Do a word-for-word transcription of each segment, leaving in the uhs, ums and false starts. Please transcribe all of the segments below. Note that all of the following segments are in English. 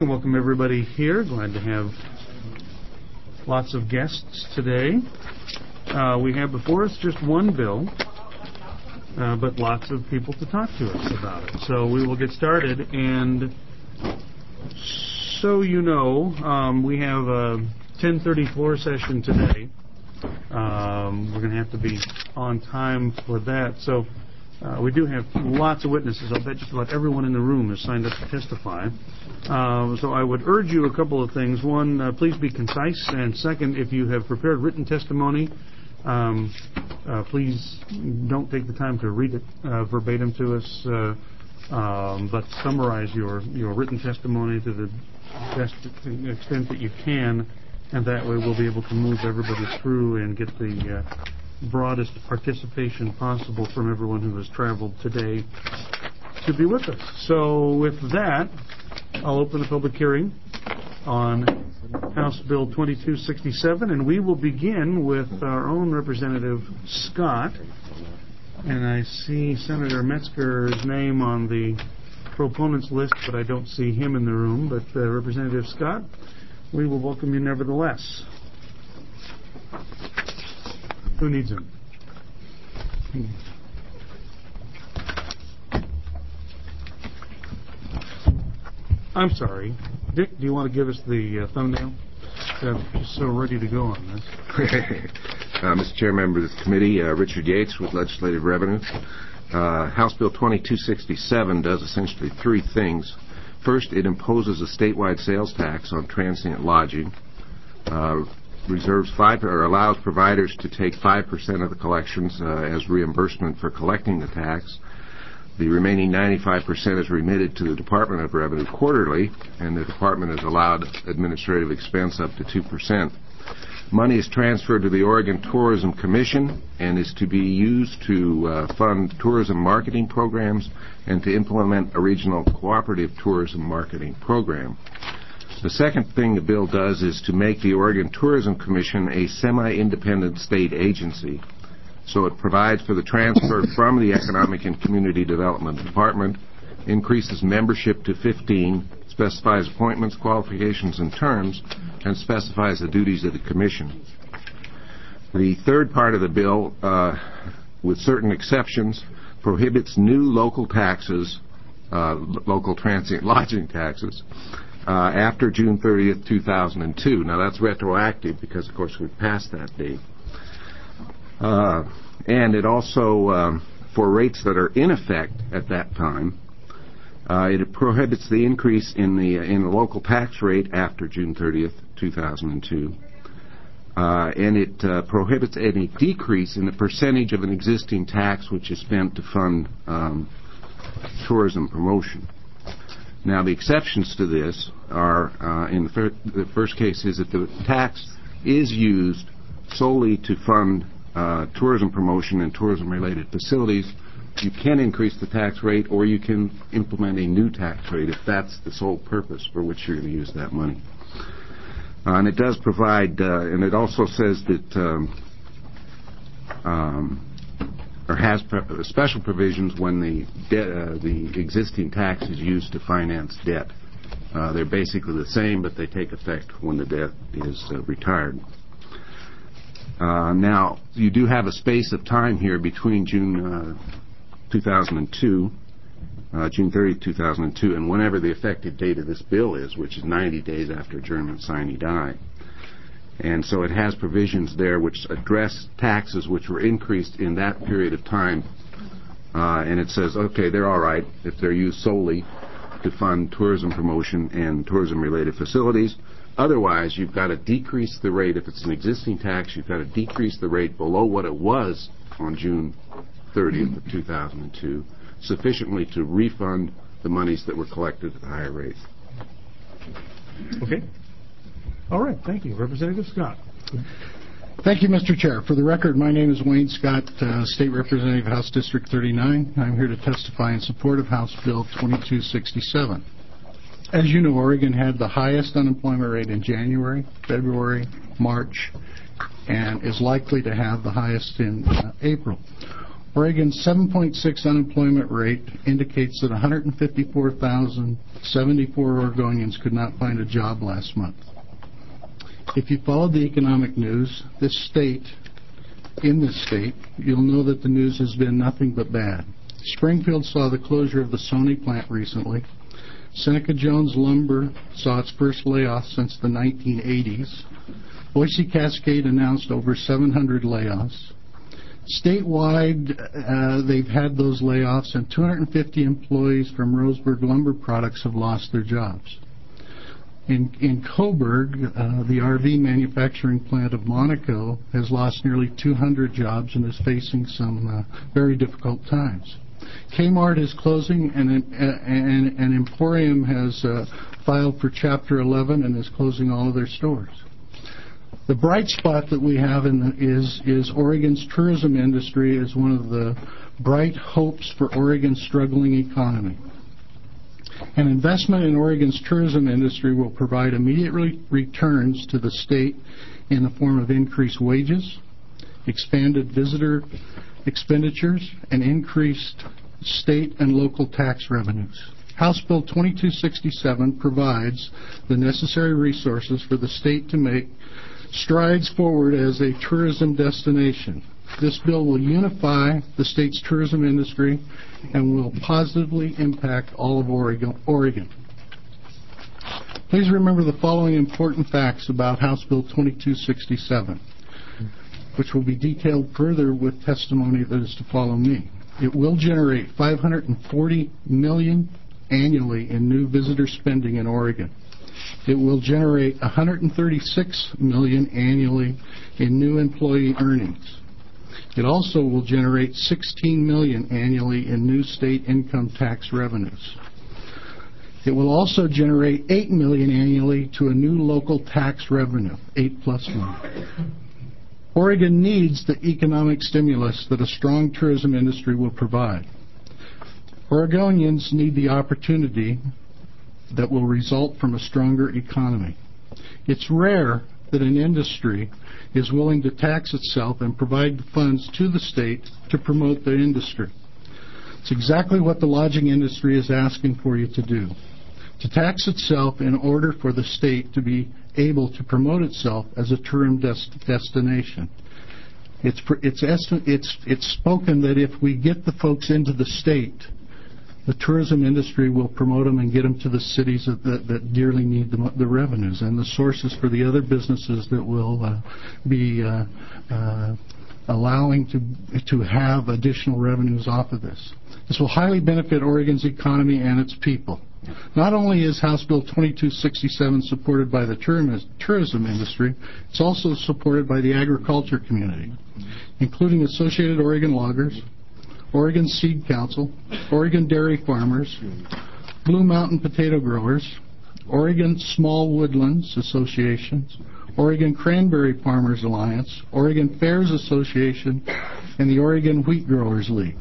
Welcome everybody here. Glad to have lots of guests today. Uh, we have before us just one bill, uh, but lots of people to talk to us about it. So we will get started. And so you know, um, we have a ten thirty floor session today. Um, we're going to have to be on time for that. So uh, we do have lots of witnesses. I'll bet just about everyone in the room has signed up to testify. Uh, so I would urge you a couple of things. One, uh, please be concise. And second, if you have prepared written testimony, um, uh, please don't take the time to read it uh, verbatim to us, uh, um, but summarize your, your written testimony to the best extent that you can, and that way we'll be able to move everybody through and get the uh, broadest participation possible from everyone who has traveled today to be with us. So with that, I'll open the public hearing on House Bill twenty-two sixty-seven, and we will begin with our own Representative Scott. And I see Senator Metzger's name on the proponents list, but I don't see him in the room. But uh, Representative Scott, we will welcome you nevertheless. Who needs him? I'm sorry. Dick, do you want to give us the uh, thumbnail? I'm just so ready to go on this. uh, Mister Chair, members of the committee, uh, Richard Yates with Legislative Revenue. Uh, House Bill twenty-two sixty-seven does essentially three things. First, it imposes a statewide sales tax on transient lodging, uh, reserves five or allows providers to take five percent of the collections uh, as reimbursement for collecting the tax. The remaining ninety-five percent is remitted to the Department of Revenue quarterly, and the department is allowed administrative expense up to two percent. Money is transferred to the Oregon Tourism Commission and is to be used to uh, fund tourism marketing programs and to implement a regional cooperative tourism marketing program. The second thing the bill does is to make the Oregon Tourism Commission a semi-independent state agency. So it provides for the transfer from the Economic and Community Development Department, increases membership to fifteen, specifies appointments, qualifications, and terms, and specifies the duties of the Commission. The third part of the bill, uh, with certain exceptions, prohibits new local taxes, uh, local transient lodging taxes, uh, after June thirtieth, two thousand two. Now that's retroactive because, of course, we've passed that date. Uh, and it also, um, for rates that are in effect at that time, uh, it prohibits the increase in the uh, in the local tax rate after June thirtieth, two thousand two, uh, and it uh, prohibits any decrease in the percentage of an existing tax which is spent to fund um, tourism promotion. Now, the exceptions to this are, uh, in the, fir- the first case, is that the tax is used solely to fund Uh, tourism promotion and tourism-related facilities. You can increase the tax rate, or you can implement a new tax rate if that's the sole purpose for which you're going to use that money. Uh, and it does provide, uh, and it also says that, um, um, or has pre- special provisions when the de- uh, the existing tax is used to finance debt. Uh, they're basically the same, but they take effect when the debt is uh, retired. Uh, now, you do have a space of time here between June uh, two thousand two, uh, June thirtieth, two thousand two, and whenever the effective date of this bill is, which is ninety days after adjournment sine die. And so it has provisions there which address taxes which were increased in that period of time. Uh, and it says, okay, they're all right if they're used solely to fund tourism promotion and tourism-related facilities. Otherwise, you've got to decrease the rate. If it's an existing tax, you've got to decrease the rate below what it was on June thirtieth of two thousand two, sufficiently to refund the monies that were collected at the higher rate. Okay. All right. Thank you. Representative Scott. Thank you, Mister Chair. For the record, my name is Wayne Scott, uh, State Representative, House District thirty-nine. I'm here to testify in support of House Bill twenty-two sixty-seven. As you know, Oregon had the highest unemployment rate in January, February, March, and is likely to have the highest in uh, April. Oregon's seven point six unemployment rate indicates that one hundred fifty-four thousand seventy-four Oregonians could not find a job last month. If you followed the economic news, this state, in this state, you'll know that the news has been nothing but bad. Springfield saw the closure of the Sony plant recently. Seneca Jones Lumber saw its first layoff since the nineteen eighties. Boise Cascade announced over seven hundred layoffs. Statewide, uh, they've had those layoffs, and two hundred fifty employees from Roseburg Lumber Products have lost their jobs. In, in Coburg, uh, the R V manufacturing plant of Monaco has lost nearly two hundred jobs and is facing some uh, very difficult times. Kmart is closing, and, and, and Emporium has uh, filed for Chapter eleven and is closing all of their stores. The bright spot that we have in the, is, is Oregon's tourism industry is one of the bright hopes for Oregon's struggling economy. An investment in Oregon's tourism industry will provide immediate re- returns to the state in the form of increased wages, expanded visitor expenditures, and increased state and local tax revenues. House Bill twenty-two sixty-seven provides the necessary resources for the state to make strides forward as a tourism destination. This bill will unify the state's tourism industry and will positively impact all of Oregon. Please remember the following important facts about House Bill twenty-two sixty-seven, which will be detailed further with testimony that is to follow me. It will generate five hundred forty million dollars annually in new visitor spending in Oregon. It will generate one hundred thirty-six million dollars annually in new employee earnings. It also will generate sixteen million dollars annually in new state income tax revenues. It will also generate eight million dollars annually to a new local tax revenue, eight plus one. Oregon needs the economic stimulus that a strong tourism industry will provide. Oregonians need the opportunity that will result from a stronger economy. It's rare that an industry is willing to tax itself and provide funds to the state to promote the industry. It's exactly what the lodging industry is asking for you to do, to tax itself in order for the state to be able to promote itself as a tourism des- destination. It's, it's, it's, it's spoken that if we get the folks into the state, the tourism industry will promote them and get them to the cities that, that, that dearly need the, the revenues and the sources for the other businesses that will uh, be uh, uh, allowing to to have additional revenues off of this. This will highly benefit Oregon's economy and its people. Not only is House Bill twenty-two sixty-seven supported by the tourism industry, it's also supported by the agriculture community, including Associated Oregon Loggers, Oregon Seed Council, Oregon Dairy Farmers, Blue Mountain Potato Growers, Oregon Small Woodlands Associations, Oregon Cranberry Farmers Alliance, Oregon Fairs Association, and the Oregon Wheat Growers League.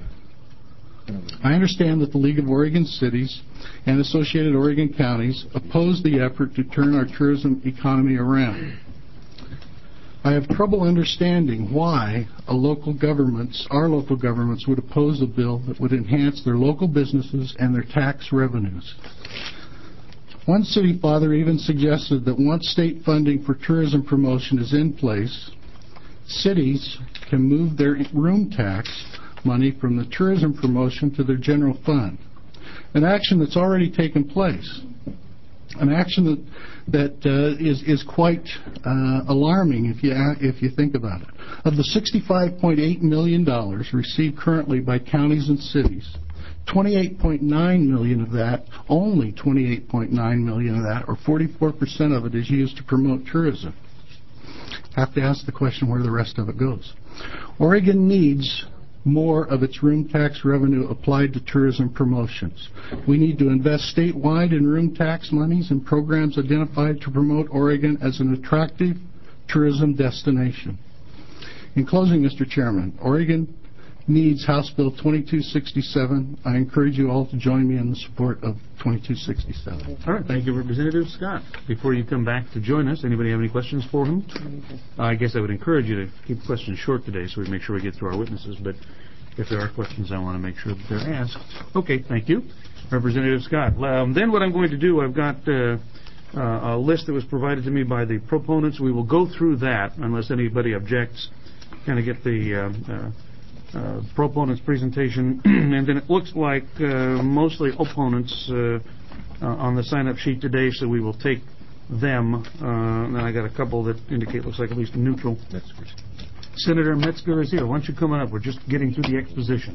I understand that the League of Oregon Cities and Associated Oregon Counties oppose the effort to turn our tourism economy around. I have trouble understanding why a local governments, our local governments would oppose a bill that would enhance their local businesses and their tax revenues. One city father even suggested that once state funding for tourism promotion is in place, cities can move their room tax money from the tourism promotion to their general fund, an action that's already taken place. An action that that uh, is is quite uh, alarming if you if you think about it. Of the sixty-five point eight million dollars received currently by counties and cities, twenty-eight point nine million dollars of that, only twenty-eight point nine million dollars of that, or forty-four percent of it, is used to promote tourism. Have to ask the question where the rest of it goes. Oregon needs more of its room tax revenue applied to tourism promotions. We need to invest statewide in room tax monies and programs identified to promote Oregon as an attractive tourism destination. In closing, Mister Chairman, Oregon needs House Bill twenty-two sixty-seven. I encourage you all to join me in the support of twenty-two sixty-seven. All right. Thank you, Representative Scott. Before you come back to join us, anybody have any questions for him? Uh, I guess I would encourage you to keep questions short today so we make sure we get through our witnesses. But if there are questions, I want to make sure that they're asked. Okay, thank you. Representative Scott. Um, then what I'm going to do, I've got uh, uh, a list that was provided to me by the proponents. We will go through that unless anybody objects, kind of get the uh, uh, uh, proponents' presentation. And then it looks like uh, mostly opponents uh, uh, on the sign-up sheet today, so we will take them. Uh, and then I got a couple that indicate looks like at least neutral. Senator Metzger is here. Why don't you come on up? We're just getting through the exposition.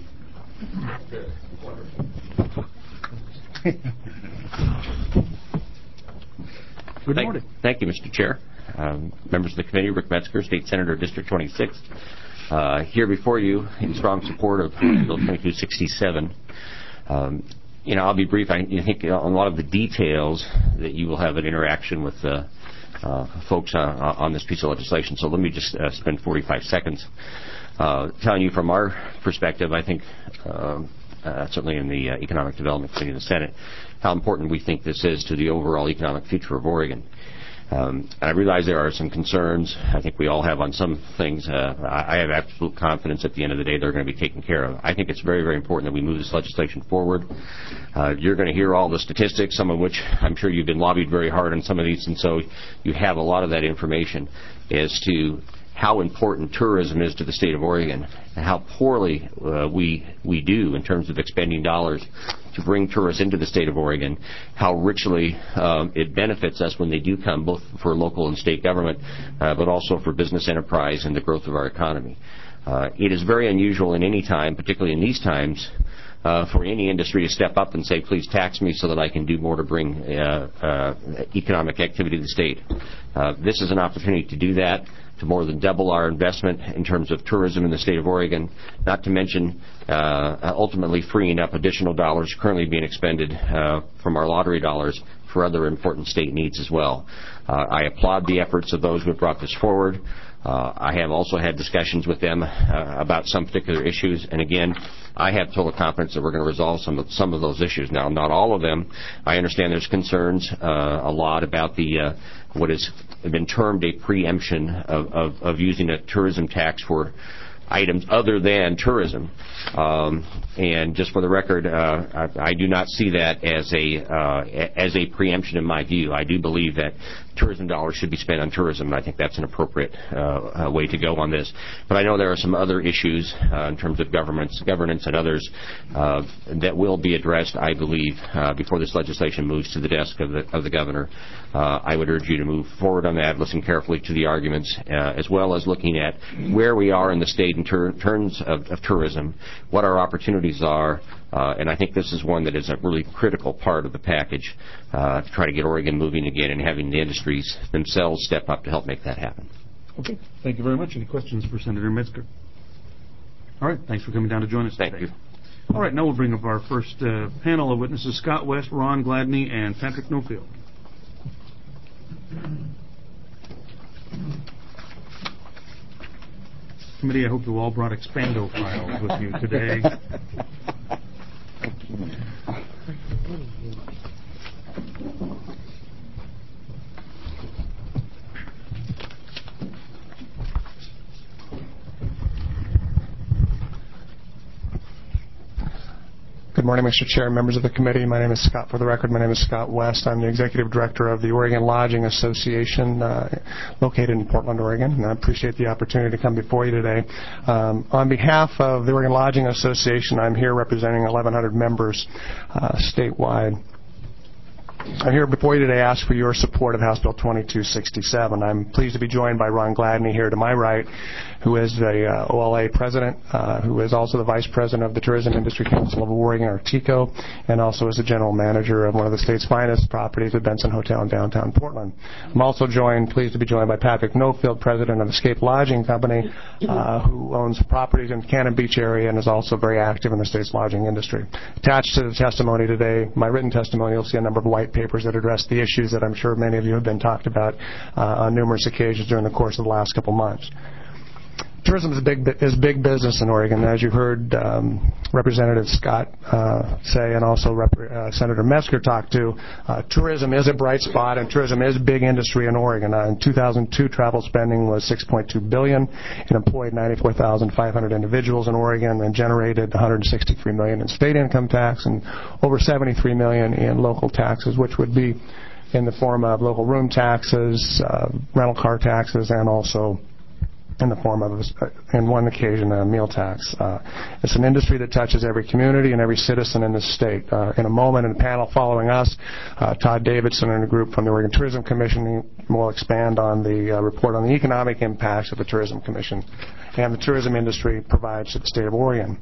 Good thank, morning. Thank you, Mister Chair. Um, members of the committee, Rick Metzger, State Senator, District twenty-six, uh, here before you in strong support of Bill twenty-two sixty-seven. Um, you know, I'll be brief. I think on a lot of the details that you will have an interaction with uh, uh, folks uh, on this piece of legislation. So let me just uh, spend forty-five seconds uh, telling you from our perspective, I think, uh, uh, certainly in the uh, Economic Development Committee in the Senate, how important we think this is to the overall economic future of Oregon. Um, I realize there are some concerns. I think we all have on some things. Uh, I have absolute confidence at the end of the day they're going to be taken care of. I think it's very, very important that we move this legislation forward. Uh, you're going to hear all the statistics, some of which I'm sure you've been lobbied very hard on some of these, and so you have a lot of that information as to how important tourism is to the state of Oregon and how poorly uh, we we do in terms of expending dollars to bring tourists into the state of Oregon, how richly um, it benefits us when they do come, both for local and state government, uh, but also for business enterprise and the growth of our economy. Uh, it is very unusual in any time, particularly in these times, uh, for any industry to step up and say, please tax me so that I can do more to bring uh, uh, economic activity to the state. Uh, this is an opportunity to do that, to more than double our investment in terms of tourism in the state of Oregon, not to mention uh, ultimately freeing up additional dollars currently being expended uh, from our lottery dollars for other important state needs as well. Uh, I applaud the efforts of those who have brought this forward. Uh, I have also had discussions with them uh, about some particular issues, and again, I have total confidence that we're going to resolve some of, some of those issues. Now, not all of them. I understand there's concerns uh, a lot about the uh, what has been termed a preemption of, of, of using a tourism tax for items other than tourism. Um, and just for the record, uh, I, I do not see that as a uh, as a preemption in my view. I do believe that tourism dollars should be spent on tourism, and I think that's an appropriate uh, uh, way to go on this. But I know there are some other issues uh, in terms of governments, governance and others uh, that will be addressed, I believe, uh, before this legislation moves to the desk of the, of the governor. Uh, I would urge you to move forward on that, listen carefully to the arguments, uh, as well as looking at where we are in the state in ter- terms of, of tourism, what our opportunities are, uh, and I think this is one that is a really critical part of the package uh, to try to get Oregon moving again and having the industries themselves step up to help make that happen. Okay. Thank you very much. Any questions for Senator Metzger? All right. Thanks for coming down to join us Thank today. you. All right. Now we'll bring up our first uh, panel of witnesses, Scott West, Ron Gladney, and Patrick Nofield. Committee, I hope you all brought Expando files with you today. Good morning, Mister Chair, members of the committee. My name is Scott. For the record, my name is Scott West. I'm the Executive Director of the Oregon Lodging Association uh, located in Portland, Oregon, and I appreciate the opportunity to come before you today. Um, on behalf of the Oregon Lodging Association, I'm here representing eleven hundred members uh, statewide. I'm here before you today to ask for your support of House Bill twenty-two sixty-seven. I'm pleased to be joined by Ron Gladney here to my right, who is the uh, O L A president, uh, who is also the vice president of the Tourism Industry Council of Oregon, or TICO, and also is the general manager of one of the state's finest properties, the Benson Hotel in downtown Portland. I'm also joined, pleased to be joined by Patrick Nofield, president of Escape Lodging Company, uh, who owns properties in the Cannon Beach area and is also very active in the state's lodging industry. Attached to the testimony today, my written testimony, you'll see a number of white papers that address the issues that I'm sure many of you have been talked about uh, on numerous occasions during the course of the last couple months. Tourism is big is big business in Oregon, as you heard um, Representative Scott uh, say, and also Rep- uh, Senator Metzger talk to. Uh, tourism is a bright spot, and tourism is big industry in Oregon. Uh, in two thousand two, travel spending was six point two billion dollars. It employed ninety-four thousand five hundred individuals in Oregon and generated one hundred sixty-three million dollars in state income tax and over seventy-three million dollars in local taxes, which would be in the form of local room taxes, uh, rental car taxes, and also in the form of, in one occasion, a meal tax. Uh, it's an industry that touches every community and every citizen in this state. Uh, in a moment, in a panel following us, uh, Todd Davidson and a group from the Oregon Tourism Commission will expand on the uh, report on the economic impacts of the Tourism Commission and the tourism industry provides to the state of Oregon.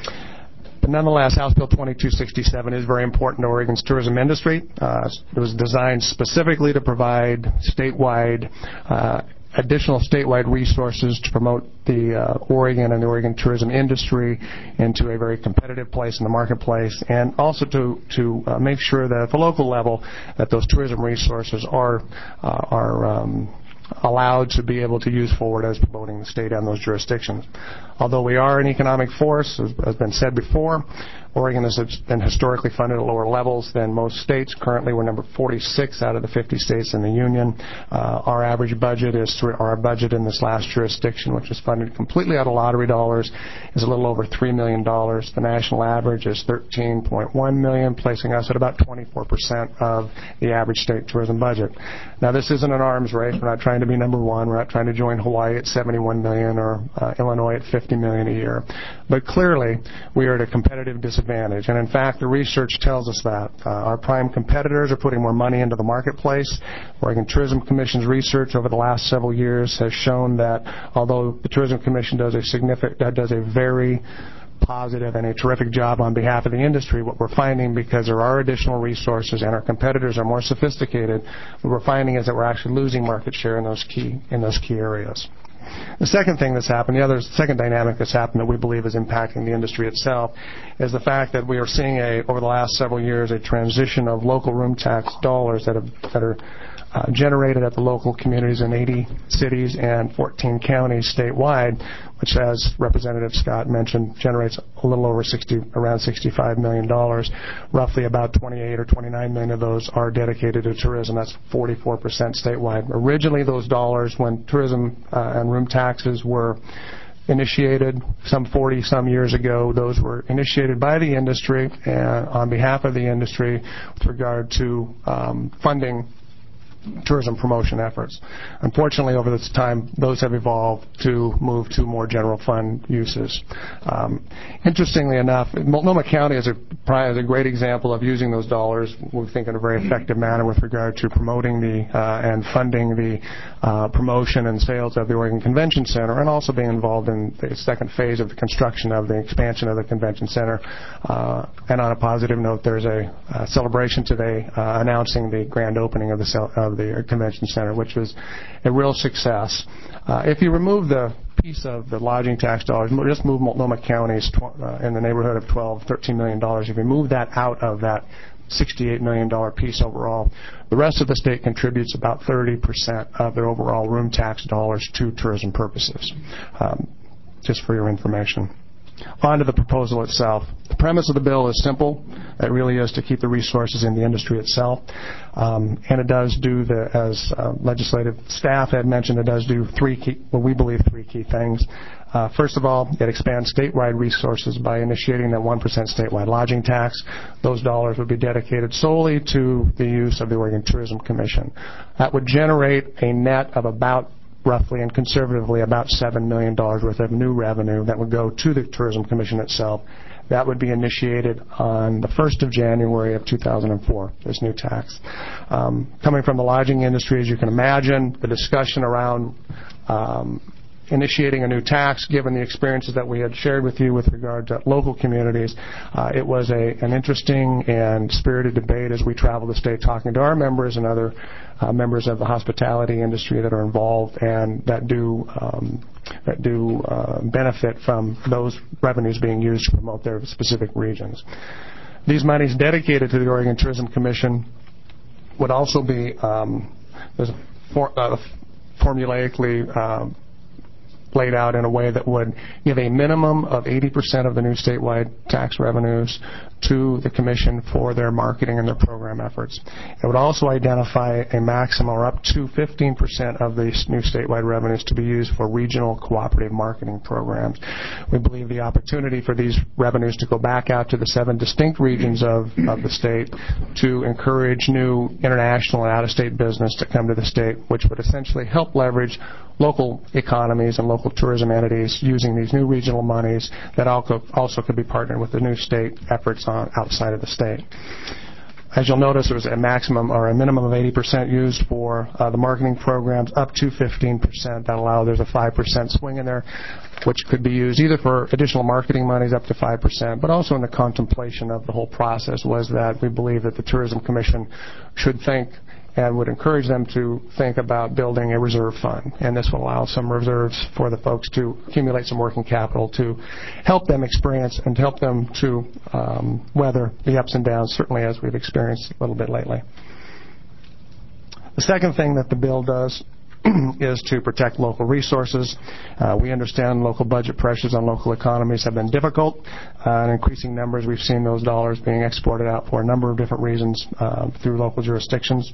But nonetheless, House Bill twenty-two sixty-seven is very important to Oregon's tourism industry. Uh, it was designed specifically to provide statewide uh, additional statewide resources to promote the uh, Oregon and the Oregon tourism industry into a very competitive place in the marketplace, and also to to uh, make sure that at the local level that those tourism resources are uh, are um, allowed to be able to use forward as promoting the state and those jurisdictions. Although we are an economic force, as has been said before, Oregon has been historically funded at lower levels than most states. Currently, we're number forty-six out of the fifty states in the union. Uh, our average budget is, th- our budget in this last jurisdiction, which is funded completely out of lottery dollars, is a little over three million dollars. The national average is thirteen point one million dollars, placing us at about twenty-four percent of the average state tourism budget. Now, this isn't an arms race. We're not trying to be number one. We're not trying to join Hawaii at seventy-one million dollars or uh, Illinois at fifty million dollars a year. But clearly, we are at a competitive disadvantage. And in fact, the research tells us that. Uh, our prime competitors are putting more money into the marketplace. Oregon Tourism Commission's research over the last several years has shown that although the Tourism Commission does a significant, uh, does a very positive and a terrific job on behalf of the industry, what we're finding, because there are additional resources and our competitors are more sophisticated, what we're finding is that we're actually losing market share in those key in those key areas. The second thing that's happened, the other second dynamic that's happened that we believe is impacting the industry itself, is the fact that we are seeing a over the last several years a transition of local room tax dollars that have that are uh, generated at the local communities in eighty cities and fourteen counties statewide, which, as Representative Scott mentioned, generates a little over sixty, around sixty-five million dollars. Roughly about twenty-eight or twenty-nine million of those are dedicated to tourism. That's forty-four percent statewide. Originally, those dollars, when tourism uh, and room taxes were initiated some forty some years ago, those were initiated by the industry and on behalf of the industry with regard to um, funding tourism promotion efforts. Unfortunately, over this time, those have evolved to move to more general fund uses. Um, interestingly enough, Multnomah County is a, is a great example of using those dollars, we think, in a very effective manner with regard to promoting the uh, and funding the uh, promotion and sales of the Oregon Convention Center, and also being involved in the second phase of the construction of the expansion of the Convention Center. Uh, and on a positive note, there's a, a celebration today uh, announcing the grand opening of the cel- of the Convention Center, which was a real success. Uh, if you remove the piece of the lodging tax dollars, just move Multnomah County's tw- uh, in the neighborhood of twelve, thirteen million dollars. If you move that out of that sixty-eight million dollars piece overall, the rest of the state contributes about thirty percent of their overall room tax dollars to tourism purposes. Um, just for your information. On to the proposal itself. The premise of the bill is simple. It really is to keep the resources in the industry itself. Um, and it does do, the, as uh, legislative staff had mentioned, it does do three key, well, we believe three key things. Uh, first of all, it expands statewide resources by initiating that one percent statewide lodging tax. Those dollars would be dedicated solely to the use of the Oregon Tourism Commission. That would generate a net of about roughly and conservatively about seven million dollars worth of new revenue that would go to the Tourism Commission itself. That would be initiated on the first of January of two thousand four, this new tax. Um, coming from the lodging industry, as you can imagine, the discussion around um, initiating a new tax, given the experiences that we had shared with you with regard to local communities, uh, it was a, an interesting and spirited debate as we traveled the state talking to our members and other uh, members of the hospitality industry that are involved and that do um, that do uh, benefit from those revenues being used to promote their specific regions. These monies dedicated to the Oregon Tourism Commission would also be um, there's a for, uh, formulaically uh, laid out in a way that would give a minimum of eighty percent of the new statewide tax revenues to the Commission for their marketing and their program efforts. It would also identify a maximum or up to fifteen percent of these new statewide revenues to be used for regional cooperative marketing programs. We believe the opportunity for these revenues to go back out to the seven distinct regions of, of the state to encourage new international and out-of-state business to come to the state, which would essentially help leverage local economies and local tourism entities using these new regional monies that also, also could be partnered with the new state efforts on outside of the state. As you'll notice, there was a maximum or a minimum of eighty percent used for uh, the marketing programs, up to fifteen percent. That allow there's a five percent swing in there, which could be used either for additional marketing monies up to five percent, but also in the contemplation of the whole process was that we believe that the Tourism Commission should think and would encourage them to think about building a reserve fund. And this will allow some reserves for the folks to accumulate some working capital to help them experience and help them to um, weather the ups and downs, certainly as we've experienced a little bit lately. The second thing that the bill does is to protect local resources. Uh, we understand local budget pressures on local economies have been difficult. Uh, in increasing numbers, we've seen those dollars being exported out for a number of different reasons uh, through local jurisdictions.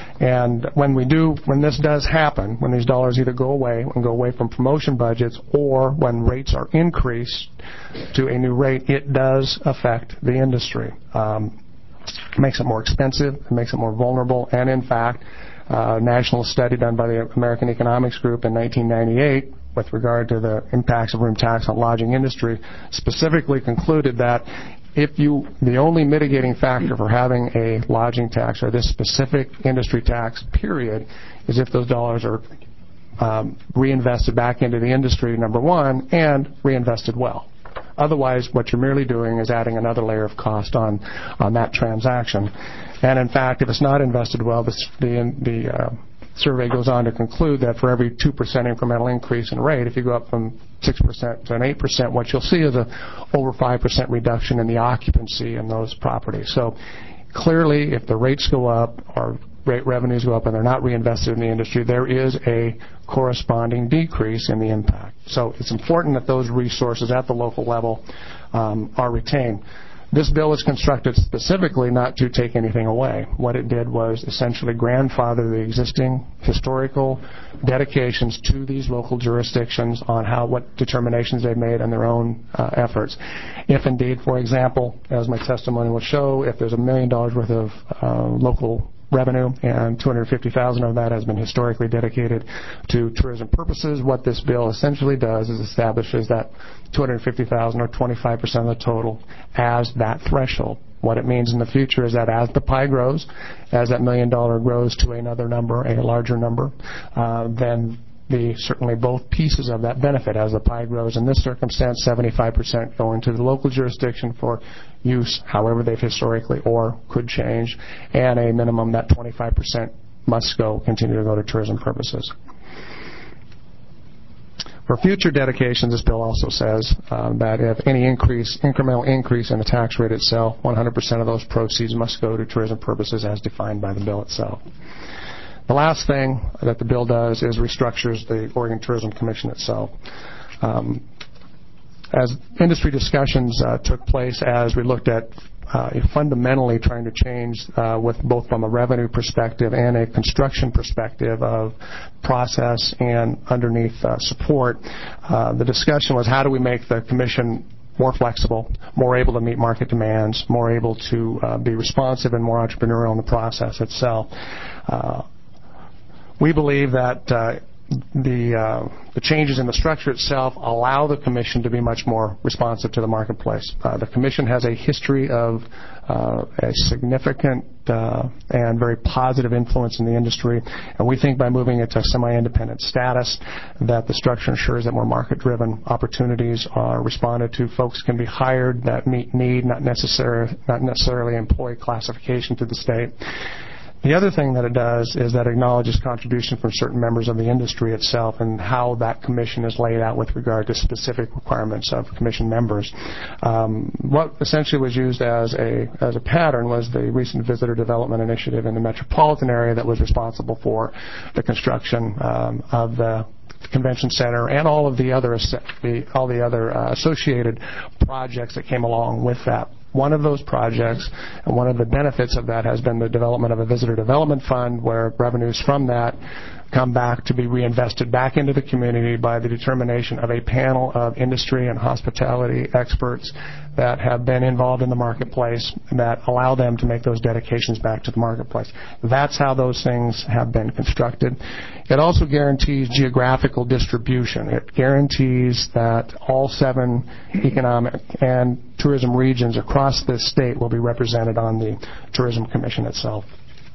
And when we do, when this does happen, when these dollars either go away and go away from promotion budgets or when rates are increased to a new rate, it does affect the industry. Um, it makes it more expensive, it makes it more vulnerable, and in fact, Uh, national study done by the American Economics Group in nineteen ninety-eight with regard to the impacts of room tax on lodging industry specifically concluded that if you, the only mitigating factor for having a lodging tax or this specific industry tax period is if those dollars are um, reinvested back into the industry, number one, and reinvested well. Otherwise, what you're merely doing is adding another layer of cost on, on that transaction. And in fact, if it's not invested well, the, the, the uh, survey goes on to conclude that for every two percent incremental increase in rate, if you go up from six percent to an eight percent, what you'll see is a over five percent reduction in the occupancy in those properties. So clearly, if the rates go up or rate revenues go up and they're not reinvested in the industry, there is a corresponding decrease in the impact. So it's important that those resources at the local level um, are retained. This bill is constructed specifically not to take anything away. What it did was essentially grandfather the existing historical dedications to these local jurisdictions on how what determinations they've made on their own uh, efforts. If indeed, for example, as my testimony will show, if there's a million dollars worth of uh, local revenue, and two hundred fifty thousand dollars of that has been historically dedicated to tourism purposes. What this bill essentially does is establishes that two hundred fifty thousand dollars or twenty-five percent of the total as that threshold. What it means in the future is that as the pie grows, as that million dollar grows to another number, a larger number, uh, then the certainly both pieces of that benefit. As the pie grows in this circumstance, seventy-five percent going to the local jurisdiction for use however they've historically or could change, and a minimum that twenty-five percent must go continue to go to tourism purposes. For future dedications, this bill also says um, that if any increase, incremental increase in the tax rate itself, one hundred percent of those proceeds must go to tourism purposes as defined by the bill itself. The last thing that the bill does is restructures the Oregon Tourism Commission itself. Um, as industry discussions uh, took place as we looked at uh, fundamentally trying to change uh, with both from a revenue perspective and a construction perspective of process and underneath uh, support, uh, the discussion was how do we make the commission more flexible, more able to meet market demands, more able to uh, be responsive and more entrepreneurial in the process itself. Uh, We believe that uh, the, uh, the changes in the structure itself allow the Commission to be much more responsive to the marketplace. Uh, the Commission has a history of uh, a significant uh, and very positive influence in the industry, and we think by moving it to semi-independent status that the structure ensures that more market-driven opportunities are responded to. Folks can be hired that meet need, not necessarily, not necessarily employee classification to the state. The other thing that it does is that it acknowledges contribution from certain members of the industry itself and how that commission is laid out with regard to specific requirements of commission members. Um, what essentially was used as a as a pattern was the recent visitor development initiative in the metropolitan area that was responsible for the construction um, of the convention center, and all of the other the, all the other uh, associated projects that came along with that. One of those projects and one of the benefits of that has been the development of a visitor development fund, where revenues from that come back to be reinvested back into the community by the determination of a panel of industry and hospitality experts that have been involved in the marketplace that allow them to make those dedications back to the marketplace. That's how those things have been constructed. It also guarantees geographical distribution. It guarantees that all seven economic and tourism regions across this state will be represented on the Tourism Commission itself.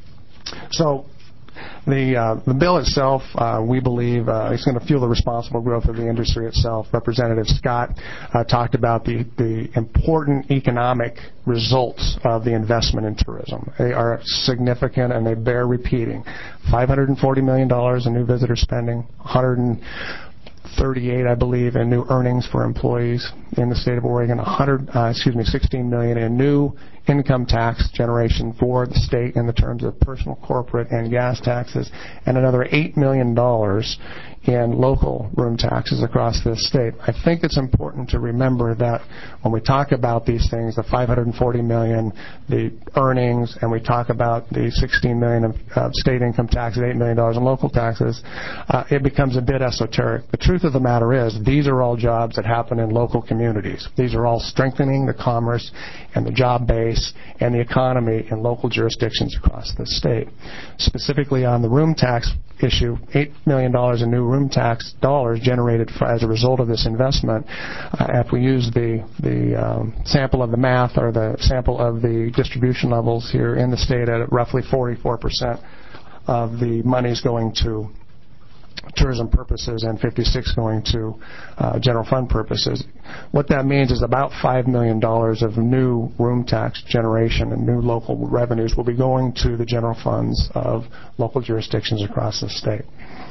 So The, uh, the bill itself, uh, we believe, uh, is going to fuel the responsible growth of the industry itself. Representative Scott uh, talked about the, the important economic results of the investment in tourism. They are significant and they bear repeating. five hundred forty million dollars in new visitor spending, one hundred thirty-eight, I believe, in new earnings for employees in the state of Oregon, one hundred, uh, excuse me, sixteen million in new income tax generation for the state in the terms of personal, corporate, and gas taxes, and another eight million dollars in local room taxes across this state. I think it's important to remember that when we talk about these things, the five hundred forty million dollars, the earnings, and we talk about the sixteen million dollars of uh, state income taxes, eight million dollars in local taxes, uh, it becomes a bit esoteric. The truth of the matter is these are all jobs that happen in local communities. These are all strengthening the commerce and the job base and the economy in local jurisdictions across the state. Specifically on the room tax issue, eight million dollars in new room tax dollars generated for, as a result of this investment. Uh, if we use the, the um, sample of the math or the sample of the distribution levels here in the state at roughly forty-four percent of the monies going to tourism purposes and fifty-six going to uh, general fund purposes. What that means is about five million dollars of new room tax generation and new local revenues will be going to the general funds of local jurisdictions across the state.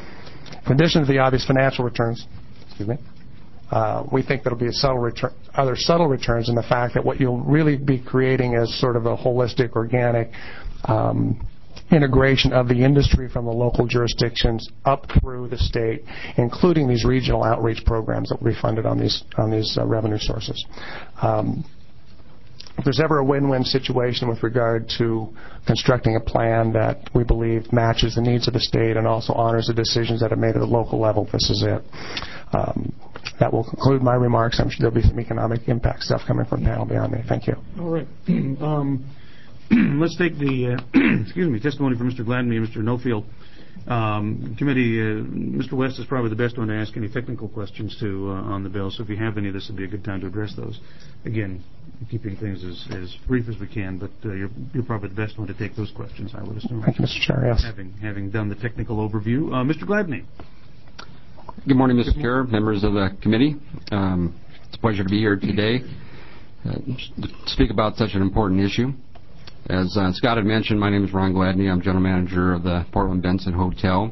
In addition to the obvious financial returns, excuse me, uh, we think there will be a subtle return, other subtle returns in the fact that what you'll really be creating is sort of a holistic, organic um, integration of the industry from the local jurisdictions up through the state, including these regional outreach programs that will be funded on these on these uh, revenue sources. Um, if there's ever a win-win situation with regard to constructing a plan that we believe matches the needs of the state and also honors the decisions that are made at the local level, this is it. Um, that will conclude my remarks. I'm sure there'll be some economic impact stuff coming from the panel beyond me. Thank you. All right. Um, let's take the uh, excuse me testimony from Mister Gladney and Mister Nofield. Um, committee, uh, Mister West is probably the best one to ask any technical questions to uh, on the bill. So if you have any, this would be a good time to address those. Again, keeping things as, as brief as we can, but uh, you're, you're probably the best one to take those questions, I would assume. Thank you, Mister Chair. Yes. Having having done the technical overview, uh, Mister Gladney. Good morning, Mister Chair, members of the committee. Um, it's a pleasure to be here today uh, to speak about such an important issue. As uh, Scott had mentioned, my name is Ron Gladney. I'm General Manager of the Portland Benson Hotel.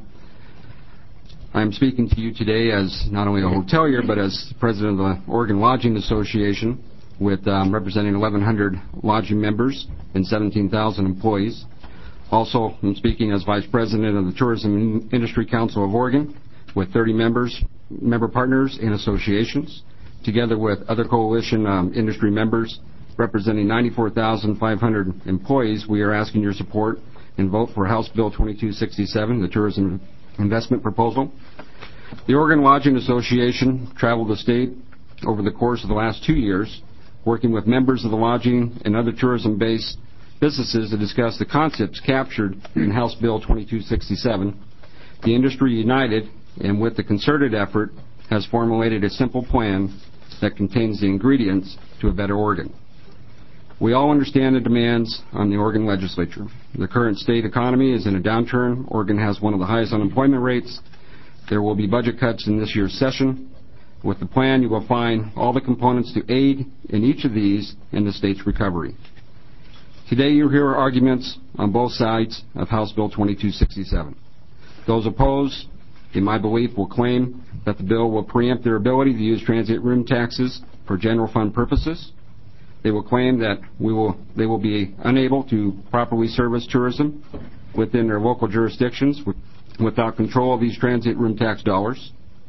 I'm speaking to you today as not only a hotelier, but as President of the Oregon Lodging Association, with um, representing eleven hundred lodging members and seventeen thousand employees. Also, I'm speaking as Vice President of the Tourism Industry Council of Oregon, with thirty members, member partners and associations, together with other coalition um, industry members representing ninety-four thousand five hundred employees. We are asking your support and vote for House Bill twenty-two sixty-seven, the Tourism Investment Proposal. The Oregon Lodging Association traveled the state over the course of the last two years, working with members of the lodging and other tourism-based businesses to discuss the concepts captured in House Bill twenty-two sixty-seven. The industry united, and with the concerted effort, has formulated a simple plan that contains the ingredients to a better Oregon. We all understand the demands on the Oregon legislature. The current state economy is in a downturn. Oregon has one of the highest unemployment rates. There will be budget cuts in this year's session. With the plan, you will find all the components to aid in each of these in the state's recovery. Today, you hear arguments on both sides of House Bill twenty-two sixty-seven. Those opposed, in my belief, will claim that the bill will preempt their ability to use transient room taxes for general fund purposes. They will claim that we will, they will be unable to properly service tourism within their local jurisdictions with, without control of these transient room tax dollars.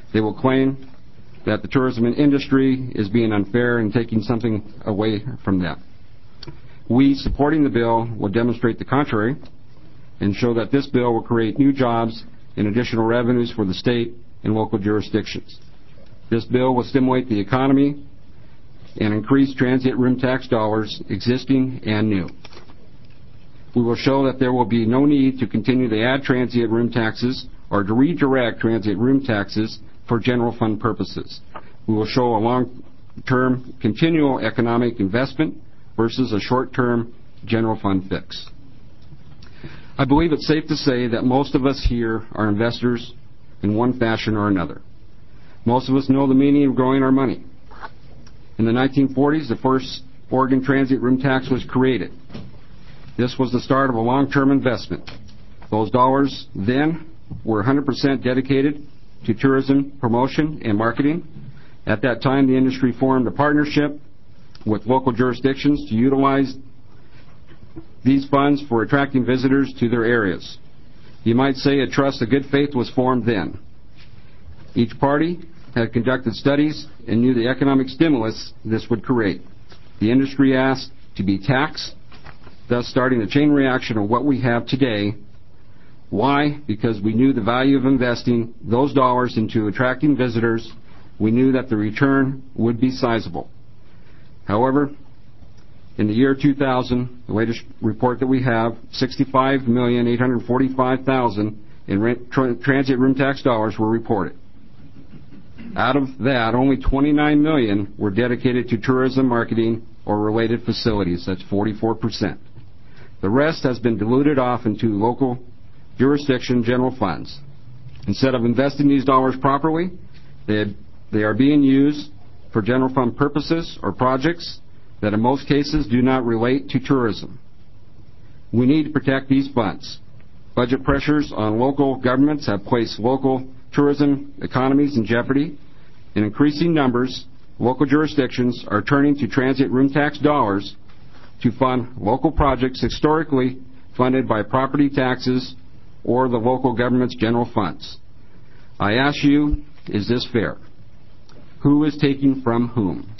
They will claim that the tourism industry is being unfair and taking something away from them. We, supporting the bill, will demonstrate the contrary and show that this bill will create new jobs and additional revenues for the state and local jurisdictions. This bill will stimulate the economy and increase transient room tax dollars, existing and new. We will show that there will be no need to continue to add transient room taxes or to redirect transient room taxes for general fund purposes. We will show a long-term continual economic investment versus a short-term general fund fix. I believe it's safe to say that most of us here are investors in one fashion or another. Most of us know the meaning of growing our money. In the nineteen forties, the first Oregon Transit Room Tax was created. This was the start of a long-term investment. Those dollars then were one hundred percent dedicated to tourism promotion and marketing. At that time, the industry formed a partnership with local jurisdictions to utilize these funds for attracting visitors to their areas. You might say a trust of good faith was formed then. Each party had conducted studies and knew the economic stimulus this would create. The industry asked to be taxed, thus starting a chain reaction of what we have today. Why? Because we knew the value of investing those dollars into attracting visitors. We knew that the return would be sizable. However, in the year two thousand, the latest report that we have, sixty-five million eight hundred forty-five thousand in rent, tra- transit room tax dollars were reported. Out of that, only twenty-nine million were dedicated to tourism, marketing, or related facilities. That's forty-four percent. The rest has been diluted off into local jurisdiction general funds. Instead of investing these dollars properly, they, they are being used for general fund purposes or projects that in most cases do not relate to tourism. We need to protect these funds. Budget pressures on local governments have placed local tourism economies in jeopardy. In increasing numbers, local jurisdictions are turning to transit room tax dollars to fund local projects historically funded by property taxes or the local government's general funds. I ask you, is this fair? Who is taking from whom?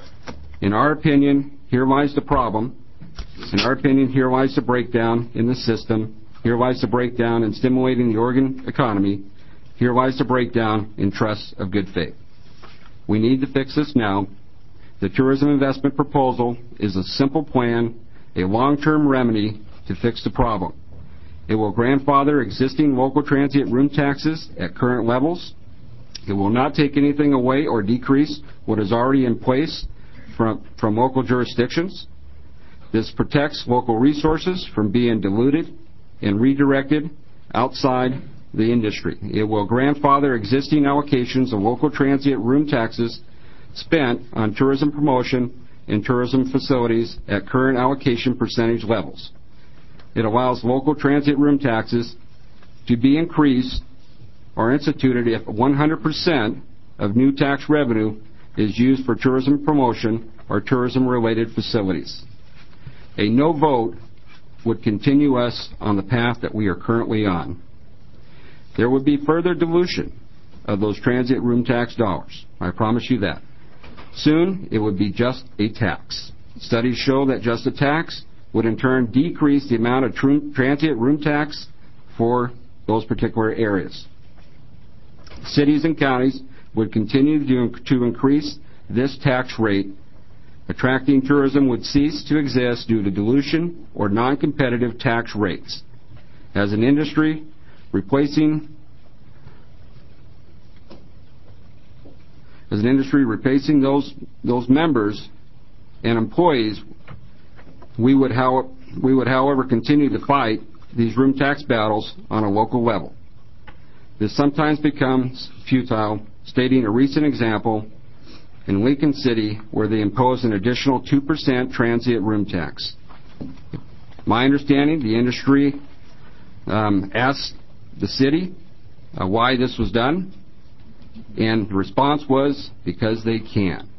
In our opinion, here lies the problem. In our opinion, here lies the breakdown in the system. Here lies the breakdown in stimulating the Oregon economy. Here lies the breakdown in trust of good faith. We need to fix this now. The tourism investment proposal is a simple plan, a long-term remedy to fix the problem. It will grandfather existing local transient room taxes at current levels. It will not take anything away or decrease what is already in place from, from local jurisdictions. This protects local resources from being diluted and redirected outside the industry. It will grandfather existing allocations of local transient room taxes spent on tourism promotion and tourism facilities at current allocation percentage levels. It allows local transit room taxes to be increased or instituted if one hundred percent of new tax revenue is used for tourism promotion or tourism-related facilities. A no vote would continue us on the path that we are currently on. There would be further dilution of those transit room tax dollars. I promise you that. Soon, it would be just a tax. Studies show that just a tax would in turn decrease the amount of tr- transit room tax for those particular areas. Cities and counties would continue to, to increase this tax rate. Attracting tourism would cease to exist due to dilution or non-competitive tax rates. As an industry, replacing as an industry replacing those those members and employees, we would how we would however continue to fight these room tax battles on a local level. This sometimes becomes futile, stating a recent example in Lincoln City where they imposed an additional two percent transient room tax. My understanding, the industry um, asked the city uh, why this was done, and the response was because they can.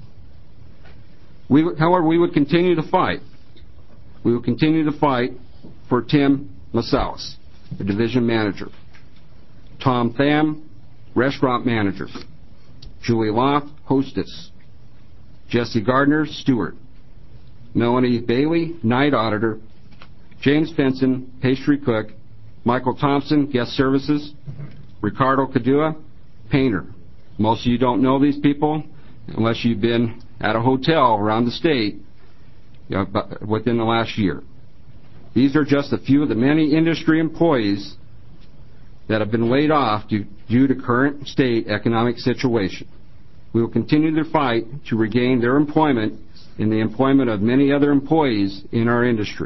We, however, we would continue to fight. We would continue to fight for Tim Masalis, the division manager, Tom Tham, restaurant managers. Julie Loft, hostess. Jesse Gardner, steward. Melanie Bailey, night auditor. James Benson, pastry cook. Michael Thompson, guest services. Ricardo Cadua, painter. Most of you don't know these people unless you've been at a hotel around the state you know, within the last year. These are just a few of the many industry employees that have been laid off due, due to current state economic situation. We will continue to fight to regain their employment and the employment of many other employees in our industry.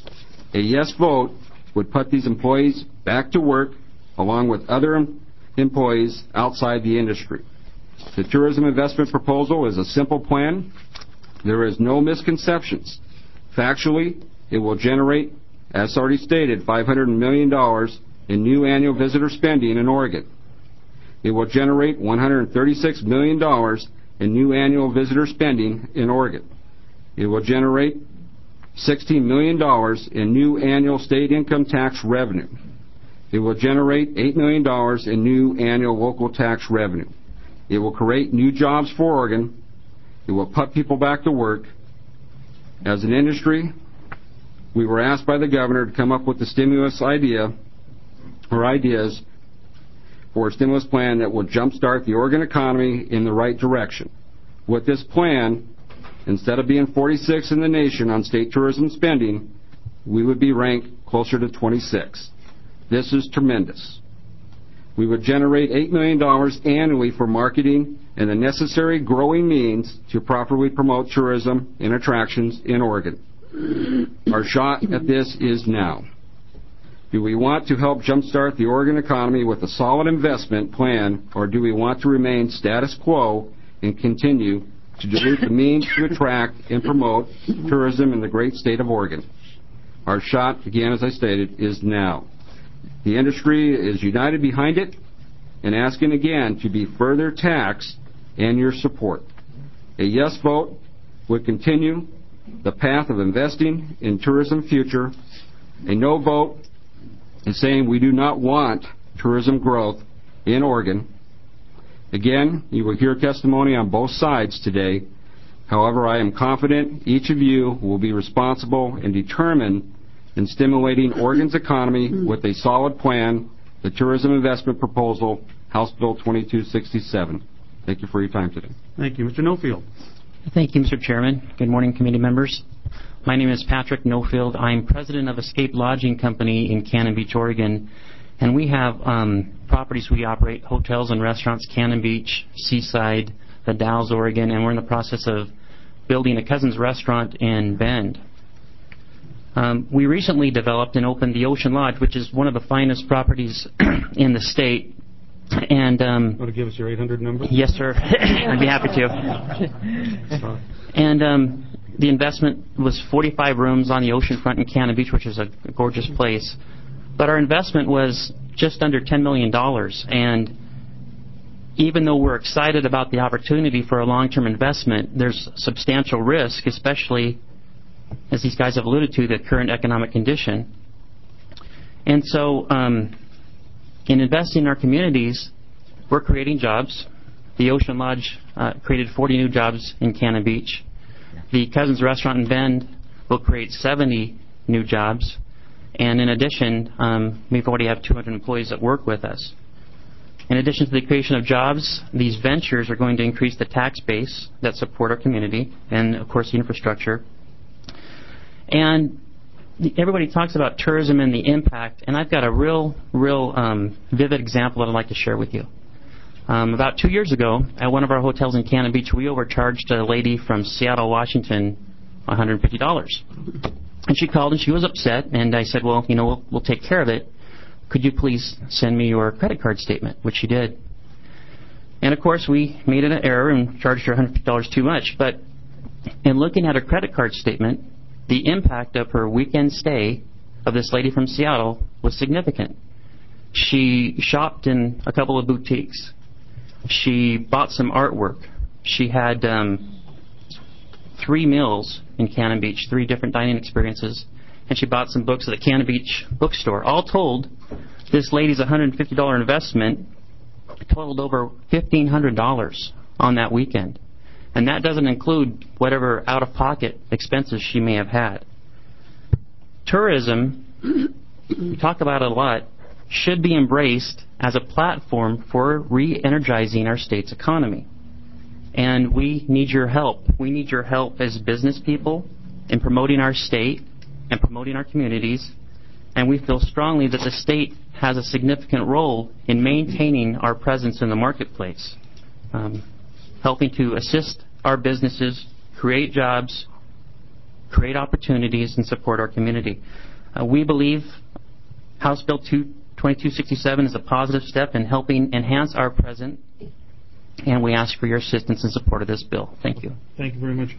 A yes vote would put these employees back to work along with other employees outside the industry. The tourism investment proposal is a simple plan. There is no misconceptions. Factually, it will generate, as already stated, five hundred million dollars in new annual visitor spending in Oregon. It will generate one hundred thirty-six million dollars in new annual visitor spending in Oregon. It will generate sixteen million dollars in new annual state income tax revenue. It will generate eight million dollars in new annual local tax revenue. It will create new jobs for Oregon. It will put people back to work. As an industry, we were asked by the governor to come up with a stimulus idea or ideas for a stimulus plan that will jumpstart the Oregon economy in the right direction. With this plan, instead of being forty-sixth in the nation on state tourism spending, we would be ranked closer to twenty-six. This is tremendous. We would generate eight million dollars annually for marketing and the necessary growing means to properly promote tourism and attractions in Oregon. Our shot at this is now. Do we want to help jumpstart the Oregon economy with a solid investment plan, or do we want to remain status quo and continue to dilute the means to attract and promote tourism in the great state of Oregon? Our shot, again, as I stated, is now. The industry is united behind it and asking again to be further taxed and your support. A yes vote would continue the path of investing in tourism future. A no vote is saying we do not want tourism growth in Oregon. Again, you will hear testimony on both sides today. However, I am confident each of you will be responsible and determined in stimulating Oregon's economy with a solid plan, the Tourism Investment Proposal, House Bill twenty-two sixty-seven. Thank you for your time today. Thank you. Mister Nofield. Thank you, Mister Chairman. Good morning, committee members. My name is Patrick Nofield. I'm president of Escape Lodging Company in Cannon Beach, Oregon. And we have um, properties we operate, hotels and restaurants, Cannon Beach, Seaside, the Dalles, Oregon, and we're in the process of building a Cousins restaurant in Bend. Um, we recently developed and opened the Ocean Lodge, which is one of the finest properties in the state. And um, want to give us your eight hundred number? Yes, sir. I'd be happy to. And um, the investment was forty-five rooms on the ocean front in Cannon Beach, which is a gorgeous place. But our investment was just under ten million dollars. And even though we're excited about the opportunity for a long-term investment, there's substantial risk, especially, as these guys have alluded to, the current economic condition. And so um, in investing in our communities, we're creating jobs. The Ocean Lodge uh, created forty new jobs in Cannon Beach. The Cousins Restaurant in Bend will create seventy new jobs. And in addition, um, we've already have two hundred employees that work with us. In addition to the creation of jobs, these ventures are going to increase the tax base that support our community and, of course, the infrastructure. And the, everybody talks about tourism and the impact, and I've got a real, real um, vivid example that I'd like to share with you. Um, about two years ago, at one of our hotels in Cannon Beach, we overcharged a lady from Seattle, Washington, one hundred fifty dollars. And she called and she was upset, and I said, well, you know, we'll, we'll take care of it. Could you please send me your credit card statement? Which she did. And, of course, we made an error and charged her one hundred fifty dollars too much. But in looking at her credit card statement, the impact of her weekend stay of this lady from Seattle was significant. She shopped in a couple of boutiques. She bought some artwork. She had um, three meals in Cannon Beach, three different dining experiences, and she bought some books at the Cannon Beach bookstore. All told, this lady's one hundred fifty dollars investment totaled over fifteen hundred dollars on that weekend. And that doesn't include whatever out-of-pocket expenses she may have had. Tourism, we talk about it a lot, should be embraced as a platform for re-energizing our state's economy. And we need your help. We need your help as business people in promoting our state and promoting our communities. And we feel strongly that the state has a significant role in maintaining our presence in the marketplace, um, helping to assist our businesses, create jobs, create opportunities, and support our community. Uh, we believe House Bill twenty-two sixty-seven is a positive step in helping enhance our present, and we ask for your assistance and support of this bill. Thank you. Thank you very much.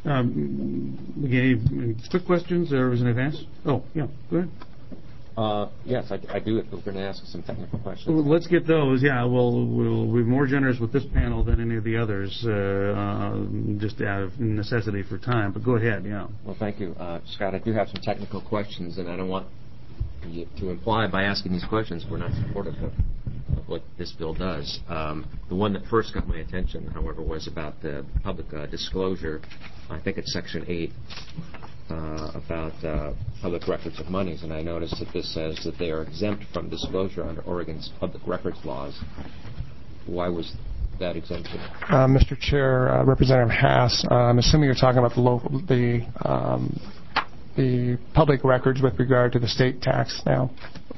Um, again, any quick questions or was it advance? Oh, yeah, go ahead. Uh, yes, I, I do. If we're going to ask some technical questions. Well, let's get those. Yeah, we'll we'll be more generous with this panel than any of the others, uh, uh, just out of necessity for time. But go ahead. Yeah. Well, thank you, uh, Scott. I do have some technical questions, and I don't want you to imply by asking these questions we're not supportive of, of what this bill does. Um, the one that first got my attention, however, was about the public uh, disclosure. I think it's Section eight. Uh, about uh, public records of monies, and I noticed that this says that they are exempt from disclosure under Oregon's public records laws. Why was that exemption? Uh, Mister Chair, uh, Representative Haas, uh, I'm assuming you're talking about the local, the um, the public records with regard to the state tax now.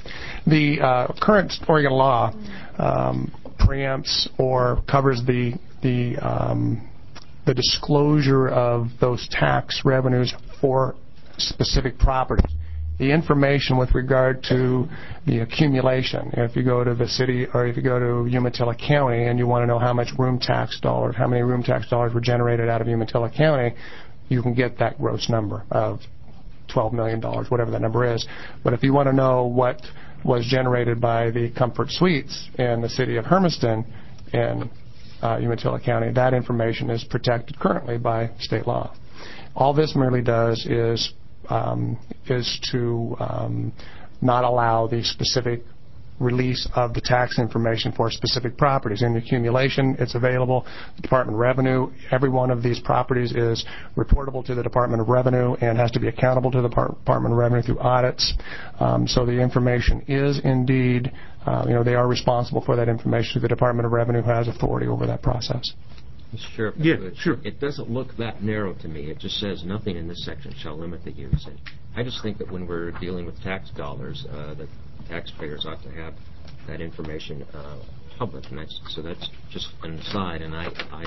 The uh, current Oregon law um, preempts or covers the the um, the disclosure of those tax revenues for specific properties. The information with regard to the accumulation, if you go to the city or if you go to Umatilla County and you want to know how much room tax dollars, how many room tax dollars were generated out of Umatilla County, you can get that gross number of twelve million dollars, whatever that number is. But if you want to know what was generated by the Comfort Suites in the city of Hermiston in uh, Umatilla County, that information is protected currently by state law. All this merely does is um, is to um, not allow the specific release of the tax information for specific properties. In the accumulation, it's available. The Department of Revenue, every one of these properties is reportable to the Department of Revenue and has to be accountable to the Department of Revenue through audits. Um, so the information is indeed, uh, you know, they are responsible for that information. The Department of Revenue has authority over that process. Mister Sheriff, yeah, it, sure. It doesn't look that narrow to me. It just says nothing in this section shall limit the use. And I just think that when we're dealing with tax dollars, uh, that taxpayers ought to have that information uh, public. And that's, so that's just an aside. And I,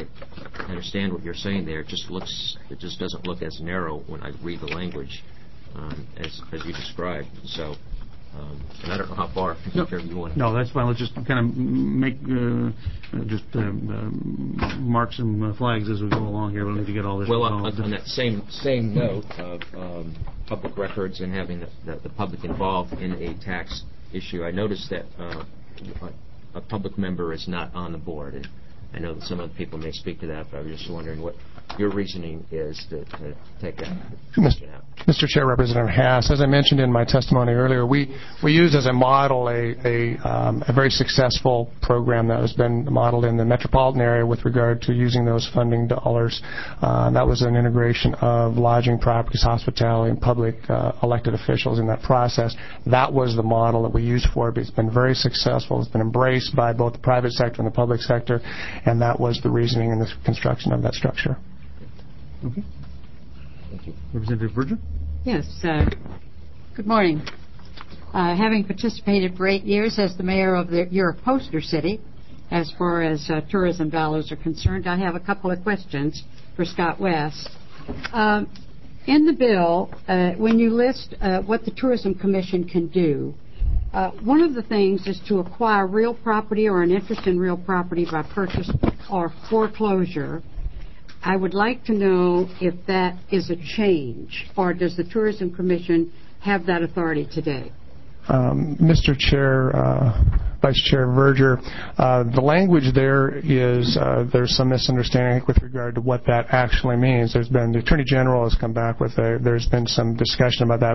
I understand what you're saying there. It just looks, it just doesn't look as narrow when I read the language um, as as you described. So. Um, and I don't know how far no, you want to. No, that's fine. Let's just kind of make uh, just uh, uh, mark some uh, flags as we go along here. We'll need to get all this. Well, on, on that same same note of um, public records and having the, the, the public involved in a tax issue, I noticed that uh, a public member is not on the board. And I know that some other people may speak to that, but I was just wondering what your reasoning is to, to take that question out. Mister Chair, Representative Haas, as I mentioned in my testimony earlier, we, we used as a model a, a, um, a very successful program that has been modeled in the metropolitan area with regard to using those funding dollars. Uh, that was an integration of lodging, properties, hospitality, and public uh, elected officials in that process. That was the model that we used for it. It's been very successful. It's been embraced by both the private sector and the public sector, and that was the reasoning in the construction of that structure. Okay. Thank you. Representative Berger? Yes. Uh, good morning. Uh, having participated for eight years as the mayor of the, your poster city, as far as uh, tourism dollars are concerned, I have a couple of questions for Scott West. Um, in the bill, uh, when you list uh, what the Tourism Commission can do, uh, one of the things is to acquire real property or an interest in real property by purchase or foreclosure. I would like to know if that is a change, or does the Tourism Commission have that authority today? Um, Mister Chair, uh, Vice Chair Verger, uh, the language there is, uh, there's some misunderstanding with regard to what that actually means. There's been, the Attorney General has come back with a, there's been some discussion about that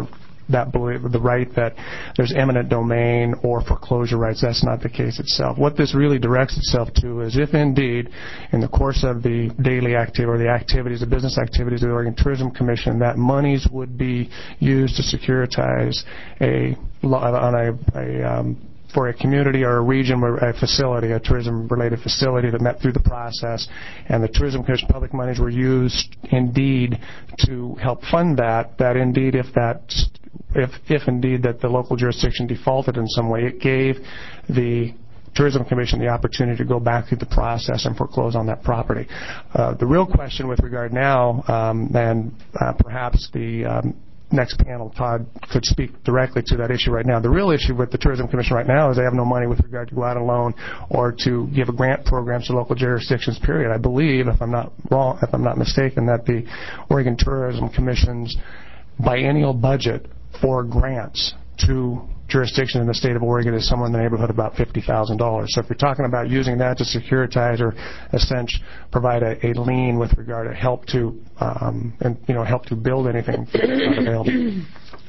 that belief, the right that there's eminent domain or foreclosure rights. That's not the case itself. What this really directs itself to is if indeed in the course of the daily activity or the activities, the business activities of the Oregon Tourism Commission, that monies would be used to securitize a on a, a um, for a community or a region where a facility, a tourism-related facility that met through the process, and the Tourism Commission public monies were used indeed to help fund that, that indeed if that if if indeed that the local jurisdiction defaulted in some way, it gave the Tourism Commission the opportunity to go back through the process and foreclose on that property. Uh, the real question with regard now, um, and uh, perhaps the um, next panel, Todd, could speak directly to that issue right now. The real issue with the Tourism Commission right now is they have no money with regard to go out alone or to give a grant program to local jurisdictions, period. I believe, if I'm not wrong, if I'm not mistaken, that the Oregon Tourism Commission's biennial budget for grants to jurisdiction in the state of Oregon is somewhere in the neighborhood of about fifty thousand dollars. So if you're talking about using that to securitize or essentially provide a, a lien with regard to help to um, and you know help to build anything not available.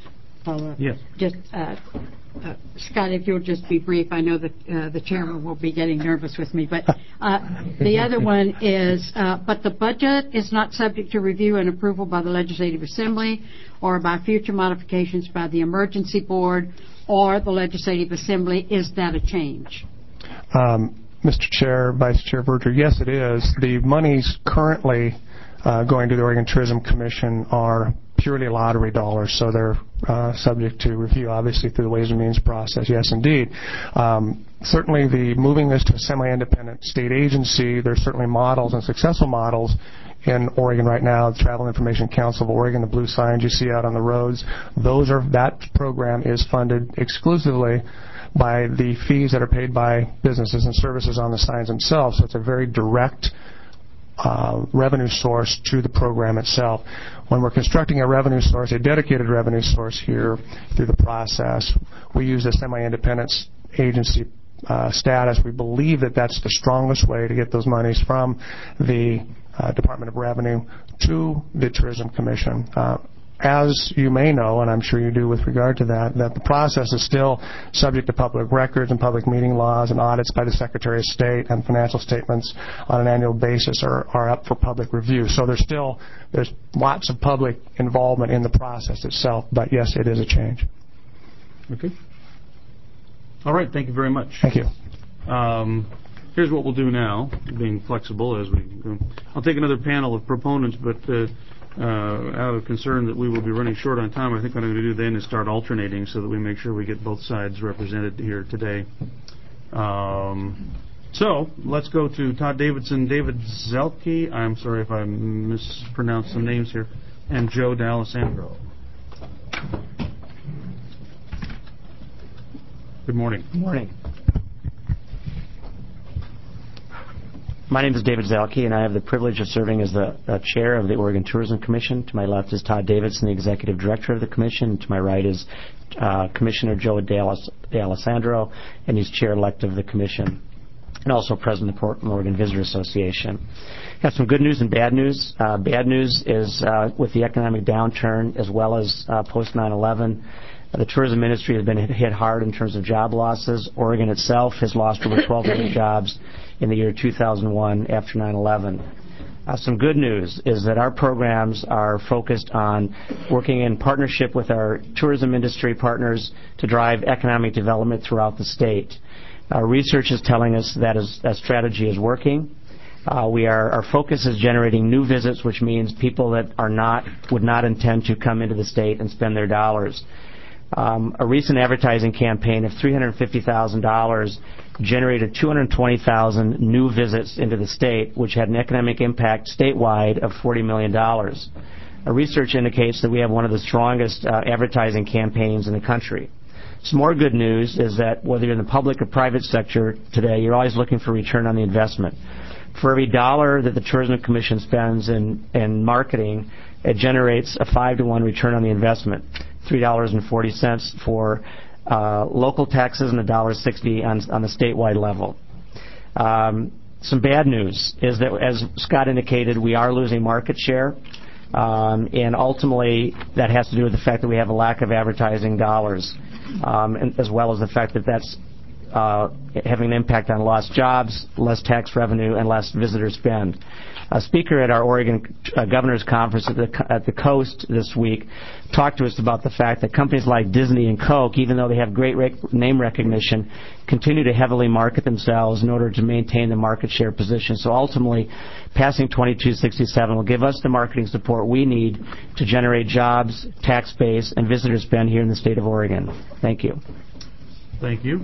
Uh, yes. Just uh, uh, Scott, if you'll just be brief. I know that uh, the chairman will be getting nervous with me, but uh, the other one is, uh, but the budget is not subject to review and approval by the Legislative Assembly or by future modifications by the Emergency Board or the Legislative Assembly. Is that a change? Um, Mister Chair, Vice Chair Berger, yes, it is. The monies currently uh, going to the Oregon Tourism Commission are purely lottery dollars, so they're uh, subject to review, obviously, through the Ways and Means process. Yes, indeed. Um, certainly, the moving this to a semi-independent state agency, there's certainly models and successful models in Oregon right now. The Travel Information Council of Oregon, the blue signs you see out on the roads, those are that program is funded exclusively by the fees that are paid by businesses and services on the signs themselves. So it's a very direct uh, revenue source to the program itself. When we're constructing a revenue source, a dedicated revenue source here through the process, we use a semi-independent agency uh, status. We believe that that's the strongest way to get those monies from the uh, Department of Revenue to the Tourism Commission. Uh, As you may know, and I'm sure you do with regard to that, that the process is still subject to public records and public meeting laws, and audits by the Secretary of State, and financial statements on an annual basis are, are up for public review. So there's still there's lots of public involvement in the process itself, but yes, it is a change. Okay. All right. Thank you very much. Thank you. Um, here's what we'll do now, being flexible as we go. I'll take another panel of proponents, but uh, Uh, out of concern that we will be running short on time, I think what I'm going to do then is start alternating so that we make sure we get both sides represented here today. Um, so let's go to Todd Davidson, David Zelke, I'm sorry if I mispronounced some names here, and Joe D'Alessandro. Good morning. Good morning. My name is David Zelke, and I have the privilege of serving as the uh, chair of the Oregon Tourism Commission. To my left is Todd Davidson, the executive director of the commission. And to my right is uh, Commissioner Joe D'Alessandro, and he's chair-elect of the commission, and also president of the Portland, Oregon Visitor Association. I have some good news and bad news. Uh, bad news is uh, with the economic downturn as well as uh, post nine eleven, the tourism industry has been hit hard in terms of job losses. Oregon itself has lost over twelve million jobs in the year two thousand one after nine eleven. Uh, some good news is that our programs are focused on working in partnership with our tourism industry partners to drive economic development throughout the state. Our research is telling us that is, that strategy is working. Uh, we are, our focus is generating new visits, which means people that are not would not intend to come into the state and spend their dollars. Um, a recent advertising campaign of three hundred fifty thousand dollars generated two hundred twenty thousand new visits into the state, which had an economic impact statewide of forty million dollars. Our research indicates that we have one of the strongest uh, advertising campaigns in the country. Some more good news is that whether you're in the public or private sector today, you're always looking for return on the investment. For every dollar that the Tourism Commission spends in, in marketing, it generates a five to one return on the investment. three dollars and forty cents for uh, local taxes and one dollar sixty on, on the statewide level. Um, some bad news is that, as Scott indicated, we are losing market share. Um, and ultimately, that has to do with the fact that we have a lack of advertising dollars, um, and, as well as the fact that that's uh, having an impact on lost jobs, less tax revenue, and less visitor spend. A speaker at our Oregon uh, Governor's Conference at the, at the Coast this week talked to us about the fact that companies like Disney and Coke, even though they have great rec- name recognition, continue to heavily market themselves in order to maintain the market share position. So ultimately, passing twenty-two sixty-seven will give us the marketing support we need to generate jobs, tax base, and visitor spend here in the state of Oregon. Thank you. Thank you.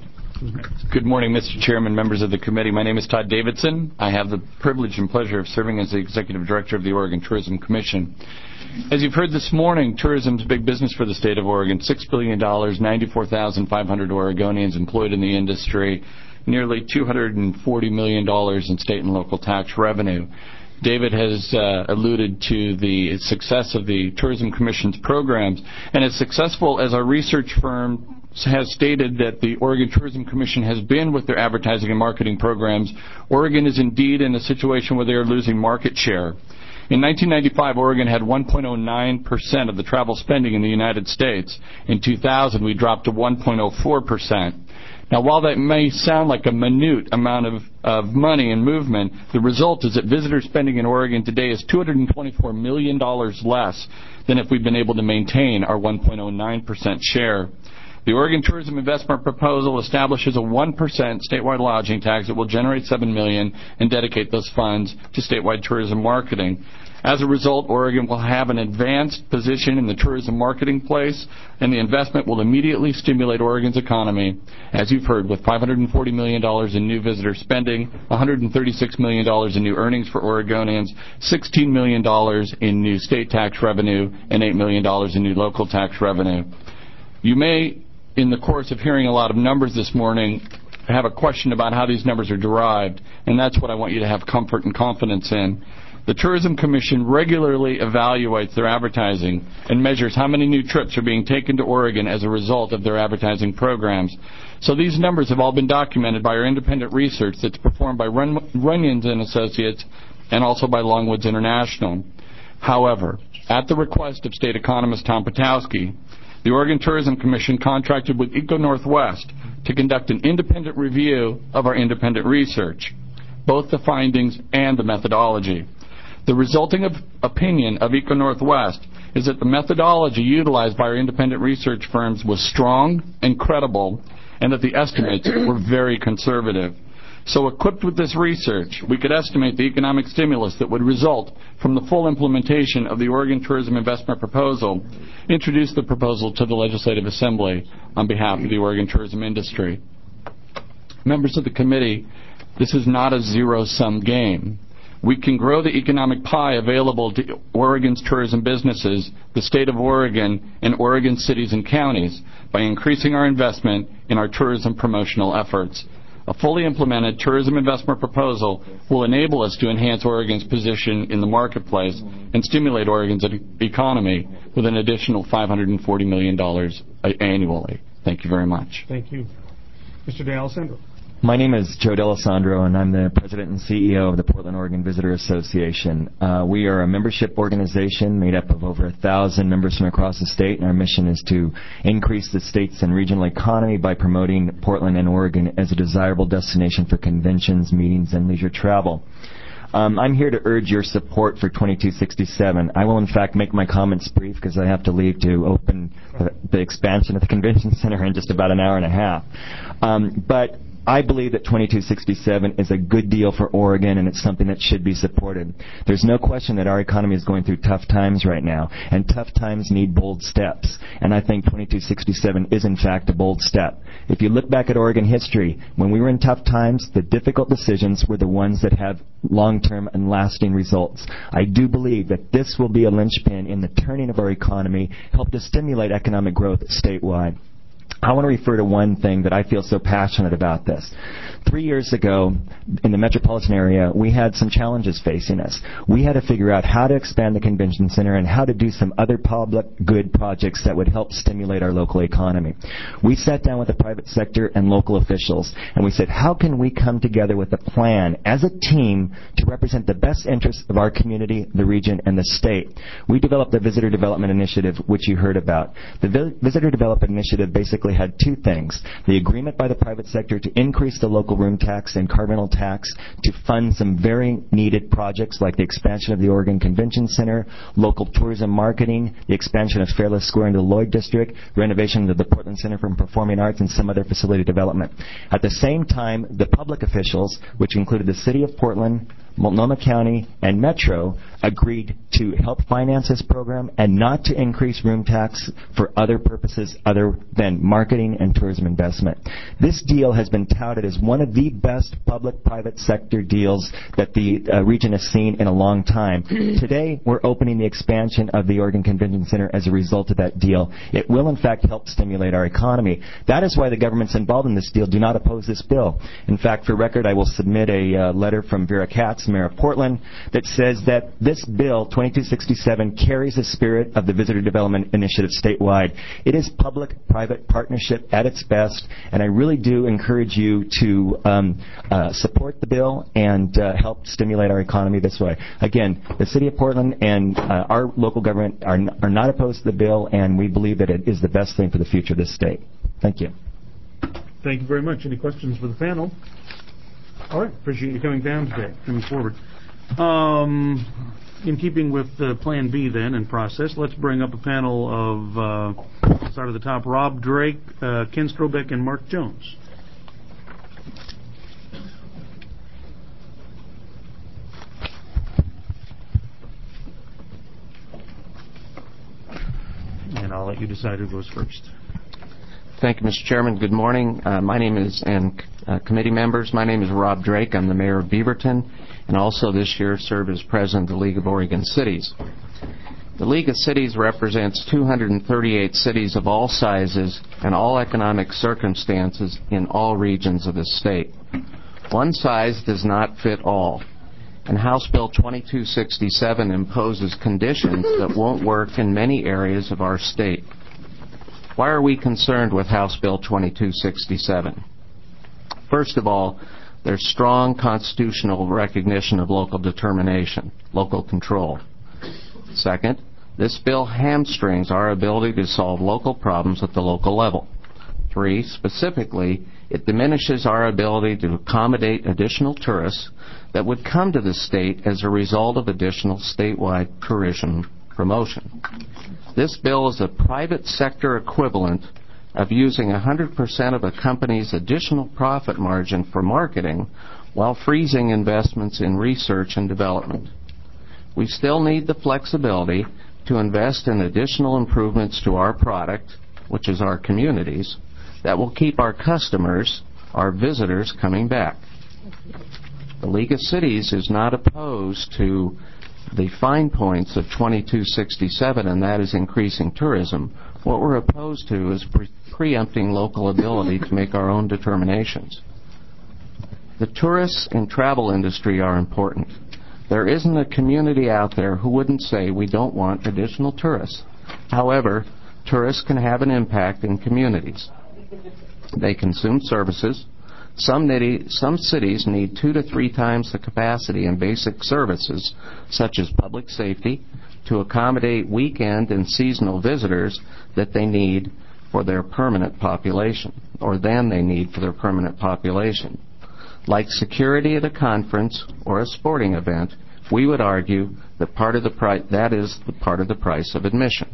Good morning, Mister Chairman, members of the committee. My name is Todd Davidson. I have the privilege and pleasure of serving as the Executive Director of the Oregon Tourism Commission. As you've heard this morning, tourism is big business for the state of Oregon. six billion dollars, ninety-four thousand five hundred Oregonians employed in the industry, nearly two hundred forty million dollars in state and local tax revenue. David has uh, alluded to the success of the Tourism Commission's programs, and as successful as our research firm has stated that the Oregon Tourism Commission has been with their advertising and marketing programs, Oregon is indeed in a situation where they are losing market share. In nineteen ninety-five, Oregon had one point oh nine percent of the travel spending in the United States. In two thousand, we dropped to one point oh four percent. Now, while that may sound like a minute amount of, of money and movement, the result is that visitor spending in Oregon today is two hundred twenty-four million dollars less than if we'd been able to maintain our one point oh nine percent share. The Oregon Tourism Investment Proposal establishes a one percent statewide lodging tax that will generate seven million dollars and dedicate those funds to statewide tourism marketing. As a result, Oregon will have an advanced position in the tourism marketing place, and the investment will immediately stimulate Oregon's economy, as you've heard, with five hundred forty million dollars in new visitor spending, one hundred thirty-six million dollars in new earnings for Oregonians, sixteen million dollars in new state tax revenue, and eight million dollars in new local tax revenue. You may, in the course of hearing a lot of numbers this morning, have a question about how these numbers are derived, and that's what I want you to have comfort and confidence in. The Tourism Commission regularly evaluates their advertising and measures how many new trips are being taken to Oregon as a result of their advertising programs. So these numbers have all been documented by our independent research that's performed by Run- Runyons and Associates and also by Longwoods International. However, at the request of state economist Tom Potowski, the Oregon Tourism Commission contracted with Eco Northwest to conduct an independent review of our independent research, both the findings and the methodology. The resulting of opinion of Eco Northwest is that the methodology utilized by our independent research firms was strong and credible, and that the estimates were very conservative. So equipped with this research, we could estimate the economic stimulus that would result from the full implementation of the Oregon Tourism Investment Proposal, introduce the proposal to the Legislative Assembly on behalf of the Oregon tourism industry. Members of the committee, this is not a zero-sum game. We can grow the economic pie available to Oregon's tourism businesses, the state of Oregon, and Oregon cities and counties by increasing our investment in our tourism promotional efforts. A fully implemented tourism investment proposal will enable us to enhance Oregon's position in the marketplace and stimulate Oregon's economy with an additional five hundred forty million dollars annually. Thank you very much. Thank you. Mister D'Alessandro. My name is Joe D'Alessandro, and I'm the President and C E O of the Portland, Oregon Visitor Association. Uh, we are a membership organization made up of over a thousand members from across the state, and our mission is to increase the state's and regional economy by promoting Portland and Oregon as a desirable destination for conventions, meetings, and leisure travel. Um, I'm here to urge your support for twenty-two sixty-seven. I will, in fact, make my comments brief because I have to leave to open the, the expansion of the convention center in just about an hour and a half. Um, but I believe that twenty-two sixty-seven is a good deal for Oregon, and it's something that should be supported. There's no question that our economy is going through tough times right now, and tough times need bold steps. And I think twenty-two sixty-seven is, in fact, a bold step. If you look back at Oregon history, when we were in tough times, the difficult decisions were the ones that have long-term and lasting results. I do believe that this will be a linchpin in the turning of our economy, help to stimulate economic growth statewide. I want to refer to one thing that I feel so passionate about this. Three years ago, in the metropolitan area, we had some challenges facing us. We had to figure out how to expand the convention center and how to do some other public good projects that would help stimulate our local economy. We sat down with the private sector and local officials, and we said, how can we come together with a plan as a team to represent the best interests of our community, the region, and the state? We developed the Visitor Development Initiative, which you heard about. The Vi- Visitor Development Initiative basically had two things: the agreement by the private sector to increase the local room tax and car rental tax to fund some very needed projects like the expansion of the Oregon Convention Center, local tourism marketing, the expansion of Fairless Square into the Lloyd District, renovation of the Portland Center for Performing Arts, and some other facility development. At the same time, the public officials, which included the City of Portland, Multnomah County, and Metro, agreed to help finance this program and not to increase room tax for other purposes other than marketing and tourism investment. This deal has been touted as one of the best public-private sector deals that the uh, region has seen in a long time. Today, we're opening the expansion of the Oregon Convention Center as a result of that deal. It will, in fact, help stimulate our economy. That is why the governments involved in this deal do not oppose this bill. In fact, for record, I will submit a uh, letter from Vera Katz, Mayor of Portland, that says that this bill, twenty-two sixty-seven, carries the spirit of the Visitor Development Initiative statewide. It is public-private partnership at its best, and I really do encourage you to um, uh, support the bill and uh, help stimulate our economy this way. Again, the City of Portland and uh, our local government are, n- are not opposed to the bill, and we believe that it is the best thing for the future of this state. Thank you. Thank you very much. Any questions for the panel? All right. Appreciate you coming down today, coming forward. Um, in keeping with uh, Plan B then and process, let's bring up a panel of, uh, start at the top, Rob Drake, uh, Ken Strobeck, and Mark Jones. And I'll let you decide who goes first. Thank you, Mister Chairman. Good morning. Uh, my name is, and uh, committee members, my name is Rob Drake. I'm the mayor of Beaverton, and also this year served as president of the League of Oregon Cities. The League of Cities represents two hundred thirty-eight cities of all sizes and all economic circumstances in all regions of the state. One size does not fit all, and House Bill twenty-two sixty-seven imposes conditions that won't work in many areas of our state. Why are we concerned with House Bill twenty-two sixty-seven? First of all, there's strong constitutional recognition of local determination, local control. Second, this bill hamstrings our ability to solve local problems at the local level. Three, specifically, it diminishes our ability to accommodate additional tourists that would come to the state as a result of additional statewide tourism promotion. This bill is a private sector equivalent of using one hundred percent of a company's additional profit margin for marketing while freezing investments in research and development. We still need the flexibility to invest in additional improvements to our product, which is our communities, that will keep our customers, our visitors, coming back. The League of Cities is not opposed to the fine points of twenty-two sixty-seven, and that is increasing tourism. What we're opposed to is pre- preempting local ability to make our own determinations. The tourists and travel industry are important. There isn't a community out there who wouldn't say we don't want additional tourists. However, tourists can have an impact in communities. They consume services. Some, nitty, some cities need two to three times the capacity in basic services, such as public safety, to accommodate weekend and seasonal visitors that they need for their permanent population, or than they need for their permanent population. Like security at a conference or a sporting event, we would argue that part of the pri- that is the part of the price of admission.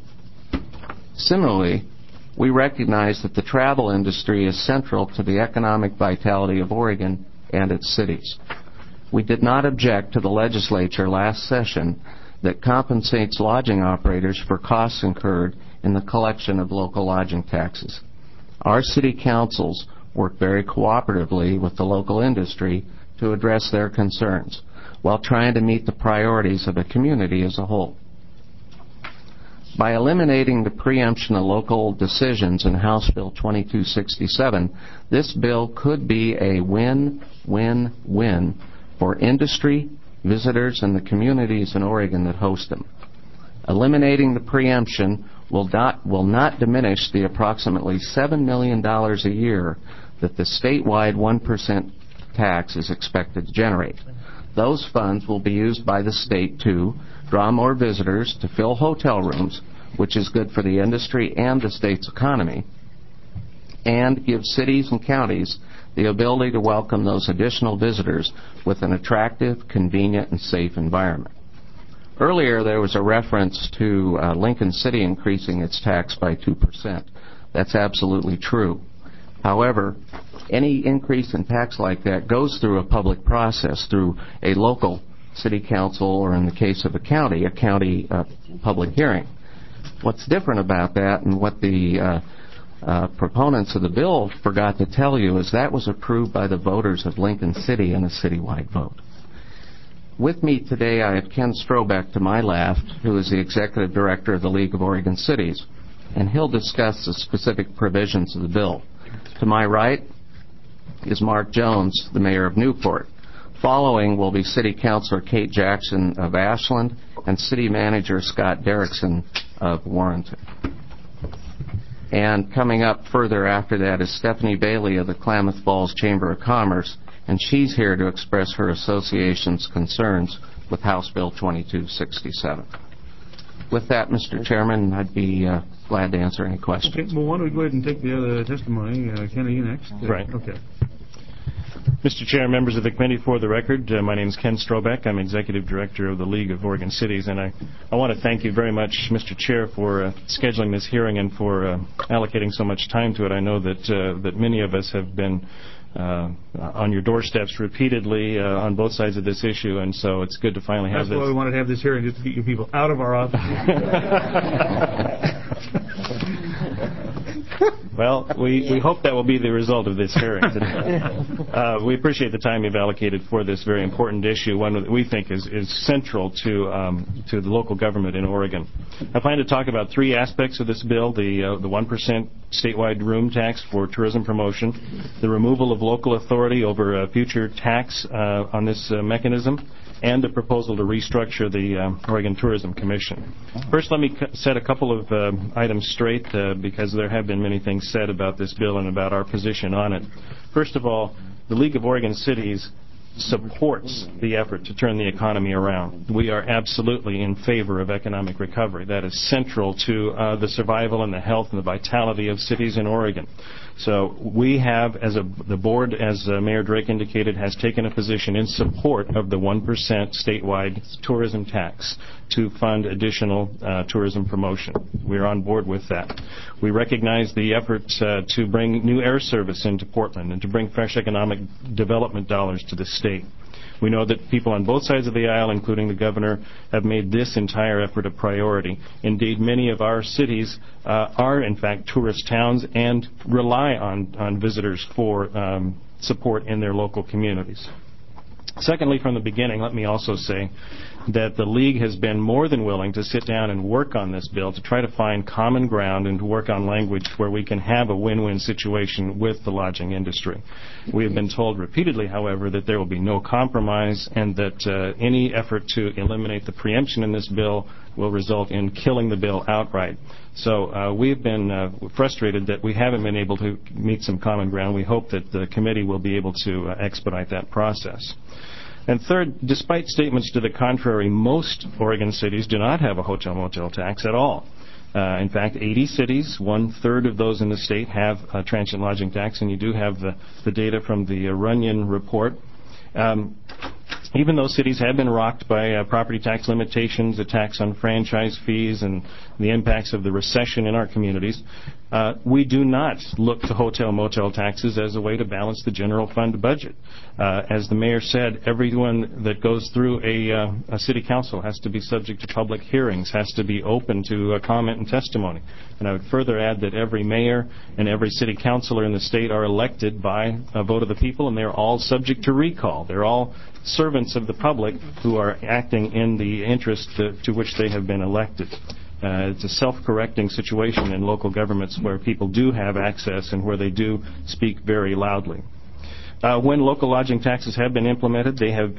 Similarly, we recognize that the travel industry is central to the economic vitality of Oregon and its cities. We did not object to the legislature last session that compensates lodging operators for costs incurred in the collection of local lodging taxes. Our city councils work very cooperatively with the local industry to address their concerns while trying to meet the priorities of the community as a whole. By eliminating the preemption of local decisions in House Bill twenty-two sixty-seven, this bill could be a win-win-win for industry, visitors, and the communities in Oregon that host them. Eliminating the preemption will not, will not diminish the approximately seven million dollars a year that the statewide one percent tax is expected to generate. Those funds will be used by the state to draw more visitors, to fill hotel rooms, which is good for the industry and the state's economy, and give cities and counties the ability to welcome those additional visitors with an attractive, convenient, and safe environment. Earlier, there was a reference to uh, Lincoln City increasing its tax by two percent. That's absolutely true. However, any increase in tax like that goes through a public process, through a local city council, or in the case of a county, a county uh, public hearing. What's different about that, and what the uh, uh, proponents of the bill forgot to tell you, is that was approved by the voters of Lincoln City in a citywide vote. With me today, I have Ken Strobeck to my left, who is the Executive Director of the League of Oregon Cities, and he'll discuss the specific provisions of the bill. To my right is Mark Jones, the Mayor of Newport. Following will be City Councilor Kate Jackson of Ashland and City Manager Scott Derrickson of Warrenton. And coming up further after that is Stephanie Bailey of the Klamath Falls Chamber of Commerce, and she's here to express her association's concerns with House Bill twenty-two sixty-seven. With that, Mister Chairman, I'd be uh, glad to answer any questions. Okay, well, why don't we go ahead and take the other testimony. Uh, Ken, are you next? Right. Okay. Mister Chair, members of the committee, for the record, uh, my name is Ken Strobeck. I'm Executive Director of the League of Oregon Cities, and I, I want to thank you very much, Mister Chair, for uh, scheduling this hearing and for uh, allocating so much time to it. I know that uh, that many of us have been uh, on your doorsteps repeatedly uh, on both sides of this issue, and so it's good to finally have That's this. why we wanted to have this hearing, just to get you people out of our office. Well, we, we hope that will be the result of this hearing today. Uh, we appreciate the time you've allocated for this very important issue, one that we think is, is central to um, to the local government in Oregon. I plan to talk about three aspects of this bill: the uh, the one percent statewide room tax for tourism promotion, the removal of local authority over a future tax uh, on this uh, mechanism, and the proposal to restructure the uh, Oregon Tourism Commission. First, let me c- set a couple of uh, items straight uh, because there have been many things said about this bill and about our position on it. First of all, the League of Oregon Cities supports the effort to turn the economy around. We are absolutely in favor of economic recovery. That is central to uh, the survival and the health and the vitality of cities in Oregon. So we have, as a, the board, as uh, Mayor Drake indicated, has taken a position in support of the one percent statewide tourism tax to fund additional uh, tourism promotion. We're on board with that. We recognize the efforts uh, to bring new air service into Portland and to bring fresh economic development dollars to the state. We know that people on both sides of the aisle, including the governor, have made this entire effort a priority. Indeed, many of our cities uh, are, in fact, tourist towns and rely on, on visitors for um, support in their local communities. Secondly, from the beginning, let me also say that the League has been more than willing to sit down and work on this bill to try to find common ground and to work on language where we can have a win-win situation with the lodging industry. We have been told repeatedly, however, that there will be no compromise and that uh, any effort to eliminate the preemption in this bill will result in killing the bill outright. So uh, we've been uh, frustrated that we haven't been able to meet some common ground. We hope that the committee will be able to uh, expedite that process. And third, despite statements to the contrary, most Oregon cities do not have a hotel-motel tax at all. Uh, in fact, eighty cities, one-third of those in the state, have a transient lodging tax, and you do have the, the data from the uh, Runyon report. Um, even though cities have been rocked by uh, property tax limitations, a tax on franchise fees, and the impacts of the recession in our communities, uh, we do not look to hotel-motel taxes as a way to balance the general fund budget. Uh, as the mayor said, everyone that goes through a, uh, a city council has to be subject to public hearings, has to be open to uh, comment and testimony. And I would further add that every mayor and every city councilor in the state are elected by a vote of the people, and they're all subject to recall. They're all servants of the public who are acting in the interest to, to which they have been elected. Uh, it's a self-correcting situation in local governments where people do have access and where they do speak very loudly. Uh, when local lodging taxes have been implemented, they have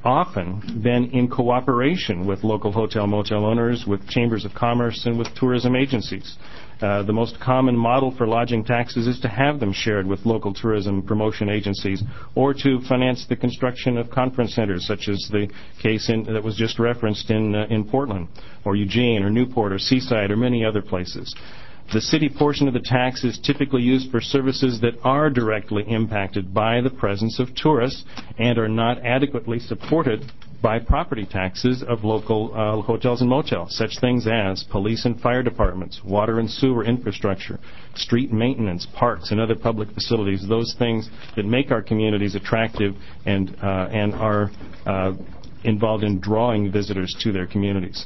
often been in cooperation with local hotel motel owners, with chambers of commerce, and with tourism agencies. Uh, the most common model for lodging taxes is to have them shared with local tourism promotion agencies or to finance the construction of conference centers, such as the case in, that was just referenced in, uh, in Portland or Eugene or Newport or Seaside or many other places. The city portion of the tax is typically used for services that are directly impacted by the presence of tourists and are not adequately supported by property taxes of local uh, hotels and motels, such things as police and fire departments, water and sewer infrastructure, street maintenance, parks, and other public facilities, those things that make our communities attractive and, uh, and are uh, involved in drawing visitors to their communities.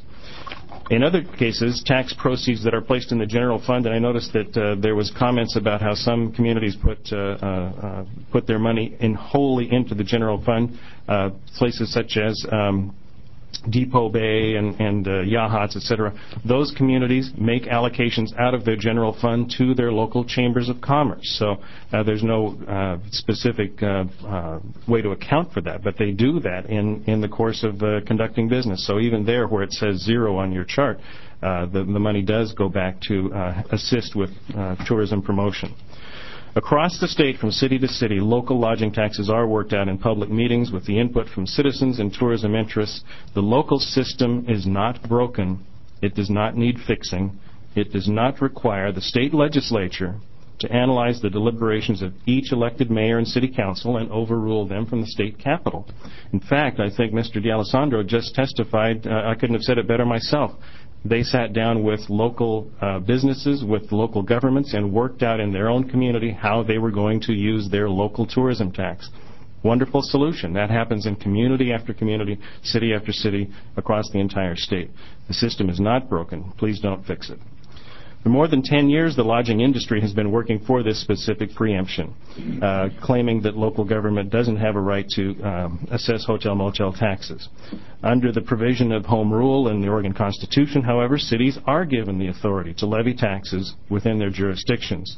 In other cases, tax proceeds that are placed in the general fund, and I noticed that uh, there was comments about how some communities put uh, uh, put their money in wholly into the general fund, uh, places such as um, Depot Bay and, and uh, Yachats, et cetera. Those communities make allocations out of their general fund to their local chambers of commerce. So uh, there's no uh, specific uh, uh, way to account for that, but they do that in, in the course of uh, conducting business. So even there where it says zero on your chart, uh, the, the money does go back to uh, assist with uh, tourism promotion. Across the state, from city to city, local lodging taxes are worked out in public meetings with the input from citizens and tourism interests. The local system is not broken. It does not need fixing. It does not require the state legislature to analyze the deliberations of each elected mayor and city council and overrule them from the state capitol. In fact, I think Mister D'Alessandro just testified, uh, I couldn't have said it better myself. They sat down with local uh, businesses, with local governments, and worked out in their own community how they were going to use their local tourism tax. Wonderful solution. That happens in community after community, city after city, across the entire state. The system is not broken. Please don't fix it. For more than ten years, the lodging industry has been working for this specific preemption, uh, claiming that local government doesn't have a right to um, assess hotel-motel taxes. Under the provision of Home Rule in the Oregon Constitution, however, cities are given the authority to levy taxes within their jurisdictions.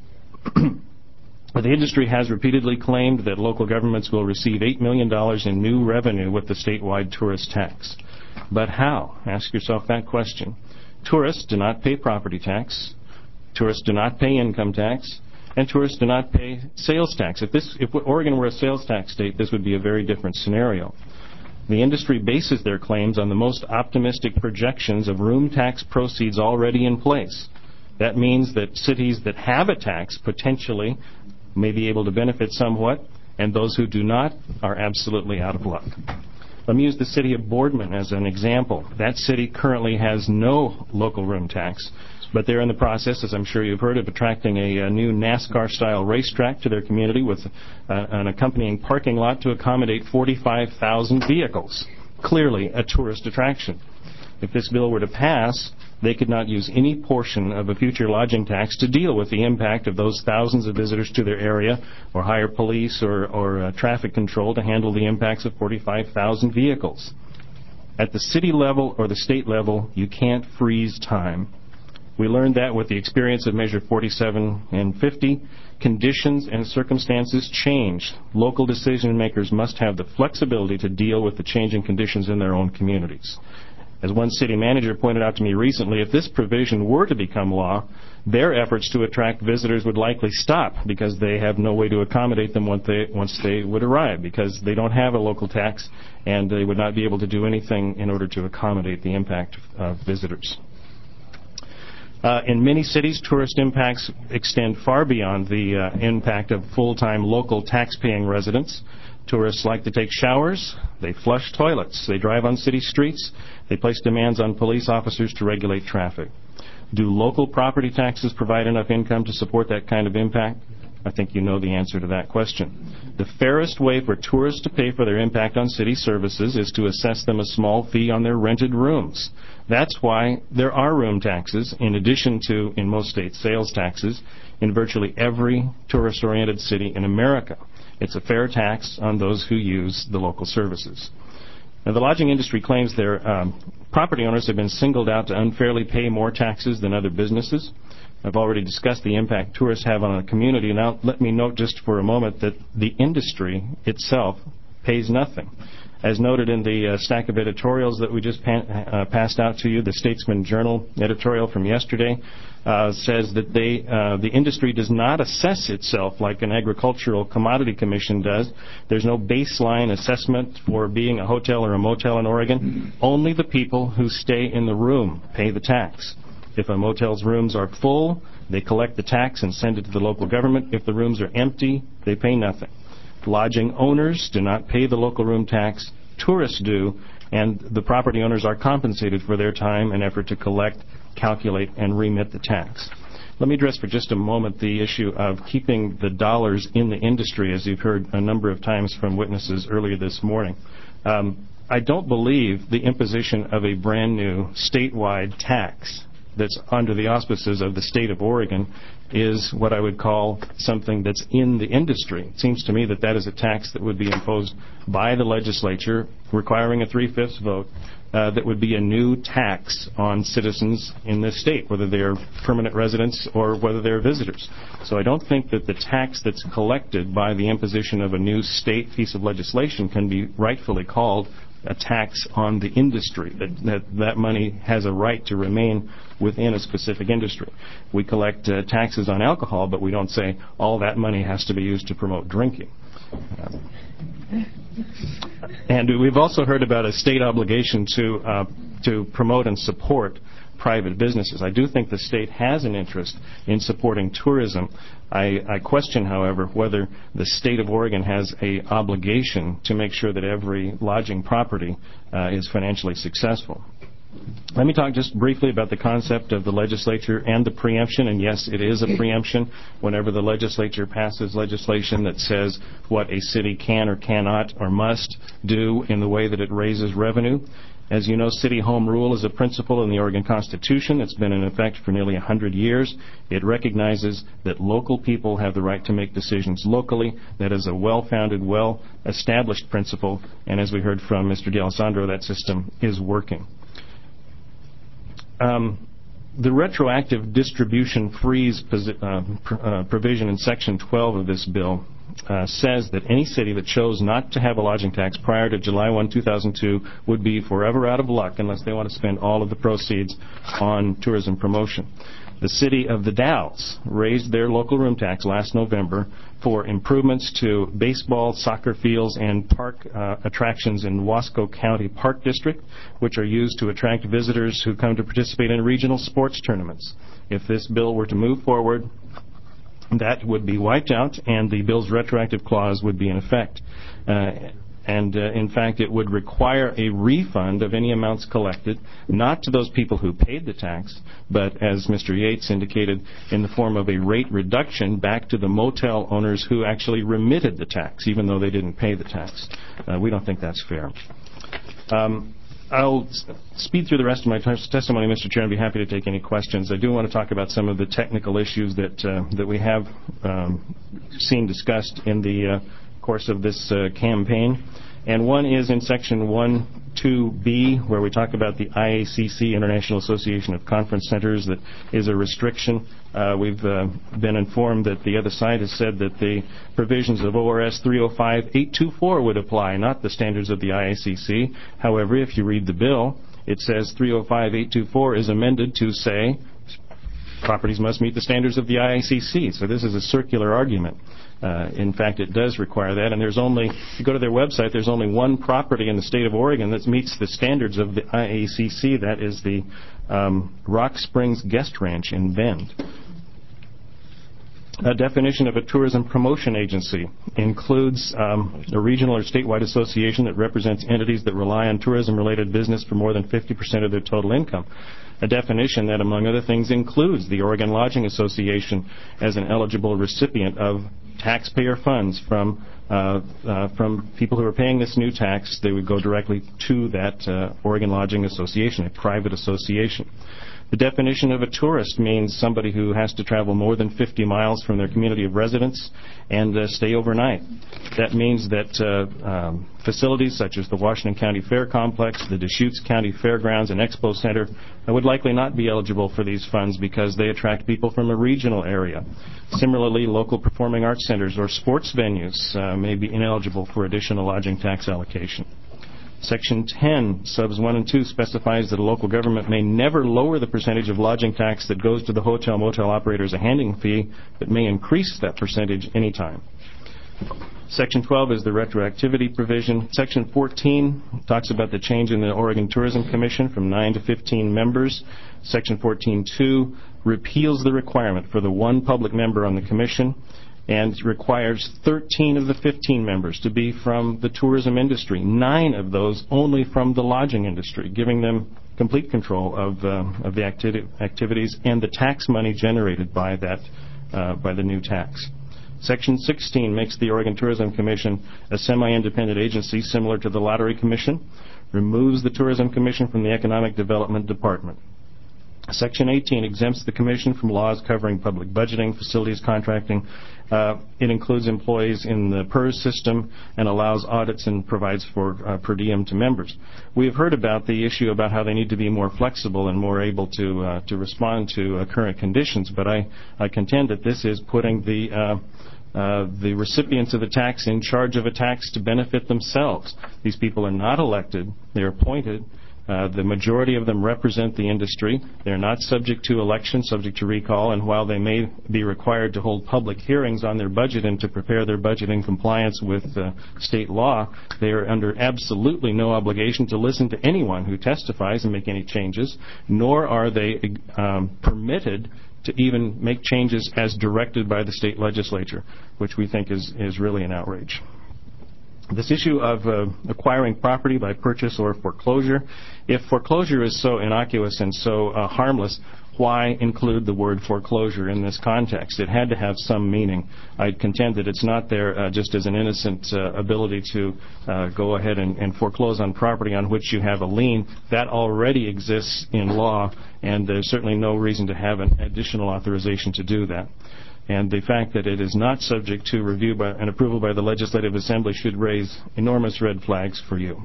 The industry has repeatedly claimed that local governments will receive eight million dollars in new revenue with the statewide tourist tax. But how? Ask yourself that question. Tourists do not pay property tax, tourists do not pay income tax, and tourists do not pay sales tax. If, this, if Oregon were a sales tax state, this would be a very different scenario. The industry bases their claims on the most optimistic projections of room tax proceeds already in place. That means that cities that have a tax potentially may be able to benefit somewhat, and those who do not are absolutely out of luck. Let me use the city of Boardman as an example. That city currently has no local room tax, but they're in the process, as I'm sure you've heard, of attracting a, a new NASCAR-style racetrack to their community with uh, an accompanying parking lot to accommodate forty-five thousand vehicles. Clearly a tourist attraction. If this bill were to pass, they could not use any portion of a future lodging tax to deal with the impact of those thousands of visitors to their area, or hire police or, or uh, traffic control to handle the impacts of forty-five thousand vehicles. At the city level or the state level, you can't freeze time. We learned that with the experience of Measure forty-seven and fifty. Conditions and circumstances change. Local decision makers must have the flexibility to deal with the changing conditions in their own communities. As one city manager pointed out to me recently, if this provision were to become law, their efforts to attract visitors would likely stop because they have no way to accommodate them once they, once they would arrive, because they don't have a local tax and they would not be able to do anything in order to accommodate the impact of visitors. Uh, in many cities, tourist impacts extend far beyond the uh, impact of full-time local tax-paying residents. Tourists like to take showers, they flush toilets, they drive on city streets, they place demands on police officers to regulate traffic. Do local property taxes provide enough income to support that kind of impact? I think you know the answer to that question. The fairest way for tourists to pay for their impact on city services is to assess them a small fee on their rented rooms. That's why there are room taxes, in addition to, in most states, sales taxes, in virtually every tourist-oriented city in America. It's a fair tax on those who use the local services. Now, the lodging industry claims their um, property owners have been singled out to unfairly pay more taxes than other businesses. I've already discussed the impact tourists have on a community. Now, let me note just for a moment that the industry itself pays nothing. As noted in the uh, stack of editorials that we just pan- uh, passed out to you, the Statesman Journal editorial from yesterday uh, says that they, uh, the industry does not assess itself like an agricultural commodity commission does. There's no baseline assessment for being a hotel or a motel in Oregon. Only the people who stay in the room pay the tax. If a motel's rooms are full, they collect the tax and send it to the local government. If the rooms are empty, they pay nothing. Lodging owners do not pay the local room tax. Tourists do, and the property owners are compensated for their time and effort to collect, calculate, and remit the tax. Let me address for just a moment the issue of keeping the dollars in the industry, as you've heard a number of times from witnesses earlier this morning. Um, I don't believe the imposition of a brand new statewide tax that's under the auspices of the state of Oregon is what I would call something that's in the industry. It seems to me that that is a tax that would be imposed by the legislature, requiring a three-fifths vote, uh, that would be a new tax on citizens in this state, whether they're permanent residents or whether they're visitors. So I don't think that the tax that's collected by the imposition of a new state piece of legislation can be rightfully called a tax on the industry, that, that that money has a right to remain within a specific industry. We collect uh, taxes on alcohol, but we don't say all that money has to be used to promote drinking. Um, and we've also heard about a state obligation to uh, to promote and support private businesses. I do think the state has an interest in supporting tourism. I, I question, however, whether the state of Oregon has a obligation to make sure that every lodging property uh, is financially successful. Let me talk just briefly about the concept of the legislature and the preemption. And yes, it is a preemption whenever the legislature passes legislation that says what a city can or cannot or must do in the way that it raises revenue. As you know, city home rule is a principle in the Oregon Constitution. It's been in effect for nearly one hundred years. It recognizes that local people have the right to make decisions locally. That is a well-founded, well-established principle. And as we heard from Mister D'Alessandro, that system is working. Um, the retroactive distribution freeze posi- uh, pr- uh, provision in Section twelve of this bill Uh, says that any city that chose not to have a lodging tax prior to July first, two thousand two would be forever out of luck unless they want to spend all of the proceeds on tourism promotion. The city of the Dalles raised their local room tax last November for improvements to baseball, soccer fields, and park uh, attractions in Wasco County Park District, which are used to attract visitors who come to participate in regional sports tournaments. If this bill were to move forward, that would be wiped out, and the bill's retroactive clause would be in effect. Uh, and, uh, in fact, it would require a refund of any amounts collected, not to those people who paid the tax, but, as Mister Yates indicated, in the form of a rate reduction back to the motel owners who actually remitted the tax, even though they didn't pay the tax. Uh, we don't think that's fair. Um, I'll speed through the rest of my testimony, Mister Chair, and be happy to take any questions. I do want to talk about some of the technical issues that uh, that we have um, seen discussed in the uh, course of this uh, campaign. And one is in Section one two B, where we talk about the I A C C, International Association of Conference Centers, that is a restriction. Uh, we've uh, been informed that the other side has said that the provisions of O R S three oh five eight two four would apply, not the standards of the I A C C. However, if you read the bill, it says three oh five eight two four is amended to say properties must meet the standards of the I A C C. So this is a circular argument. Uh, in fact, it does require that, and there's only, if you go to their website, there's only one property in the state of Oregon that meets the standards of the I A C C. That is the um, Rock Springs Guest Ranch in Bend. A definition of a tourism promotion agency includes um, a regional or statewide association that represents entities that rely on tourism-related business for more than fifty percent of their total income. A definition that, among other things, includes the Oregon Lodging Association as an eligible recipient of taxpayer funds from uh, uh, from people who are paying this new tax. They would go directly to that uh, Oregon Lodging Association, a private association. The definition of a tourist means somebody who has to travel more than fifty miles from their community of residence and uh, stay overnight. That means that uh, um, facilities such as the Washington County Fair Complex, the Deschutes County Fairgrounds and Expo Center uh, would likely not be eligible for these funds because they attract people from a regional area. Similarly, local performing arts centers or sports venues uh, may be ineligible for additional lodging tax allocation. Section ten, subs one and two, specifies that a local government may never lower the percentage of lodging tax that goes to the hotel-motel operator as a handling fee, but may increase that percentage anytime. Section twelve is the retroactivity provision. Section fourteen talks about the change in the Oregon Tourism Commission from nine to fifteen members. Section fourteen two repeals the requirement for the one public member on the commission and requires thirteen of the fifteen members to be from the tourism industry, nine of those only from the lodging industry, giving them complete control of, uh, of the acti- activities and the tax money generated by that, uh, by the new tax. Section sixteen makes the Oregon Tourism Commission a semi-independent agency similar to the Lottery Commission, removes the Tourism Commission from the Economic Development Department. Section eighteen exempts the Commission from laws covering public budgeting, facilities contracting. Uh, it includes employees in the P E R S system and allows audits and provides for uh, per diem to members. We have heard about the issue about how they need to be more flexible and more able to uh, to respond to uh, current conditions, but I, I contend that this is putting the uh, Uh, the recipients of the tax in charge of a tax to benefit themselves. These people are not elected. They're appointed. Uh, the majority of them represent the industry. They're not subject to election, subject to recall, and while they may be required to hold public hearings on their budget and to prepare their budget in compliance with uh, state law, they are under absolutely no obligation to listen to anyone who testifies and make any changes, nor are they um, permitted to even make changes as directed by the state legislature, which we think is, is really an outrage. This issue of uh, acquiring property by purchase or foreclosure, if foreclosure is so innocuous and so uh, harmless, why include the word foreclosure in this context? It had to have some meaning. I contend that it's not there uh, just as an innocent uh, ability to uh, go ahead and, and foreclose on property on which you have a lien. That already exists in law, and there's certainly no reason to have an additional authorization to do that. And the fact that it is not subject to review by, and approval by the Legislative Assembly should raise enormous red flags for you.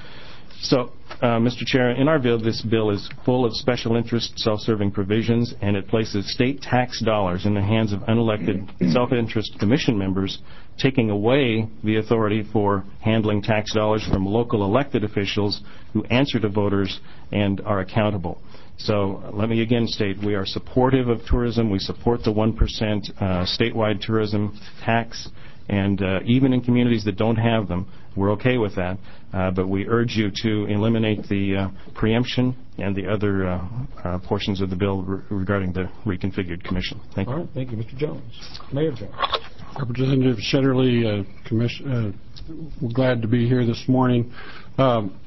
So, uh, Mister Chair, in our view, this bill is full of special interest, self-serving provisions, and it places state tax dollars in the hands of unelected self-interest commission members, taking away the authority for handling tax dollars from local elected officials who answer to voters and are accountable. So let me again state we are supportive of tourism. We support the one percent uh, statewide tourism tax. And uh, even in communities that don't have them, we're okay with that. Uh, but we urge you to eliminate the uh, preemption and the other uh, uh, portions of the bill re- regarding the reconfigured commission. Thank you. All right. Thank you, Mister Jones. Mayor Jones. Representative Shetterly, uh, commission, uh, we're glad to be here this morning. Um,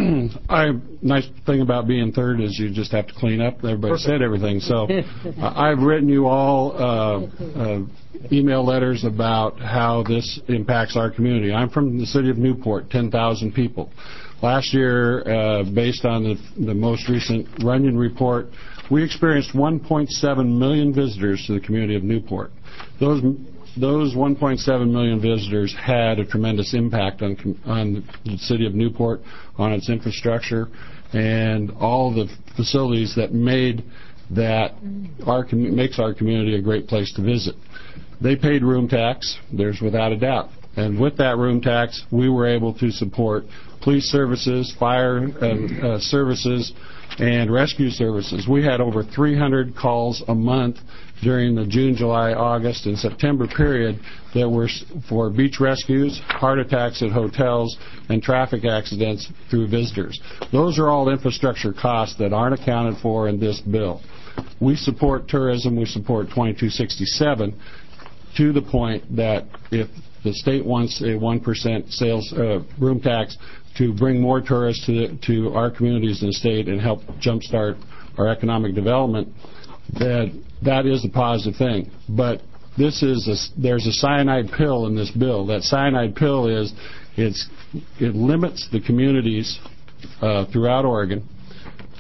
I nice thing about being third is you just have to clean up. Everybody Perfect. Said everything. So uh, I've written you all uh, uh, email letters about how this impacts our community. I'm from the city of Newport, ten thousand people. Last year, uh, based on the, the most recent Runyon report, we experienced one point seven million visitors to the community of Newport. Those Those one point seven million visitors had a tremendous impact on on the city of Newport, on its infrastructure, and all the facilities that made that our makes our community a great place to visit. They paid room tax, there's without a doubt. And with that room tax, we were able to support police services, fire uh, uh, services, and rescue services. We had over three hundred calls a month during the June, July, August, and September period that were for beach rescues, heart attacks at hotels, and traffic accidents through visitors. Those are all infrastructure costs that aren't accounted for in this bill. We support tourism. We support twenty-two sixty-seven to the point that if the state wants a one percent sales uh, room tax to bring more tourists to, the, to our communities in the state and help jumpstart our economic development, that that is a positive thing. But this is a, there's a cyanide pill in this bill. That cyanide pill is it's, it limits the communities uh, throughout Oregon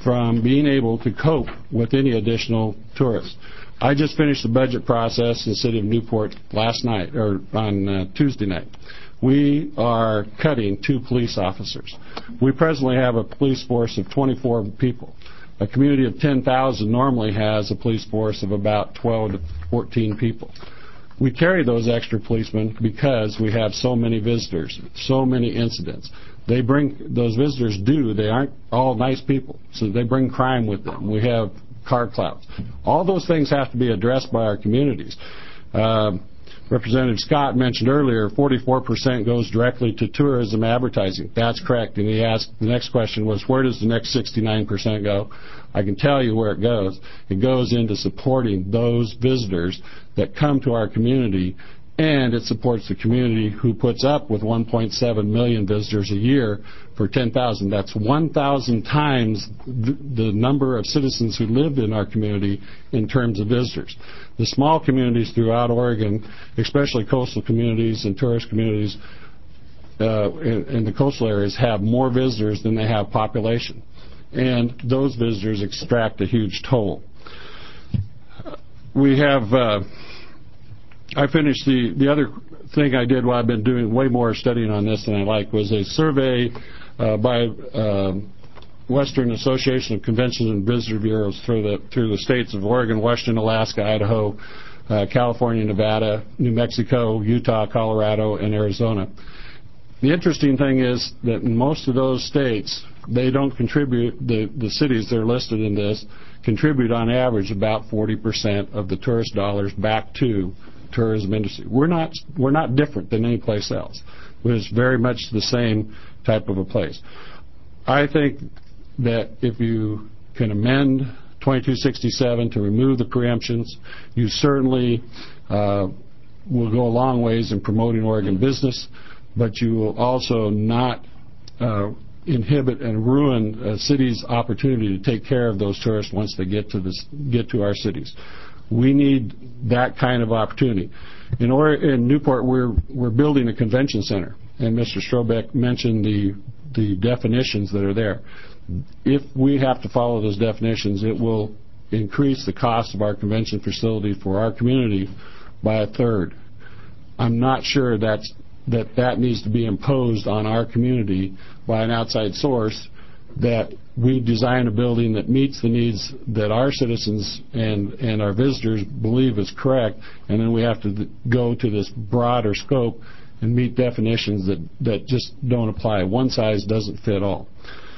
from being able to cope with any additional tourists. I just finished the budget process in the city of Newport last night, or on uh, Tuesday night. We are cutting two police officers. We presently have a police force of twenty-four people. A community of ten thousand normally has a police force of about twelve to fourteen people. We carry those extra policemen because we have so many visitors, so many incidents. They bring, those visitors do, they aren't all nice people, so they bring crime with them. We have car clouds. All those things have to be addressed by our communities. Uh, Representative Scott mentioned earlier, forty-four percent goes directly to tourism advertising. That's correct. And he asked, the next question was, where does the next sixty-nine percent go? I can tell you where it goes. It goes into supporting those visitors that come to our community, and it supports the community who puts up with one point seven million visitors a year for ten thousand. That's one thousand times the, the number of citizens who live in our community in terms of visitors. The small communities throughout Oregon, especially coastal communities and tourist communities uh, in, in the coastal areas, have more visitors than they have population. And those visitors extract a huge toll. We have... Uh, I finished the, the other thing I did while I've been doing way more studying on this than I like was a survey uh, by uh, Western Association of Convention and Visitor Bureaus through the through the states of Oregon, Washington, Alaska, Idaho, uh, California, Nevada, New Mexico, Utah, Colorado, and Arizona. The interesting thing is that in most of those states, they don't contribute, the, the cities that are listed in this, contribute on average about forty percent of the tourist dollars back to tourism industry. We're not we're not different than any place else. It's very much the same type of a place. I think that if you can amend twenty-two sixty-seven to remove the preemptions, you certainly uh, will go a long ways in promoting Oregon business, but you will also not uh, inhibit and ruin a city's opportunity to take care of those tourists once they get to this get to our cities. We need that kind of opportunity. In, or, in Newport, we're we're building a convention center, and Mister Strobeck mentioned the the definitions that are there. If we have to follow those definitions, it will increase the cost of our convention facility for our community by a third. I'm not sure that's, that that needs to be imposed on our community by an outside source, that we design a building that meets the needs that our citizens and, and our visitors believe is correct, and then we have to th- go to this broader scope and meet definitions that, that just don't apply. One size doesn't fit all.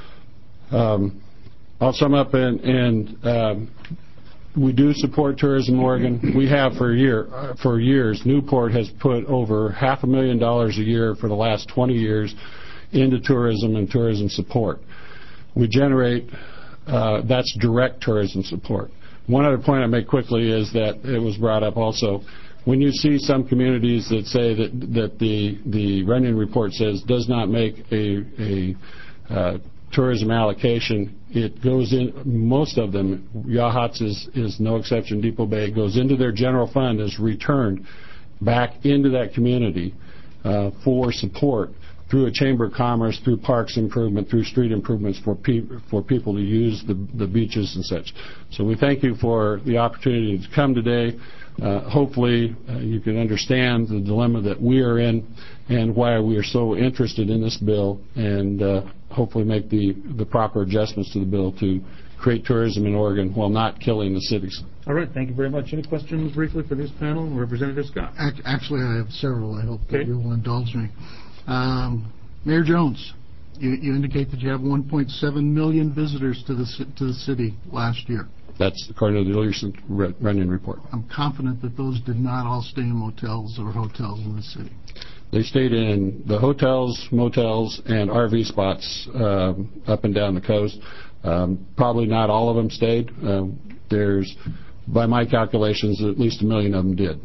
Um, I'll sum up, and, and um, we do support tourism in Oregon. We have for a year, uh, for years. Newport has put over half a million dollars a year for the last twenty years into tourism and tourism support. We generate, uh, that's direct tourism support. One other point I make quickly is that it was brought up also. When you see some communities that say that that the the Runyon report says does not make a a uh, tourism allocation, it goes in, most of them, Yachats is, is no exception, Depot Bay, goes into their general fund, is returned back into that community uh, for support through a Chamber of Commerce, through parks improvement, through street improvements for, pe- for people to use the, the beaches and such. So we thank you for the opportunity to come today. Uh, hopefully uh, you can understand the dilemma that we are in and why we are so interested in this bill, and uh, hopefully make the, the proper adjustments to the bill to create tourism in Oregon while not killing the cities. All right, thank you very much. Any questions briefly for this panel? Representative Scott. Actually, I have several. I hope okay. that you will indulge me. Um, Mayor Jones, you, you indicate that you have one point seven million visitors to the to the city last year. That's according to the recent Runyon report. I'm confident that those did not all stay in motels or hotels in the city. They stayed in the hotels, motels, and R V spots um, up and down the coast. Um, probably not all of them stayed. Uh, there's, by my calculations, at least a million of them did.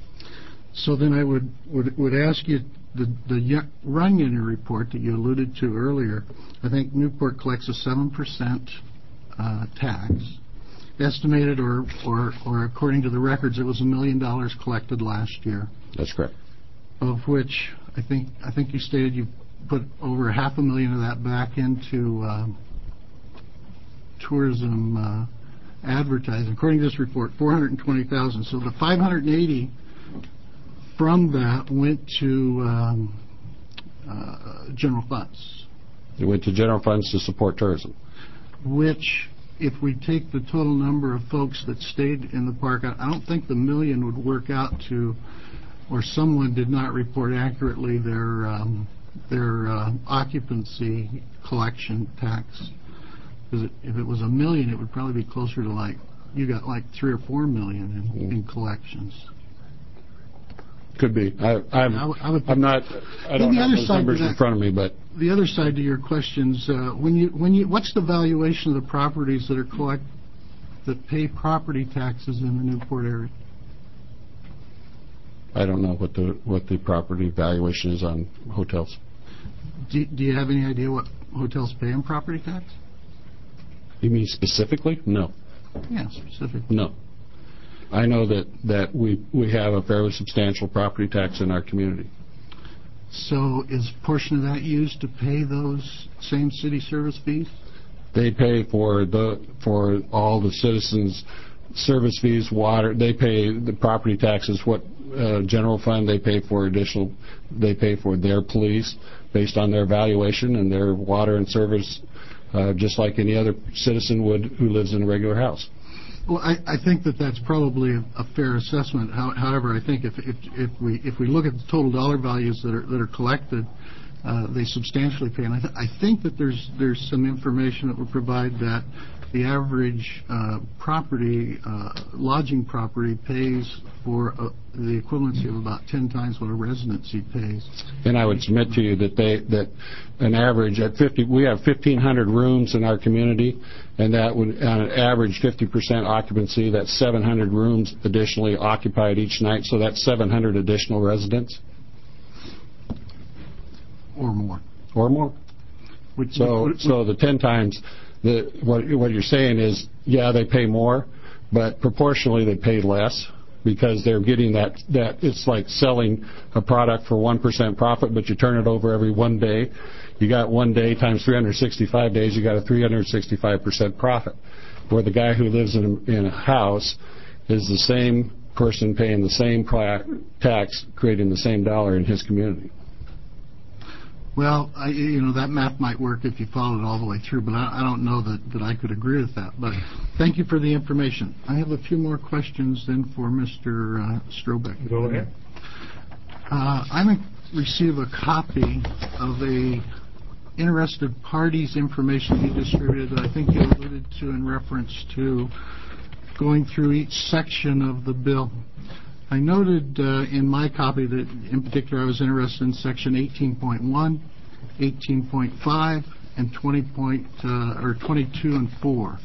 So then I would, would, would ask you, the, the Runyon report that you alluded to earlier, I think Newport collects a seven percent uh, tax. Estimated, or, or, or according to the records, it was a million dollars collected last year. That's correct. Of which I think I think you stated you put over half a million of that back into um, tourism uh, advertising. According to this report, four hundred twenty thousand. So the five hundred eighty from that went to um, uh, general funds. It went to general funds to support tourism. Which, if we take the total number of folks that stayed in the park, I don't think the million would work out to, or someone did not report accurately their um, their uh, occupancy collection tax. Because if it was a million, it would probably be closer to like, you got like three or four million in, in collections. Could be. I, I'm, I would, I would I'm not, I don't the have other those side numbers to that, in front of me, but the other side to your questions, uh, when you, when you, what's the valuation of the properties that are collect, that pay property taxes in the Newport area? I don't know what the what the property valuation is on hotels. Do, do you have any idea what hotels pay in property tax? You mean specifically? No. Yeah, specifically. No. I know that, that we we have a fairly substantial property tax in our community. So is a portion of that used to pay those same city service fees? They pay for the for all the citizens' service fees, water. They pay the property taxes. What uh, general fund they pay for additional? They pay for their police based on their valuation and their water and service, uh, just like any other citizen would who lives in a regular house. Well, I, I think that that's probably a, a fair assessment. How, however, I think if, if if we if we look at the total dollar values that are that are collected, uh, they substantially pay. And I, th- I think that there's there's some information that would provide that the average uh, property uh, lodging property pays for uh, the equivalency of about ten times what a residency pays. And I would submit to you that they that an average at fifty, we have fifteen hundred rooms in our community, and that would on an average fifty percent occupancy. That's seven hundred rooms additionally occupied each night. So that's seven hundred additional residents, or more, or more. Which, so which, so the ten times. The, what, what you're saying is, yeah, they pay more, but proportionally they pay less because they're getting that, that it's like selling a product for one percent profit, but you turn it over every one day. You got one day times three hundred sixty-five days, you got a three hundred sixty-five percent profit. Where the guy who lives in a, in a house is the same person paying the same tax, creating the same dollar in his community. Well, I, you know, that math might work if you followed it all the way through, but I, I don't know that, that I could agree with that. But thank you for the information. I have a few more questions then for Mister Uh, Strobeck. Go ahead. Uh, I received a copy of a interested parties information you distributed that I think you alluded to in reference to going through each section of the bill. I noted uh, in my copy that, in particular, I was interested in Section eighteen point one, eighteen point five, and twenty point, uh, or twenty-two and four.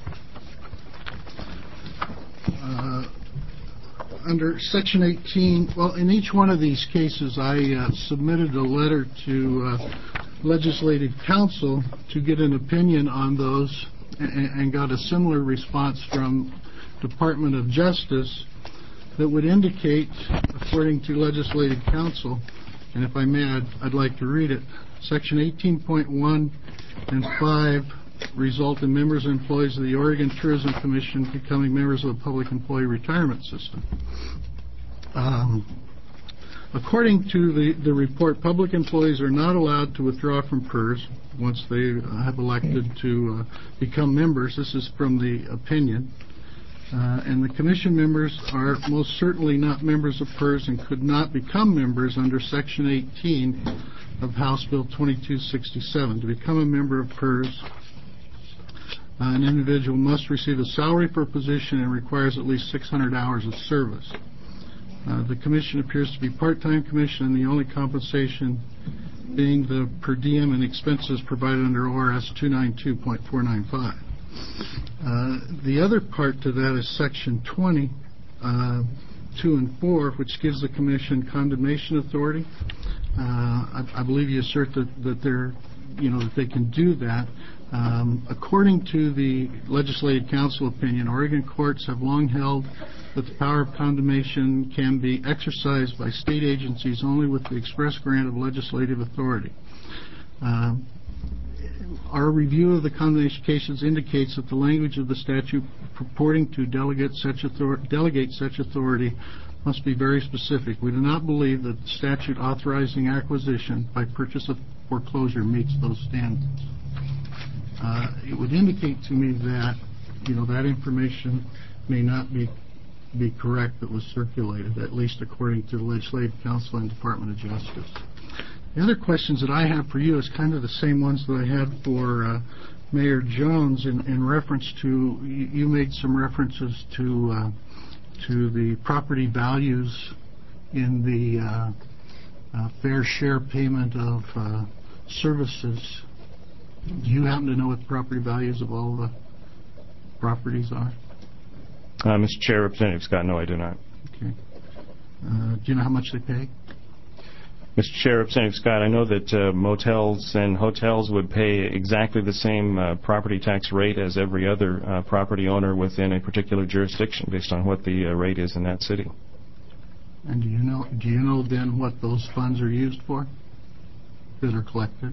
Uh, under Section eighteen, well, in each one of these cases, I uh, submitted a letter to uh, Legislative Counsel to get an opinion on those, and, and got a similar response from Department of Justice that would indicate, according to Legislative Counsel, and if I may, I'd, I'd like to read it. Section eighteen point one and five result in members and employees of the Oregon Tourism Commission becoming members of the Public Employee Retirement System. Um, according to the, the report, public employees are not allowed to withdraw from P E R S once they uh, have elected to uh, become members. This is from the opinion. Uh, and the Commission members are most certainly not members of P E R S and could not become members under Section eighteen of House Bill twenty-two sixty-seven. To become a member of P E R S, uh, an individual must receive a salary for a position and requires at least six hundred hours of service. Uh, the Commission appears to be part-time Commission, and the only compensation being the per diem and expenses provided under O R S two ninety-two point four nine five. Uh, the other part to that is Section twenty, uh, two and four, which gives the Commission condemnation authority. Uh, I, I believe you assert that, that they're, you know, that they can do that. Um, according to the Legislative Counsel opinion, Oregon courts have long held that the power of condemnation can be exercised by state agencies only with the express grant of legislative authority. Uh, Our our review of the condemnation cases indicates that the language of the statute purporting to delegate such, author- delegate such authority must be very specific. We do not believe that the statute authorizing acquisition by purchase of foreclosure meets those standards. Uh, it would indicate to me that, you know, that information may not be be correct that was circulated, at least according to the Legislative Council and Department of Justice. The other questions that I have for you is kind of the same ones that I had for uh, Mayor Jones in, in reference to, you, you made some references to uh, to the property values in the uh, uh, fair share payment of uh, services. Do you happen to know what the property values of all the properties are? Uh, Mister Chair, Representative Scott, no, I do not. Okay. Uh, do you know how much they pay? Mister Chair, Representative Scott, I know that uh, motels and hotels would pay exactly the same uh, property tax rate as every other uh, property owner within a particular jurisdiction based on what the uh, rate is in that city. And do you know, do you know then what those funds are used for that are collected?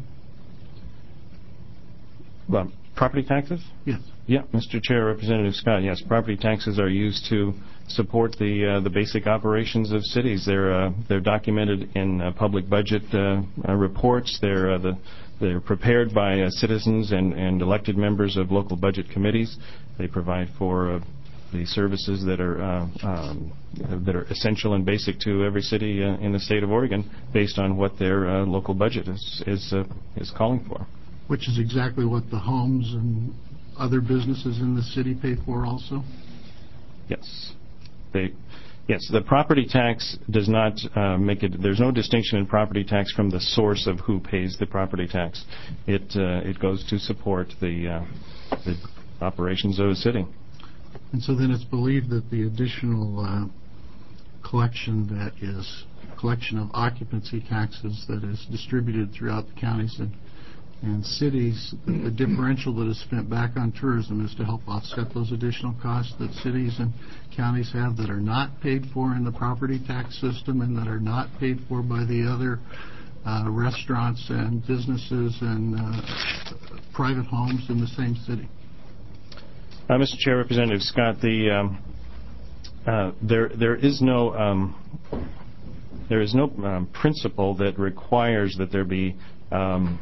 Well, property taxes? Yes. Yeah, Mister Chair, Representative Scott, yes, property taxes are used to support the uh, the basic operations of cities. They're uh, they're documented in uh, public budget uh, uh, reports. They're uh, the they're prepared by uh, citizens and, and elected members of local budget committees. They provide for uh, the services that are uh, um, that are essential and basic to every city uh, in the state of Oregon, based on what their uh, local budget is is uh, is calling for. Which is exactly what the homes and other businesses in the city pay for also? Yes. They, yes, the property tax does not uh, make it, there's no distinction in property tax from the source of who pays the property tax. It uh, it goes to support the, uh, the operations of a city. And so then it's believed that the additional uh, collection that is, collection of occupancy taxes that is distributed throughout the counties and and cities, the differential that is spent back on tourism is to help offset those additional costs that cities and counties have that are not paid for in the property tax system and that are not paid for by the other uh, restaurants and businesses and uh, private homes in the same city. Uh, Mister Chair, Representative Scott, the um, uh, there there is no um, there is no um, principle that requires that there be um,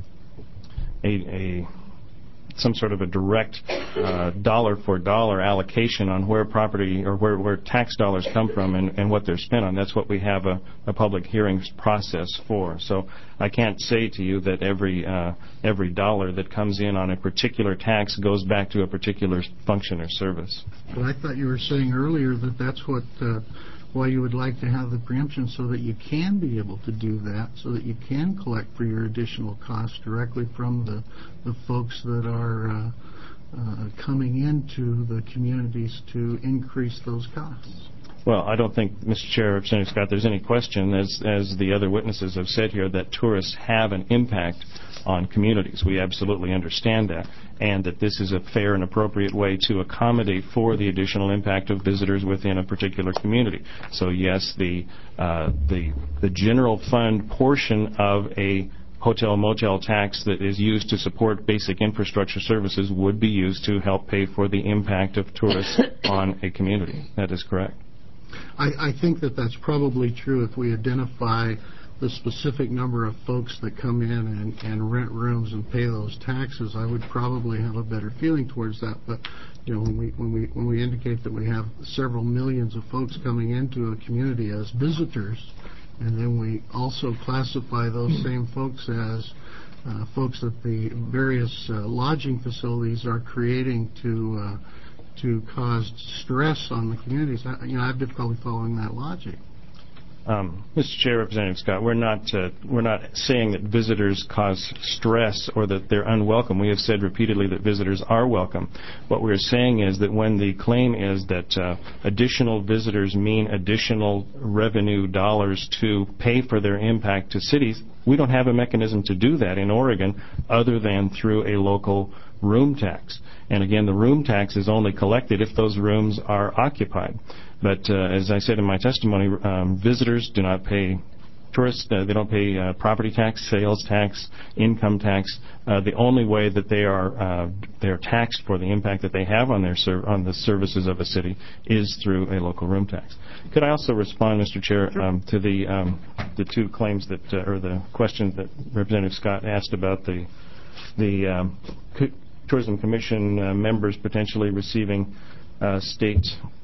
A, a some sort of a direct uh, dollar for dollar allocation on where property or where, where tax dollars come from and, and what they're spent on. That's what we have a, a public hearings process for. So I can't say to you that every uh, every dollar that comes in on a particular tax goes back to a particular function or service. But I thought you were saying earlier that that's what uh, why you would like to have the preemption, so that you can be able to do that, so that you can collect for your additional costs directly from the, the folks that are uh, uh, coming into the communities to increase those costs. Well, I don't think, Mister Chair, Representative Scott, there's any question, as as the other witnesses have said here, that tourists have an impact on communities. We absolutely understand that, and that this is a fair and appropriate way to accommodate for the additional impact of visitors within a particular community. So yes, the uh, the the general fund portion of a hotel motel tax that is used to support basic infrastructure services would be used to help pay for the impact of tourists on a community. That is correct. I, I think that that's probably true if we identify the specific number of folks that come in and, and rent rooms and pay those taxes. I would probably have a better feeling towards that. But you know, when we when we when we indicate that we have several millions of folks coming into a community as visitors, and then we also classify those same folks as uh, folks that the various uh, lodging facilities are creating to uh, to cause stress on the communities. I, you know, I have difficulty following that logic. Um, Mister Chair, Representative Scott, we're not uh, we're not saying that visitors cause stress or that they're unwelcome. We have said repeatedly that visitors are welcome. What we're saying is that when the claim is that uh, additional visitors mean additional revenue dollars to pay for their impact to cities, we don't have a mechanism to do that in Oregon other than through a local room tax. And again, the room tax is only collected if those rooms are occupied. But uh, as I said in my testimony, um, visitors do not pay tourists. Uh, they don't pay uh, property tax, sales tax, income tax. Uh, the only way that they are uh, they are taxed for the impact that they have on their ser- on the services of a city is through a local room tax. Could I also respond, Mister Chair, um, to the um, the two claims that uh, or the questions that Representative Scott asked about the the um, C- Tourism Commission uh, members potentially receiving uh, state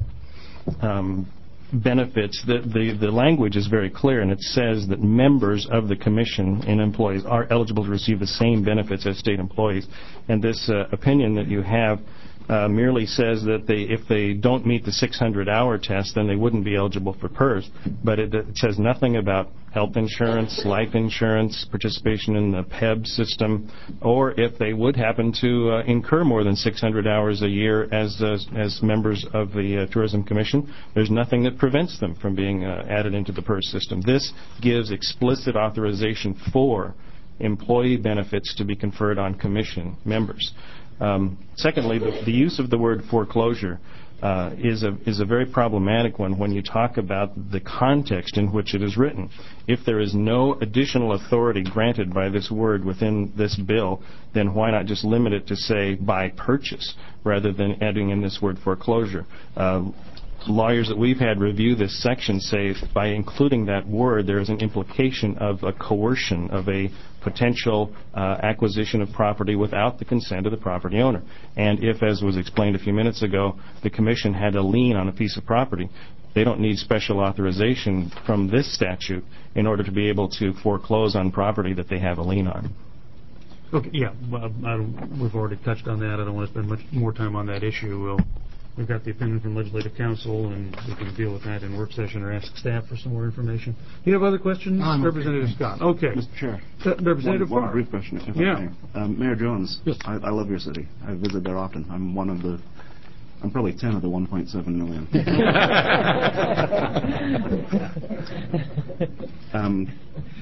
um, benefits. The, the the language is very clear, and it says that members of the commission and employees are eligible to receive the same benefits as state employees. And this uh, opinion that you have uh, merely says that they, if they don't meet the six hundred hour test, then they wouldn't be eligible for PERS. But it, it says nothing about health insurance, life insurance, participation in the P E B system, or if they would happen to uh, incur more than six hundred hours a year as uh, as members of the uh, Tourism Commission. There's nothing that prevents them from being uh, added into the PERS system. This gives explicit authorization for employee benefits to be conferred on commission members. Um, secondly, the, the use of the word foreclosure uh, is a is a very problematic one when you talk about the context in which it is written. If there is no additional authority granted by this word within this bill, then why not just limit it to say by purchase rather than adding in this word foreclosure? Uh, Lawyers that we've had review this section say by including that word there is an implication of a coercion of a potential uh, acquisition of property without the consent of the property owner. And if, as was explained a few minutes ago, the Commission had a lien on a piece of property, they don't need special authorization from this statute in order to be able to foreclose on property that they have a lien on. Okay, yeah, well, I don't, we've already touched on that. I don't want to spend much more time on that issue. We'll We've got the opinion from Legislative Council, and we can deal with that in work session or ask staff for some more information. Do you have other questions, I'm Representative okay. Scott? Okay. Mister Chair. Uh, Representative one, one Farr. brief question, if yeah. I may. Um, Mayor Jones, yes. I, I love your city. I visit there often. I'm one of the, I'm probably ten of the one point seven million. um,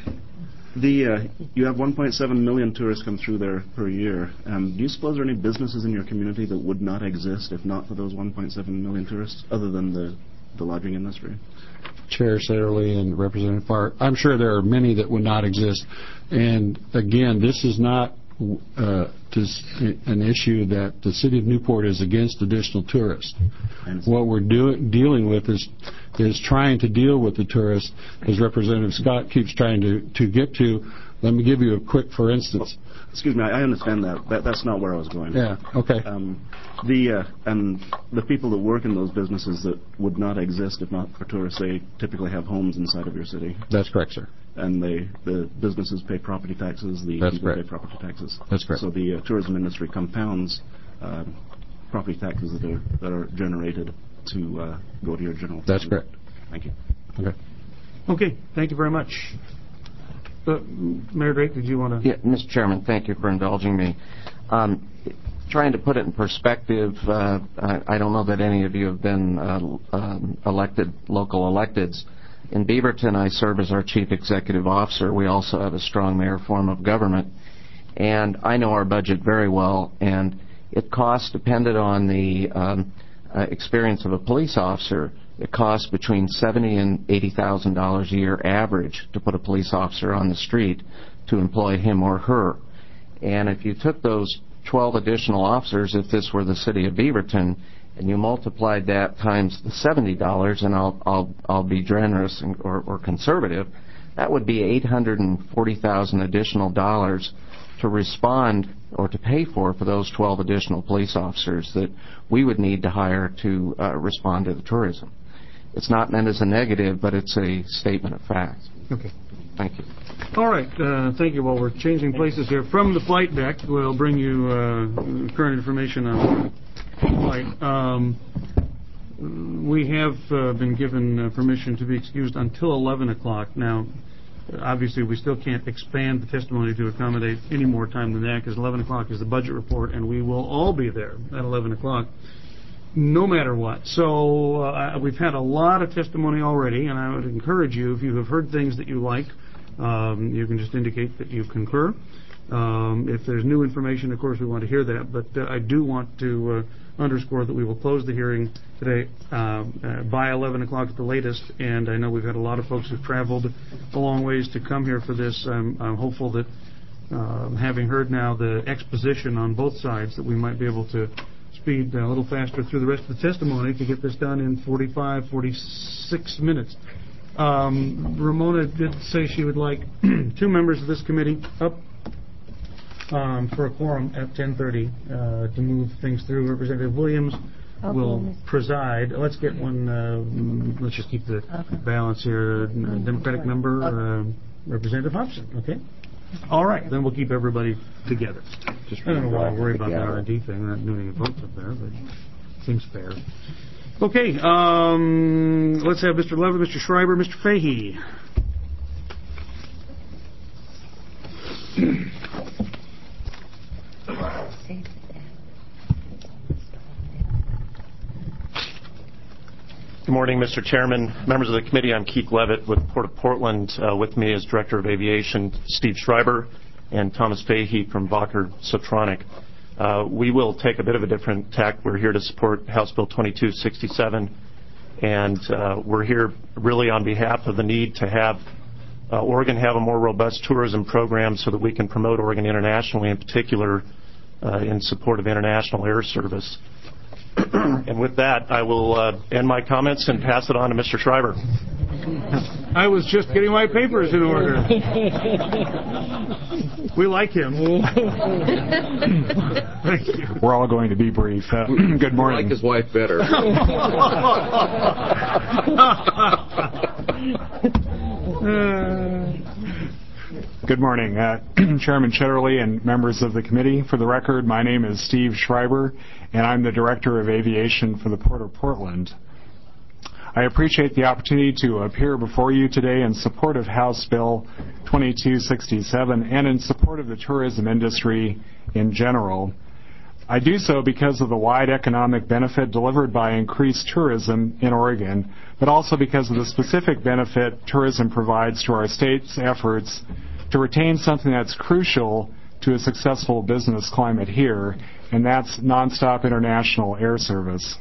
The uh, you have one point seven million tourists come through there per year. Um, do you suppose there are any businesses in your community that would not exist if not for those one point seven million tourists, other than the, the lodging industry? Chair Satterley and Representative Farr, I'm sure there are many that would not exist. And again, this is not uh, this, an issue that the City of Newport is against additional tourists. What we're do, dealing with is is trying to deal with the tourists, as Representative Scott keeps trying to, to get to. Let me give you a quick for instance. Well, excuse me, I understand that. that. That's not where I was going. Yeah, okay. Um, the uh, and the people that work in those businesses that would not exist if not for tourists, they typically have homes inside of your city. That's correct, sir. And they, the businesses pay property taxes, the That's people correct. pay property taxes. That's correct. So the uh, tourism industry compounds uh, property taxes that are, that are generated to uh, go to your general. That's correct. Thank you. Okay. Okay, thank you very much. Uh, Mayor Drake, did you want to? Yeah, Mister Chairman, thank you for indulging me. Um, trying to put it in perspective, uh, I, I don't know that any of you have been uh, um, elected, local electeds. In Beaverton, I serve as our Chief Executive Officer. We also have a strong mayor form of government. And I know our budget very well, and it costs, depended on the um, uh, experience of a police officer, it costs between seventy thousand and eighty thousand dollars a year average to put a police officer on the street to employ him or her. And if you took those twelve additional officers, if this were the city of Beaverton, and you multiplied that times the seventy dollars, and I'll I'll I'll be generous and, or, or conservative, that would be eight hundred forty thousand dollars additional dollars to respond or to pay for for those twelve additional police officers that we would need to hire to uh, respond to the tourism. It's not meant as a negative, but it's a statement of fact. Okay. Thank you. All right. Uh, thank you. While we're changing places here, from the flight deck, we'll bring you uh, current information on the flight. Um, we have uh, been given uh, permission to be excused until eleven o'clock. Now, obviously, we still can't expand the testimony to accommodate any more time than that, because eleven o'clock is the budget report, and we will all be there at eleven o'clock. No matter what. So uh, we've had a lot of testimony already, and I would encourage you, if you have heard things that you like, um, you can just indicate that you concur. Um, if there's new information, of course, we want to hear that. But uh, I do want to uh, underscore that we will close the hearing today um, uh, by eleven o'clock at the latest. And I know we've had a lot of folks who've traveled a long ways to come here for this. I'm, I'm hopeful that, uh, having heard now the exposition on both sides, that we might be able to speed a little faster through the rest of the testimony to get this done in forty-five, forty-six minutes. Um, Ramona did say she would like two members of this committee up um, for a quorum at ten thirty uh, to move things through. Representative Williams Okay. will preside. Let's get one. Uh, let's just keep the Okay. balance here. Uh, Democratic member, uh, Representative Hobson. Okay. All right. Then we'll keep everybody together. Just I don't know why I worry about that R and D thing. Not doing any votes up there, but it seems fair. Okay. Um, let's have Mister Levitt, Mister Schreiber, Mister Fahey. Good morning, Mister Chairman, members of the committee. I'm Keith Levitt with Port of Portland. Uh, with me is Director of Aviation Steve Schreiber and Thomas Fahey from Vacher Sotronic. Uh, we will take a bit of a different tack. We're here to support House Bill twenty-two sixty-seven, and uh, we're here really on behalf of the need to have uh, Oregon have a more robust tourism program so that we can promote Oregon internationally, in particular uh, in support of international air service. And with that, I will uh, end my comments and pass it on to Mister Schreiber. I was just getting my papers in order. We like him. Thank you. We're all going to be brief. Uh, good morning. I like his wife better. Good morning, uh, Chairman Chitterly and members of the committee. For the record, my name is Steve Schreiber, and I'm the Director of Aviation for the Port of Portland. I appreciate the opportunity to appear before you today in support of House Bill twenty-two sixty-seven and in support of the tourism industry in general. I do so because of the wide economic benefit delivered by increased tourism in Oregon, but also because of the specific benefit tourism provides to our state's efforts to retain something that's crucial to a successful business climate here, and that's nonstop international air service.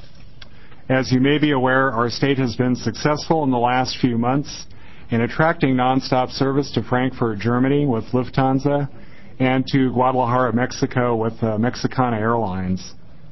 As you may be aware, our state has been successful in the last few months in attracting nonstop service to Frankfurt, Germany with Lufthansa and to Guadalajara, Mexico with uh, Mexicana Airlines.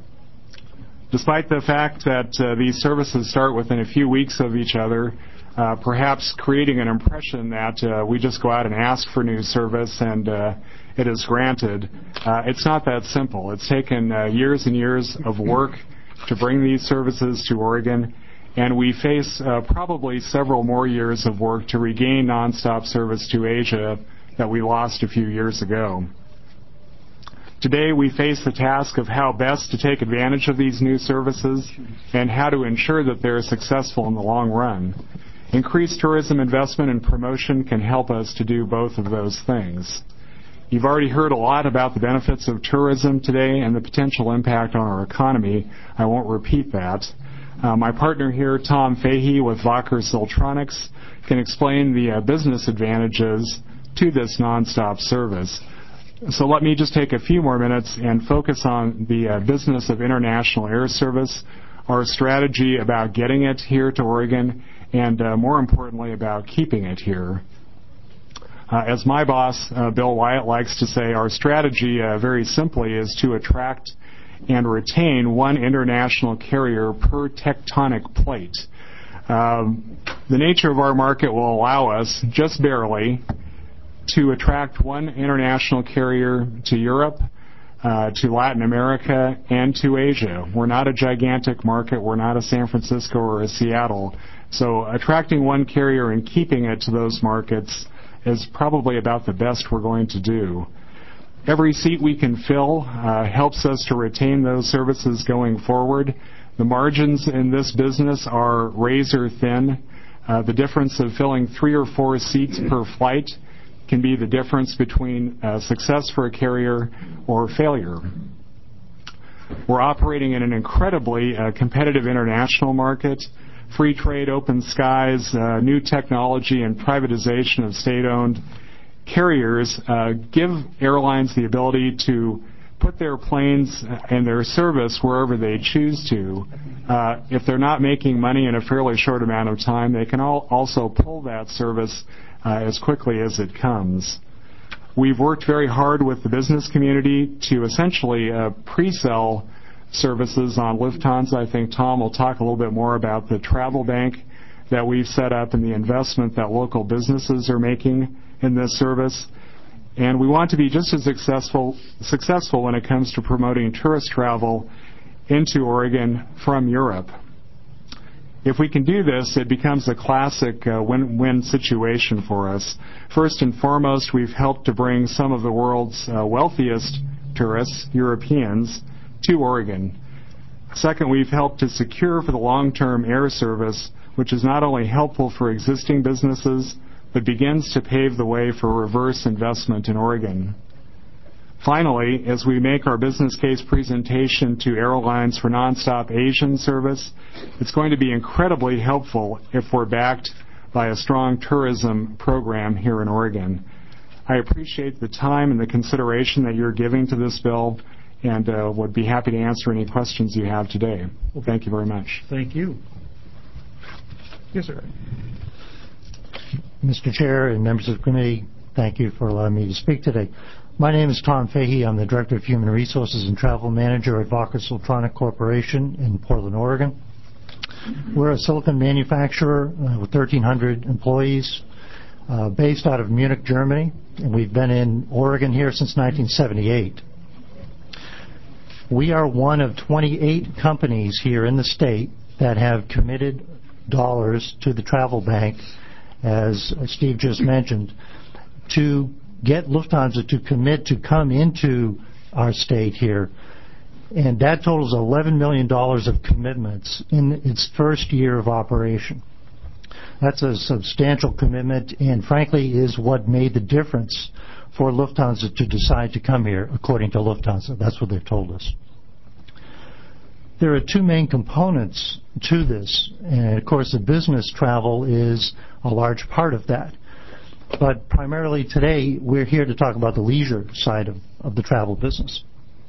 Despite the fact that uh, these services start within a few weeks of each other, uh, perhaps creating an impression that uh, we just go out and ask for new service and uh, it is granted, uh, it's not that simple. It's taken uh, years and years of work to bring these services to Oregon, and we face uh, probably several more years of work to regain nonstop service to Asia that we lost a few years ago. Today we face the task of how best to take advantage of these new services and how to ensure that they're successful in the long run. Increased tourism investment and promotion can help us to do both of those things. You've already heard a lot about the benefits of tourism today and the potential impact on our economy. I won't repeat that. Uh, my partner here, Tom Fahey with Vacher Sotronics, can explain the uh, business advantages to this nonstop service. So let me just take a few more minutes and focus on the uh, business of international air service, our strategy about getting it here to Oregon, and uh, more importantly about keeping it here. Uh, as my boss, uh, Bill Wyatt, likes to say, our strategy uh, very simply is to attract and retain one international carrier per tectonic plate. Um, the nature of our market will allow us, just barely, to attract one international carrier to Europe, uh, to Latin America, and to Asia. We're not a gigantic market. We're not a San Francisco or a Seattle. So attracting one carrier and keeping it to those markets is probably about the best we're going to do. Every seat we can fill uh, helps us to retain those services going forward. The margins in this business are razor thin. Uh, the difference of filling three or four seats per flight can be the difference between uh, success for a carrier or failure. We're operating in an incredibly uh, competitive international market. Free trade, open skies, uh, new technology, and privatization of state-owned carriers uh, give airlines the ability to put their planes and their service wherever they choose to. Uh, if they're not making money in a fairly short amount of time, they can all also pull that service uh, as quickly as it comes. We've worked very hard with the business community to essentially uh, pre-sell services on Lufthansa. I think Tom will talk a little bit more about the travel bank that we've set up and the investment that local businesses are making in this service. And we want to be just as successful successful when it comes to promoting tourist travel into Oregon from Europe. If we can do this, it becomes a classic uh, win-win situation for us. First and foremost, we've helped to bring some of the world's uh, wealthiest tourists, Europeans, to Oregon. Second, we've helped to secure for the long-term air service, which is not only helpful for existing businesses, but begins to pave the way for reverse investment in Oregon. Finally, as we make our business case presentation to airlines for nonstop Asian service, it's going to be incredibly helpful if we're backed by a strong tourism program here in Oregon. I appreciate the time and the consideration that you're giving to this bill, and uh, would be happy to answer any questions you have today. Thank you very much. Thank you. Yes, sir. Mister Chair and members of the committee, thank you for allowing me to speak today. My name is Tom Fahey. I'm the Director of Human Resources and Travel Manager at Walker Siltronic Corporation in Portland, Oregon. We're a silicon manufacturer uh, with thirteen hundred employees uh, based out of Munich, Germany, and we've been in Oregon here since nineteen seventy-eight. We are one of twenty-eight companies here in the state that have committed dollars to the travel bank, as Steve just mentioned, to get Lufthansa to commit to come into our state here. And that totals eleven million dollars of commitments in its first year of operation. That's a substantial commitment, and frankly is what made the difference for Lufthansa to decide to come here, according to Lufthansa. That's what they've told us. There are two main components to this, and of course the business travel is a large part of that. But primarily today, we're here to talk about the leisure side of, of the travel business.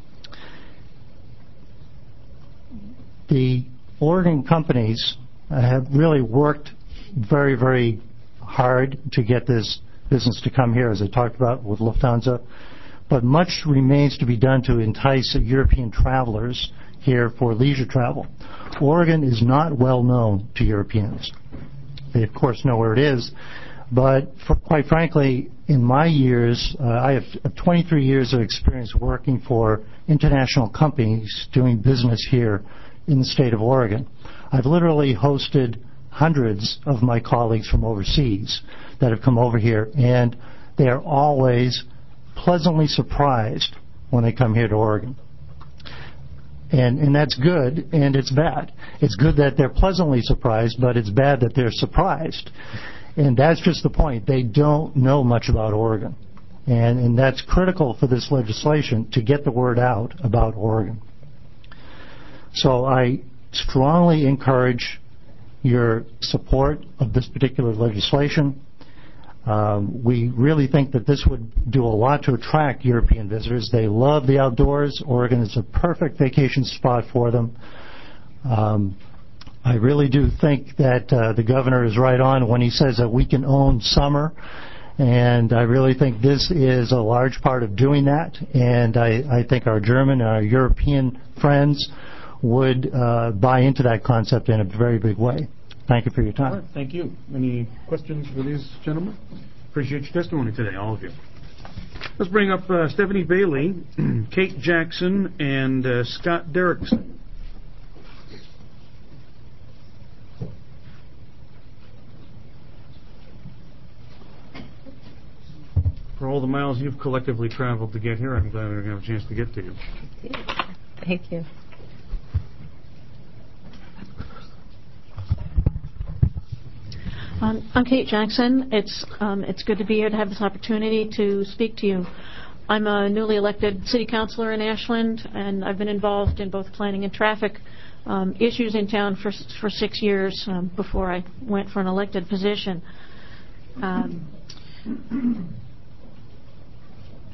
The Oregon companies have really worked very, very hard to get this business to come here, as I talked about with Lufthansa. But much remains to be done to entice European travelers here for leisure travel. Oregon is not well known to Europeans. They, of course, know where it is. But for, quite frankly, in my years, uh, I have twenty-three years of experience working for international companies doing business here in the state of Oregon. I've literally hosted hundreds of my colleagues from overseas that have come over here, and they are always pleasantly surprised when they come here to Oregon. And, and that's good, and it's bad. It's good that they're pleasantly surprised, but it's bad that they're surprised. And that's just the point. They don't know much about Oregon. And, and that's critical for this legislation, to get the word out about Oregon. So I strongly encourage your support of this particular legislation. Um, we really think that this would do a lot to attract European visitors. They love the outdoors. Oregon is a perfect vacation spot for them. Um, I really do think that uh, the governor is right on when he says that we can own summer, and I really think this is a large part of doing that, and I, I think our German and our European friends would uh, buy into that concept in a very big way. Thank you for your time. All right, thank you. Any questions for these gentlemen? Appreciate your testimony today, all of you. Let's bring up uh, Stephanie Bailey, Kate Jackson, and uh, Scott Derrickson. For all the miles you've collectively traveled to get here, I'm glad we're going to have a chance to get to you. Thank you. Um, I'm Kate Jackson. It's um, it's good to be here to have this opportunity to speak to you. I'm a newly elected city councilor in Ashland, and I've been involved in both planning and traffic um, issues in town for for six years um, before I went for an elected position. Um,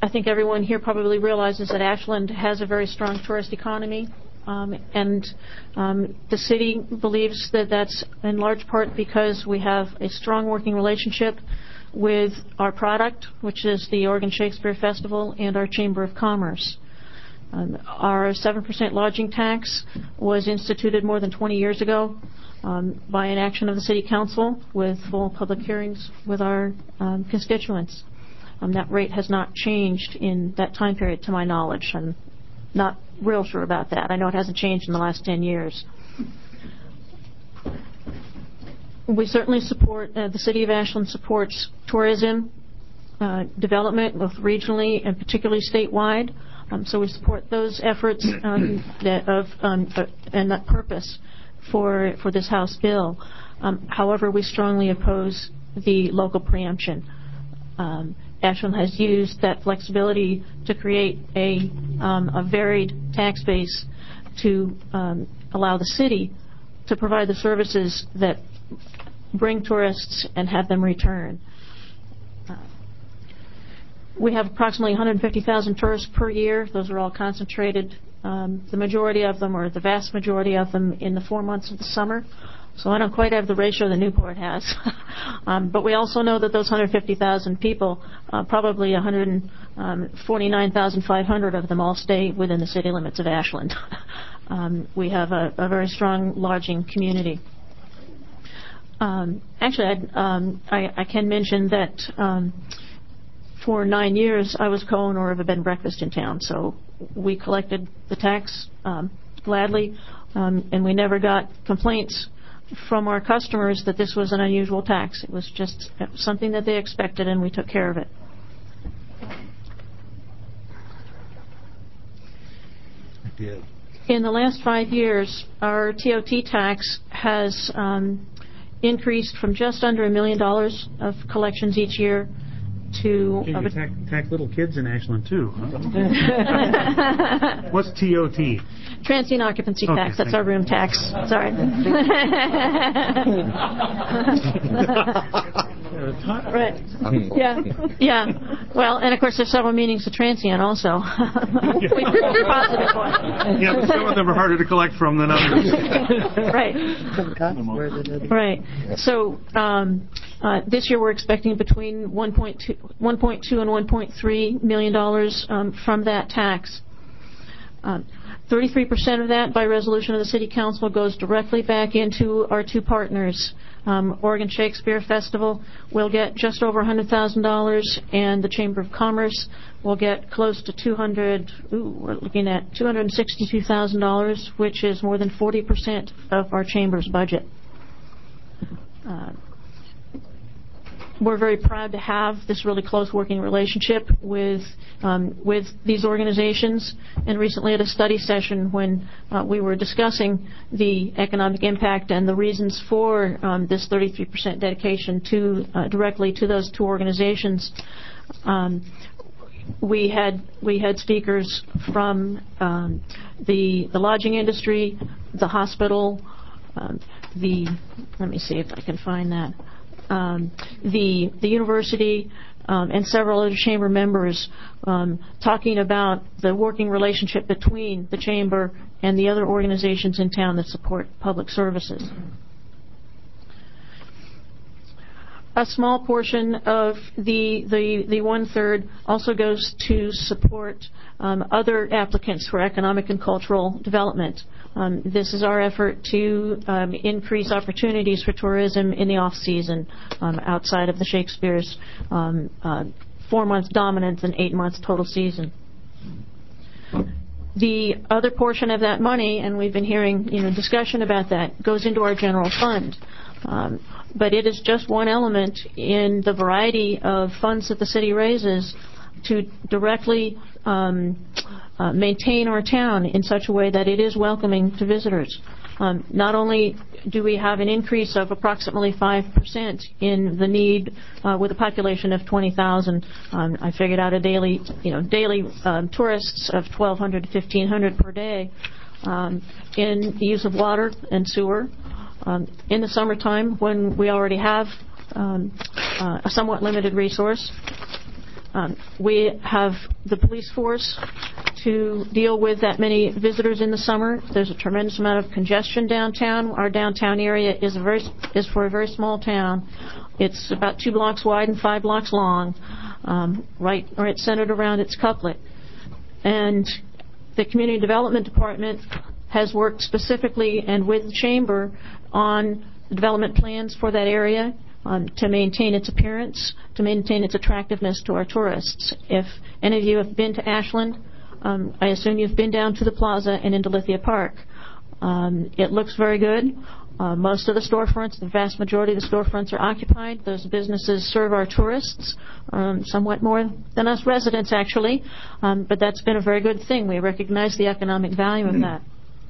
I think everyone here probably realizes that Ashland has a very strong tourist economy, um, and um, the city believes that that's in large part because we have a strong working relationship with our product, which is the Oregon Shakespeare Festival, and our Chamber of Commerce. Um, our seven percent lodging tax was instituted more than twenty years ago um, by an action of the City Council with full public hearings with our um, constituents. Um, that rate has not changed in that time period, to my knowledge. I'm not real sure about that. I know it hasn't changed in the last ten years. We certainly support, uh, the City of Ashland supports tourism uh, development, both regionally and particularly statewide. Um, so we support those efforts um, that of um, uh, and that purpose for for this House bill. Um, however, we strongly oppose the local preemption. Um, Ashland has used that flexibility to create a um, a varied tax base to um, allow the city to provide the services that bring tourists and have them return. Uh, we have approximately one hundred fifty thousand tourists per year. Those are all concentrated, um, the majority of them, or the vast majority of them, in the four months of the summer. So I don't quite have the ratio that Newport has. um, but we also know that those one hundred fifty thousand people, uh, probably one hundred forty-nine thousand five hundred of them all stay within the city limits of Ashland. um, we have a, a very strong lodging community. Um, actually, I'd, um, I, I can mention that um, for nine years I was co-owner of a bed and breakfast in town, so we collected the tax um, gladly, um, and we never got complaints from our customers that this was an unusual tax. It was just something that they expected, and we took care of it. In the last five years, our T O T tax has um, increased from just under a million dollars of collections each year to... You uh, attack, attack little kids in Ashland, too. Huh? What's T O T? Transient occupancy Okay, tax. That's our room tax. Sorry. Right. Yeah. Yeah. Well, and of course there's several meanings of transient also. we we're positive one. Yeah, but some of them are harder to collect from than others. Right. Right. So um, uh, this year we're expecting between one point two and one point three million dollars um, from that tax. Um, thirty-three percent of that, by resolution of the City Council, goes directly back into our two partners. Um, Oregon Shakespeare Festival will get just over one hundred thousand dollars, and the Chamber of Commerce will get close to two hundred. Ooh, we're looking at two hundred sixty-two thousand dollars, which is more than forty percent of our chamber's budget. Uh, We're very proud to have this really close working relationship with um, with these organizations. And recently at a study session when uh, we were discussing the economic impact and the reasons for um, this thirty-three percent dedication to uh, directly to those two organizations, um, we had we had speakers from um, the the lodging industry, the hospital, um, the let me see if I can find that. Um, the the university um, and several other chamber members um, talking about the working relationship between the chamber and the other organizations in town that support public services. A small portion of the the, the one-third also goes to support um, other applicants for economic and cultural development. Um, this is our effort to um, increase opportunities for tourism in the off-season um, outside of the Shakespeare's um, uh, four-month dominance and eight-month total season. The other portion of that money, and we've been hearing you know discussion about that, goes into our general fund. Um, but it is just one element in the variety of funds that the city raises to directly um, uh, maintain our town in such a way that it is welcoming to visitors. Um, not only do we have an increase of approximately five percent in the need uh, with a population of twenty thousand, um, I figured out a daily, you know, daily um, tourists of twelve hundred to fifteen hundred per day um, in the use of water and sewer. Um, in the summertime, when we already have um, uh, a somewhat limited resource, Um, we have the police force to deal with that many visitors in the summer. There's a tremendous amount of congestion downtown. Our downtown area is a very is for a very small town. It's about two blocks wide and five blocks long, um, right, right centered around its couplet. And the Community Development Department has worked specifically and with the Chamber on the development plans for that area um, to maintain its appearance, to maintain its attractiveness to our tourists. If any of you have been to Ashland, um, I assume you've been down to the plaza and into Lithia Park. Um, it looks very good. Uh, most of the storefronts, the vast majority of the storefronts are occupied. Those businesses serve our tourists, um, somewhat more than us residents, actually. Um, but that's been a very good thing. We recognize the economic value of that.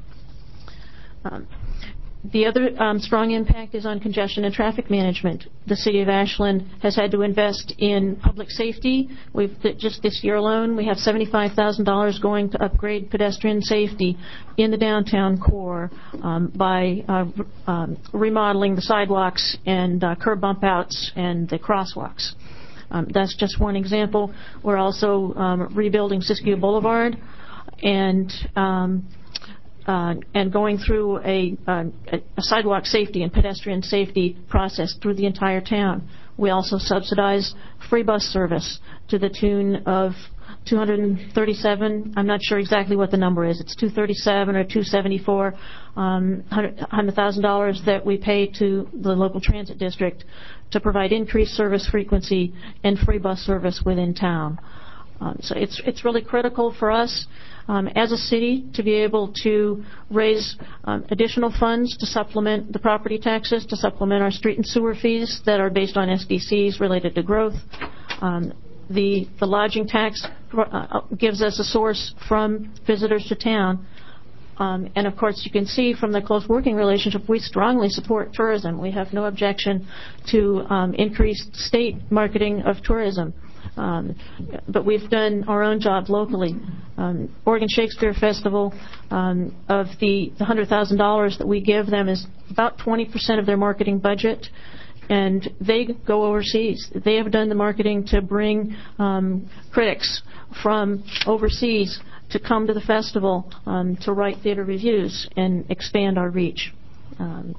Um, the other um, strong impact is on congestion and traffic management. The City of Ashland has had to invest in public safety. We've just this year alone, we have seventy-five thousand dollars going to upgrade pedestrian safety in the downtown core um, by uh, um, remodeling the sidewalks and uh, curb bump outs and the crosswalks. Um, that's just one example. We're also um, rebuilding Siskiyou Boulevard and um, Uh, and going through a, uh, a sidewalk safety and pedestrian safety process through the entire town. We also subsidize free bus service to the tune of two hundred thirty-seven. I'm not sure exactly what the number is. It's two hundred thirty-seven or two hundred seventy-four um, one hundred thousand dollars that we pay to the local transit district to provide increased service frequency and free bus service within town. Um, so it's it's really critical for us um, as a city to be able to raise um, additional funds to supplement the property taxes, to supplement our street and sewer fees that are based on S D Cs related to growth. Um, the the lodging tax uh, gives us a source from visitors to town. Um, and, of course, you can see from the close working relationship, we strongly support tourism. We have no objection to um, increased state marketing of tourism. Um, but we've done our own job locally. Um, Oregon Shakespeare Festival, um, of the, the one hundred thousand dollars that we give them is about twenty percent of their marketing budget. And they go overseas. They have done the marketing to bring um, critics from overseas to come to the festival um, to write theater reviews and expand our reach. Um,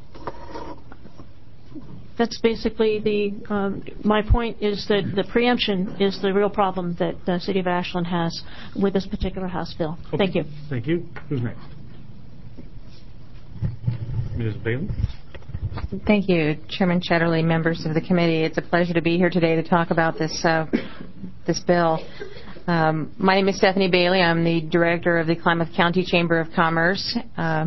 that's basically the, um, my point is that the preemption is the real problem that the City of Ashland has with this particular House bill. Okay. Thank you. Thank you. Who's next? Miz Bailey. Thank you, Chairman Chatterley, members of the committee. It's a pleasure to be here today to talk about this uh, this bill. Um, my name is Stephanie Bailey. I'm the director of the Klamath County Chamber of Commerce. Um,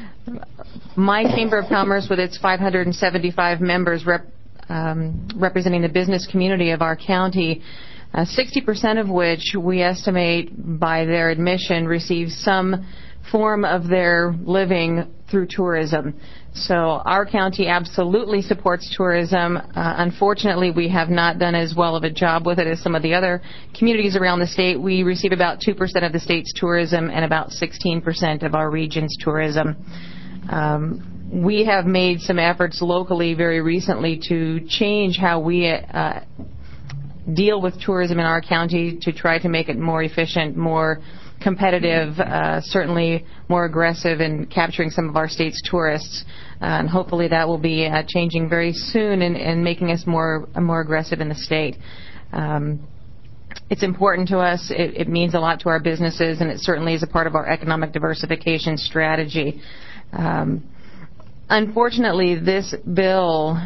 my Chamber of Commerce, with its five hundred seventy-five members rep, um, representing the business community of our county, uh, sixty percent of which we estimate by their admission receive some form of their living through tourism. So our county absolutely supports tourism. Uh, unfortunately, we have not done as well of a job with it as some of the other communities around the state. We receive about two percent of the state's tourism and about sixteen percent of our region's tourism. Um, we have made some efforts locally very recently to change how we uh, deal with tourism in our county to try to make it more efficient, more competitive, uh, certainly more aggressive in capturing some of our state's tourists. Uh, and hopefully that will be uh, changing very soon and, and making us more uh, more aggressive in the state. Um, it's important to us. It, it means a lot to our businesses, and it certainly is a part of our economic diversification strategy. Um, unfortunately, this bill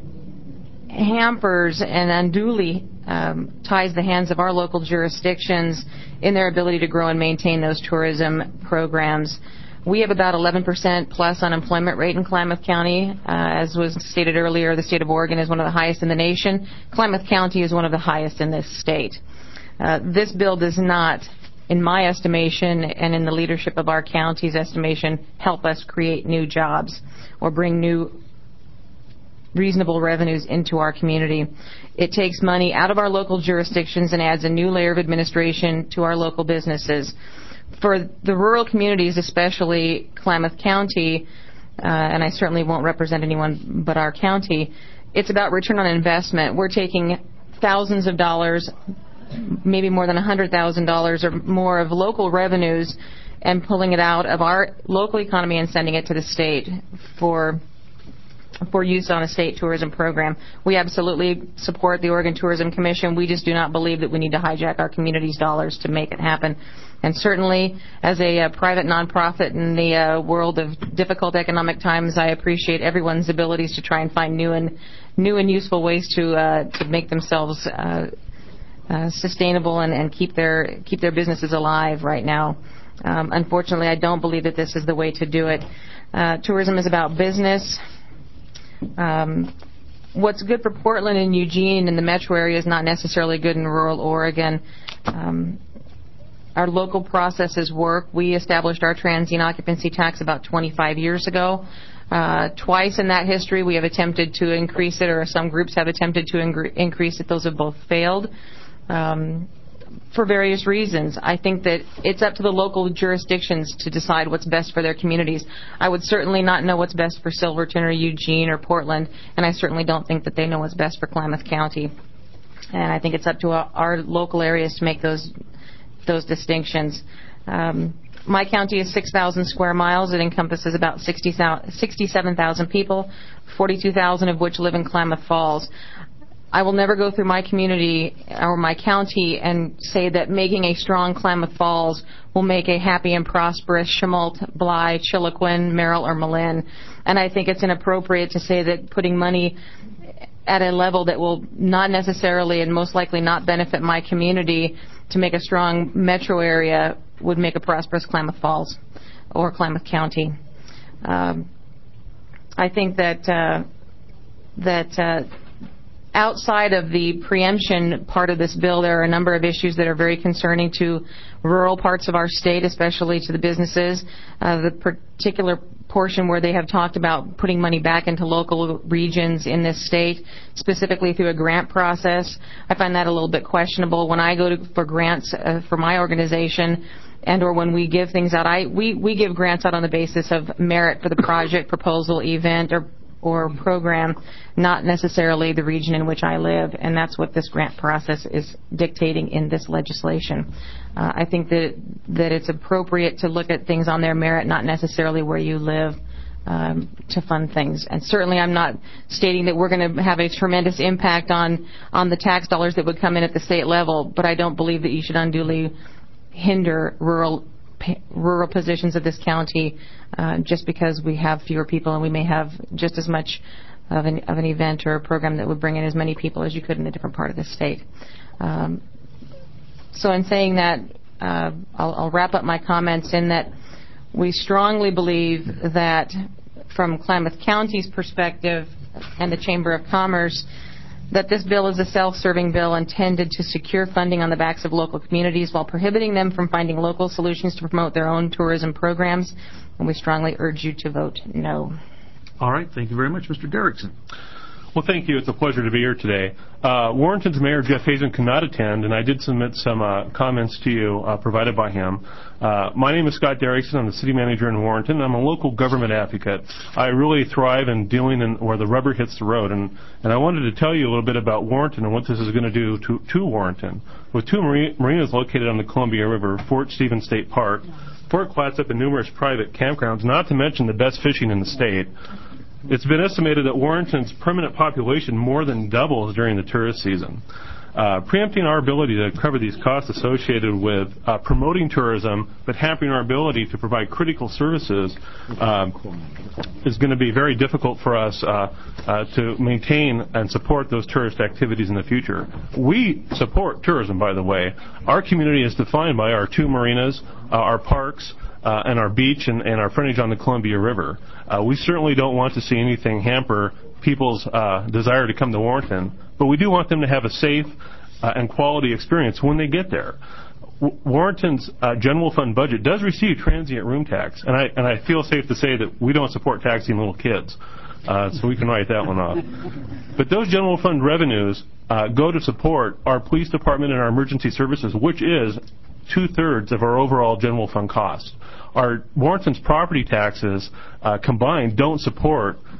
hampers and unduly um, ties the hands of our local jurisdictions in their ability to grow and maintain those tourism programs. We have about eleven percent plus unemployment rate in Klamath County. Uh, as was stated earlier, the state of Oregon is one of the highest in the nation. Klamath County is one of the highest in this state. Uh, this bill does not, in my estimation and in the leadership of our county's estimation, help us create new jobs or bring new reasonable revenues into our community. It takes money out of our local jurisdictions and adds a new layer of administration to our local businesses. For the rural communities, especially Klamath County, uh, and I certainly won't represent anyone but our county, it's about return on investment. We're taking thousands of dollars maybe more than one hundred thousand dollars or more of local revenues and pulling it out of our local economy and sending it to the state for for use on a state tourism program. We absolutely support the Oregon Tourism Commission. We just do not believe that we need to hijack our community's dollars to make it happen. And certainly, as a uh, private nonprofit in the uh, world of difficult economic times, I appreciate everyone's abilities to try and find new and new and useful ways to uh, to make themselves uh, uh, sustainable and, and keep their keep their businesses alive right now. Um, unfortunately, I don't believe that this is the way to do it. Uh, tourism is about business. Um, what's good for Portland and Eugene and the metro area is not necessarily good in rural Oregon. Um, our local processes work. We established our transient occupancy tax about twenty-five years ago. Uh, twice in that history we have attempted to increase it, or some groups have attempted to ingre- increase it. Those have both failed. Um, for various reasons. I think that it's up to the local jurisdictions to decide what's best for their communities. I would certainly not know what's best for Silverton or Eugene or Portland, and I certainly don't think that they know what's best for Klamath County. And I think it's up to our, our local areas to make those those distinctions. Um, my county is six thousand square miles. It encompasses about sixty-seven thousand people, forty-two thousand of which live in Klamath Falls. I will never go through my community or my county and say that making a strong Klamath Falls will make a happy and prosperous Chemult, Bly, Chiloquin, Merrill, or Malin. And I think it's inappropriate to say that putting money at a level that will not necessarily and most likely not benefit my community to make a strong metro area would make a prosperous Klamath Falls or Klamath County. Um, I think that uh, that uh, outside of the preemption part of this bill, there are a number of issues that are very concerning to rural parts of our state, especially to the businesses. Uh, the particular portion where they have talked about putting money back into local regions in this state, specifically through a grant process, I find that a little bit questionable. When I go to, for grants uh, for my organization, and or when we give things out, I we, we give grants out on the basis of merit for the project, proposal, event, or or program, not necessarily the region in which I live, and that's what this grant process is dictating in this legislation. Uh, I think that that it's appropriate to look at things on their merit, not necessarily where you live, um, to fund things. And certainly I'm not stating that we're going to have a tremendous impact on, on the tax dollars that would come in at the state level, but I don't believe that you should unduly hinder rural rural positions of this county uh, just because we have fewer people, and we may have just as much of an, of an event or a program that would bring in as many people as you could in a different part of the state. Um, so in saying that, uh, I'll, I'll wrap up my comments in that we strongly believe that from Klamath County's perspective and the Chamber of Commerce, that this bill is a self-serving bill intended to secure funding on the backs of local communities while prohibiting them from finding local solutions to promote their own tourism programs, and we strongly urge you to vote no. All right. Thank you very much. Mister Derrickson. Well, thank you. It's a pleasure to be here today. Uh, Warrenton's Mayor Jeff Hazen could not attend, and I did submit some uh, comments to you uh, provided by him. Uh, my name is Scott Derrickson. I'm the city manager in Warrenton. I'm a local government advocate. I really thrive in dealing in where the rubber hits the road, and, and I wanted to tell you a little bit about Warrenton and what this is going to do to, to Warrenton. With two mari- marinas located on the Columbia River, Fort Stevens State Park, Fort Clatsop, and numerous private campgrounds, not to mention the best fishing in the state, it's been estimated that Warrenton's permanent population more than doubles during the tourist season. Uh, preempting our ability to cover these costs associated with uh, promoting tourism, but hampering our ability to provide critical services um, is going to be very difficult for us uh, uh, to maintain and support those tourist activities in the future. We support tourism, by the way. Our community is defined by our two marinas, uh, our parks, Uh, and our beach and, and our frontage on the Columbia River. Uh, we certainly don't want to see anything hamper people's uh, desire to come to Warrenton, but we do want them to have a safe uh, and quality experience when they get there. W- Warrenton's uh, general fund budget does receive transient room tax, and I and I feel safe to say that we don't support taxing little kids, uh, so we can write that one off. But those general fund revenues uh, go to support our police department and our emergency services, which is two-thirds of our overall general fund cost. Our Warrenton's property taxes uh, combined don't support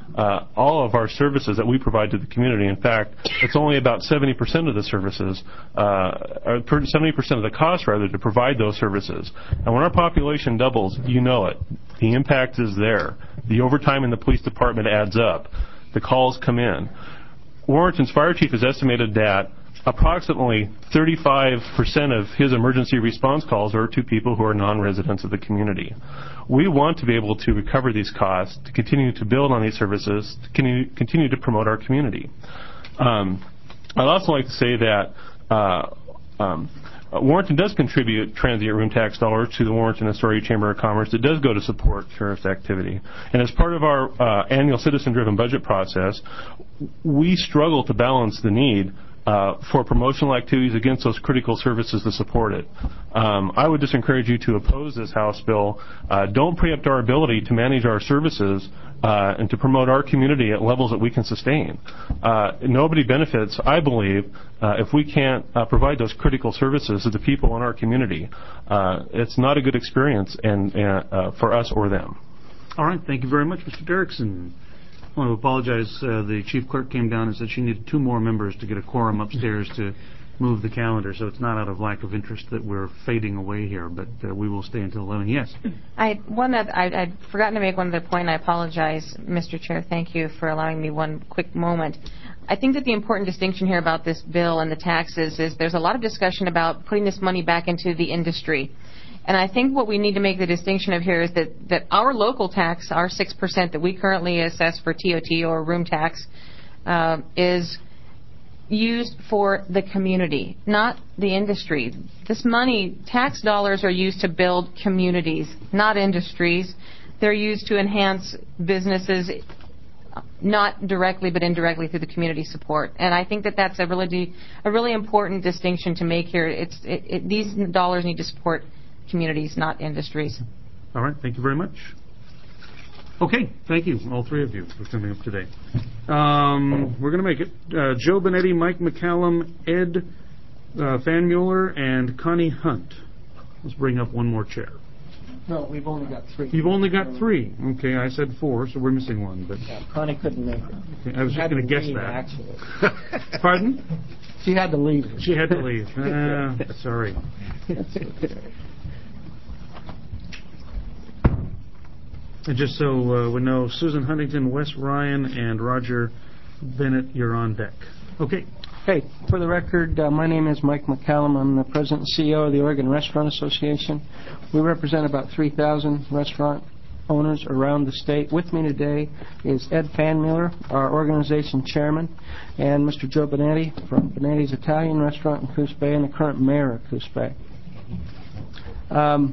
uh, all of our services that we provide to the community. In fact, it's only about seventy percent of the services, uh, or seventy percent of the cost, rather, to provide those services. And when our population doubles, you know it. The impact is there. The overtime in the police department adds up. The calls come in. Warrenton's fire chief has estimated that approximately thirty-five percent of his emergency response calls are to people who are non-residents of the community. We want to be able to recover these costs, to continue to build on these services, to continue, continue to promote our community. Um, I'd also like to say that uh, um, Warrenton does contribute transient room tax dollars to the Warrenton Astoria Chamber of Commerce. It does go to support sheriff's activity. And as part of our uh, annual citizen-driven budget process, we struggle to balance the need Uh, for promotional activities against those critical services to support it. Um, I would just encourage you to oppose this House bill. Uh, don't preempt our ability to manage our services uh, and to promote our community at levels that we can sustain. Uh, nobody benefits, I believe, uh, if we can't uh, provide those critical services to the people in our community. Uh, it's not a good experience and, uh, uh, for us or them. All right. Thank you very much, Mister Derrickson. I want to apologize. Uh, the chief clerk came down and said she needed two more members to get a quorum upstairs to move the calendar, so it's not out of lack of interest that we're fading away here, but uh, we will stay until eleven. Yes? I one that I, I'd forgotten to make one other point. I apologize, Mister Chair. Thank you for allowing me one quick moment. I think that the important distinction here about this bill and the taxes is there's a lot of discussion about putting this money back into the industry. And I think what we need to make the distinction of here is that, that our local tax, our six percent that we currently assess for T O T or room tax, uh, is used for the community, not the industry. This money, tax dollars are used to build communities, not industries. They're used to enhance businesses, not directly but indirectly through the community support. And I think that that's a really, a really important distinction to make here. It's, it, it, these dollars need to support communities, not industries. All right. Thank you very much. Okay. Thank you, all three of you, for coming up today. Um, we're going to make it. Uh, Joe Benetti, Mike McCallum, Ed uh, Fanmueller, and Connie Hunt. Let's bring up one more chair. No, we've only got three. You've only got three. Okay, I said four, so we're missing one. But yeah, Connie couldn't make it. Okay, I was she just going to guess leave, that. Actually. Pardon? She had to leave. She had to leave. Uh, sorry. And just so uh, we know, Susan Huntington, Wes Ryan, and Roger Bennett, you're on deck. Okay. Hey, for the record, uh, my name is Mike McCallum. I'm the president and C E O of the Oregon Restaurant Association. We represent about three thousand restaurant owners around the state. With me today is Ed Fanmueller, our organization chairman, and Mister Joe Benetti from Benetti's Italian Restaurant in Coos Bay and the current mayor of Coos Bay. Um,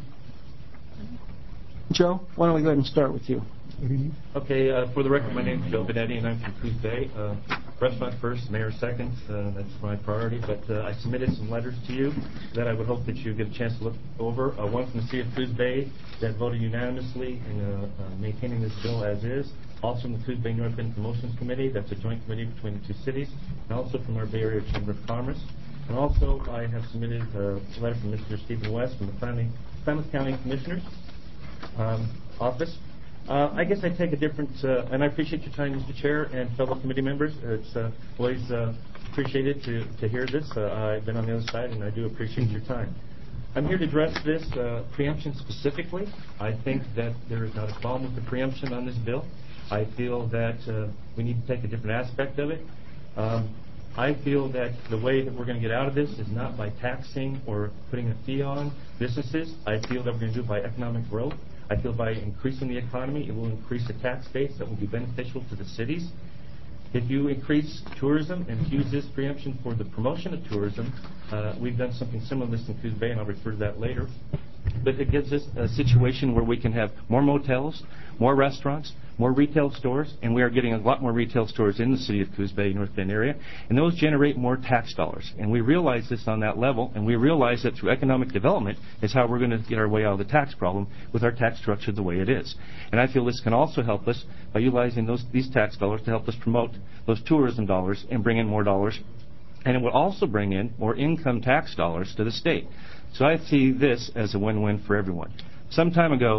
Joe, why don't we go ahead and start with you? Okay, uh, for the record, my name is Joe Benetti, and I'm from Coos Bay. Uh, restaurant first, mayor second. Uh, that's my priority. But uh, I submitted some letters to you that I would hope that you get a chance to look over. Uh, one from the city of Coos Bay that voted unanimously in uh, uh, maintaining this bill as is. Also from the Coos Bay North End Promotions Committee. That's a joint committee between the two cities. And also from our Bay Area Chamber of Commerce. And also I have submitted a letter from Mister Stephen West from the Klamath County Commissioners um, office. Uh, I guess I take a different, uh, and I appreciate your time, Mister Chair, and fellow committee members. It's uh, always uh, appreciated to, to hear this. Uh, I've been on the other side, and I do appreciate your time. I'm here to address this uh, preemption specifically. I think that there is not a problem with the preemption on this bill. I feel that uh, we need to take a different aspect of it. Um, I feel that the way that we're going to get out of this is not by taxing or putting a fee on businesses. I feel that we're going to do it by economic growth. I feel by increasing the economy, it will increase the tax base that will be beneficial to the cities. If you increase tourism and use this preemption for the promotion of tourism, uh, we've done something similar to this in Coos Bay, and I'll refer to that later. But it gives us a situation where we can have more motels, more restaurants, more retail stores, and we are getting a lot more retail stores in the city of Coos Bay, North Bend area, and those generate more tax dollars. And we realize this on that level, and we realize that through economic development is how we're going to get our way out of the tax problem with our tax structure the way it is. And I feel this can also help us by utilizing those these tax dollars to help us promote those tourism dollars and bring in more dollars. And it will also bring in more income tax dollars to the state. So I see this as a win-win for everyone. Some time ago,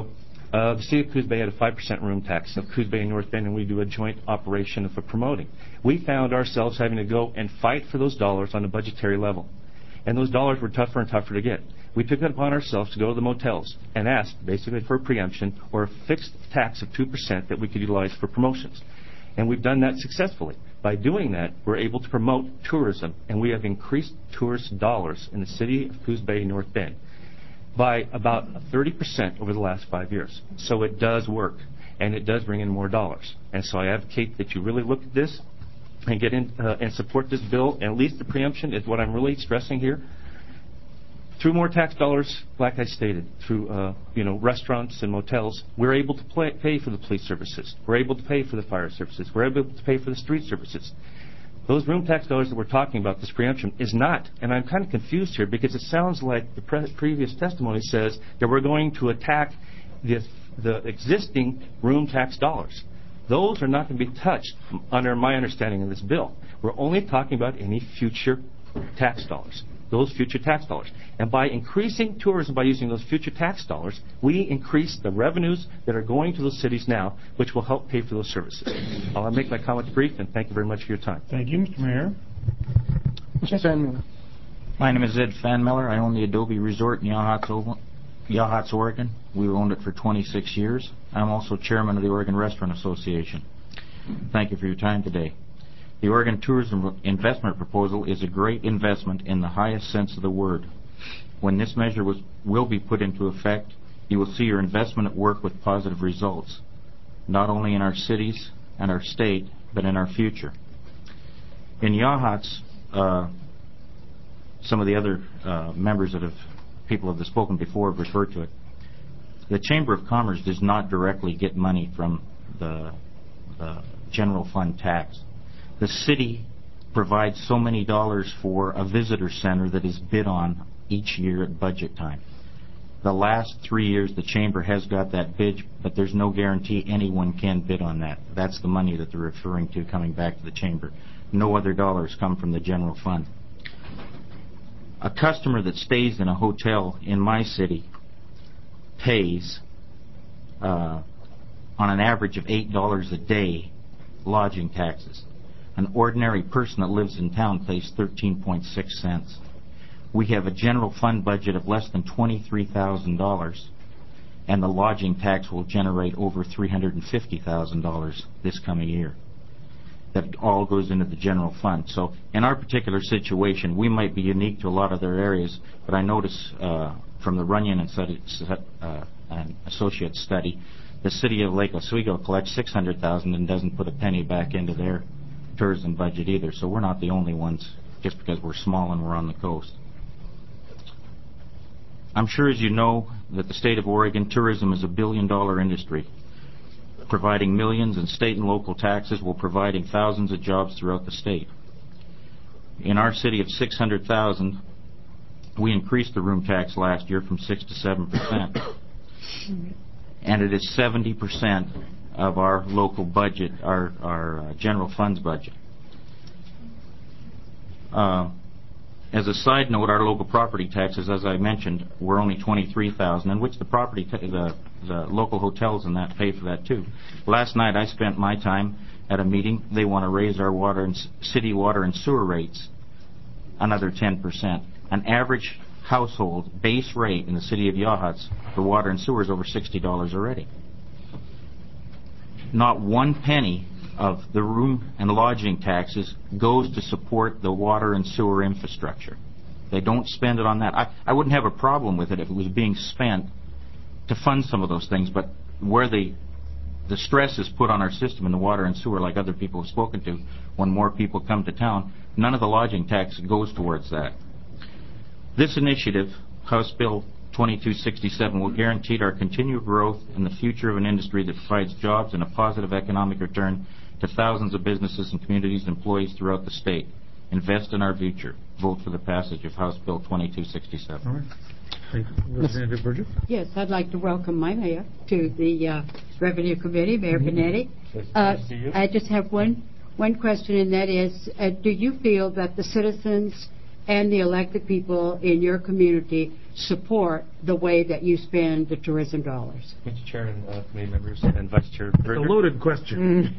Uh, the city of Coos Bay had a five percent room tax of Coos Bay and North Bend, and we do a joint operation for promoting. We found ourselves having to go and fight for those dollars on a budgetary level. And those dollars were tougher and tougher to get. We took it upon ourselves to go to the motels and ask basically for a preemption or a fixed tax of two percent that we could utilize for promotions. And we've done that successfully. By doing that, we're able to promote tourism, and we have increased tourist dollars in the city of Coos Bay and North Bend by about thirty percent over the last five years. So it does work, and it does bring in more dollars. And so I advocate that you really look at this and get in uh, and support this bill, and at least the preemption is what I'm really stressing here. Through more tax dollars, like I stated, through uh, you know restaurants and motels, we're able to play, pay for the police services. We're able to pay for the fire services. We're able to pay for the street services. Those room tax dollars that we're talking about, this preemption, is not, and I'm kind of confused here because it sounds like the pre- previous testimony says that we're going to attack the, the existing room tax dollars. Those are not going to be touched under my understanding of this bill. We're only talking about any future tax dollars, those future tax dollars. And by increasing tourism by using those future tax dollars, we increase the revenues that are going to those cities now, which will help pay for those services. I'll make my comments brief, and thank you very much for your time. Thank you, Mister Mayor. Mister Fanmiller. My name is Ed Fanmiller. I own the Adobe Resort in Yachats, Yachats, Oregon. We've owned it for twenty-six years. I'm also chairman of the Oregon Restaurant Association. Thank you for your time today. The Oregon Tourism Investment Proposal is a great investment in the highest sense of the word. When this measure was, will be put into effect, you will see your investment at work with positive results, not only in our cities and our state, but in our future. In Yachats, uh, some of the other uh, members that have, people that have spoken before have referred to it. The Chamber of Commerce does not directly get money from the, the general fund tax. The city provides so many dollars for a visitor center that is bid on each year at budget time. The last three years the Chamber has got that bid, but there's no guarantee anyone can bid on that. That's the money that they're referring to coming back to the Chamber. No other dollars come from the general fund. A customer that stays in a hotel in my city pays uh, on an average of eight dollars a day lodging taxes. An ordinary person that lives in town pays thirteen point six cents. We have a general fund budget of less than twenty-three thousand dollars, and the lodging tax will generate over three hundred fifty thousand dollars this coming year. That all goes into the general fund. So in our particular situation, we might be unique to a lot of other areas, but I notice uh, from the Runyon and, study, uh, and Associates study, the city of Lake Oswego collects six hundred thousand dollars and doesn't put a penny back into their tourism budget either. So we're not the only ones just because we're small and we're on the coast. I'm sure as you know that the state of Oregon tourism is a billion dollar industry, providing millions in state and local taxes while providing thousands of jobs throughout the state. In our city of six hundred thousand, we increased the room tax last year from six to seven percent. And it is seventy percent of our local budget, our, our uh, general funds budget. Uh, as a side note, our local property taxes, as I mentioned, were only twenty-three thousand dollars, in which the property, ta- the, the local hotels and that pay for that too. Last night I spent my time at a meeting. They want to raise our water and city water and sewer rates another ten percent. An average household base rate in the city of Yachats for water and sewer is over sixty dollars already. Not one penny of the room and lodging taxes goes to support the water and sewer infrastructure. They don't spend it on that. I, I wouldn't have a problem with it if it was being spent to fund some of those things, but where the the stress is put on our system in the water and sewer, like other people have spoken to, when more people come to town, none of the lodging tax goes towards that. This initiative, House Bill twenty-two sixty-seven, will guarantee our continued growth in the future of an industry that provides jobs and a positive economic return to thousands of businesses and communities and employees throughout the state. Invest in our future. Vote for the passage of House Bill twenty-two sixty-seven. All right. Thank you. Representative Burgess? Yes, I'd like to welcome my mayor to the uh, Revenue Committee, Mayor Panetti. Uh, I just have one one question, and that is, uh, do you feel that the citizens and the elected people in your community support the way that you spend the tourism dollars? Mister Chairman, uh, committee members, and Vice Chair It's a loaded question.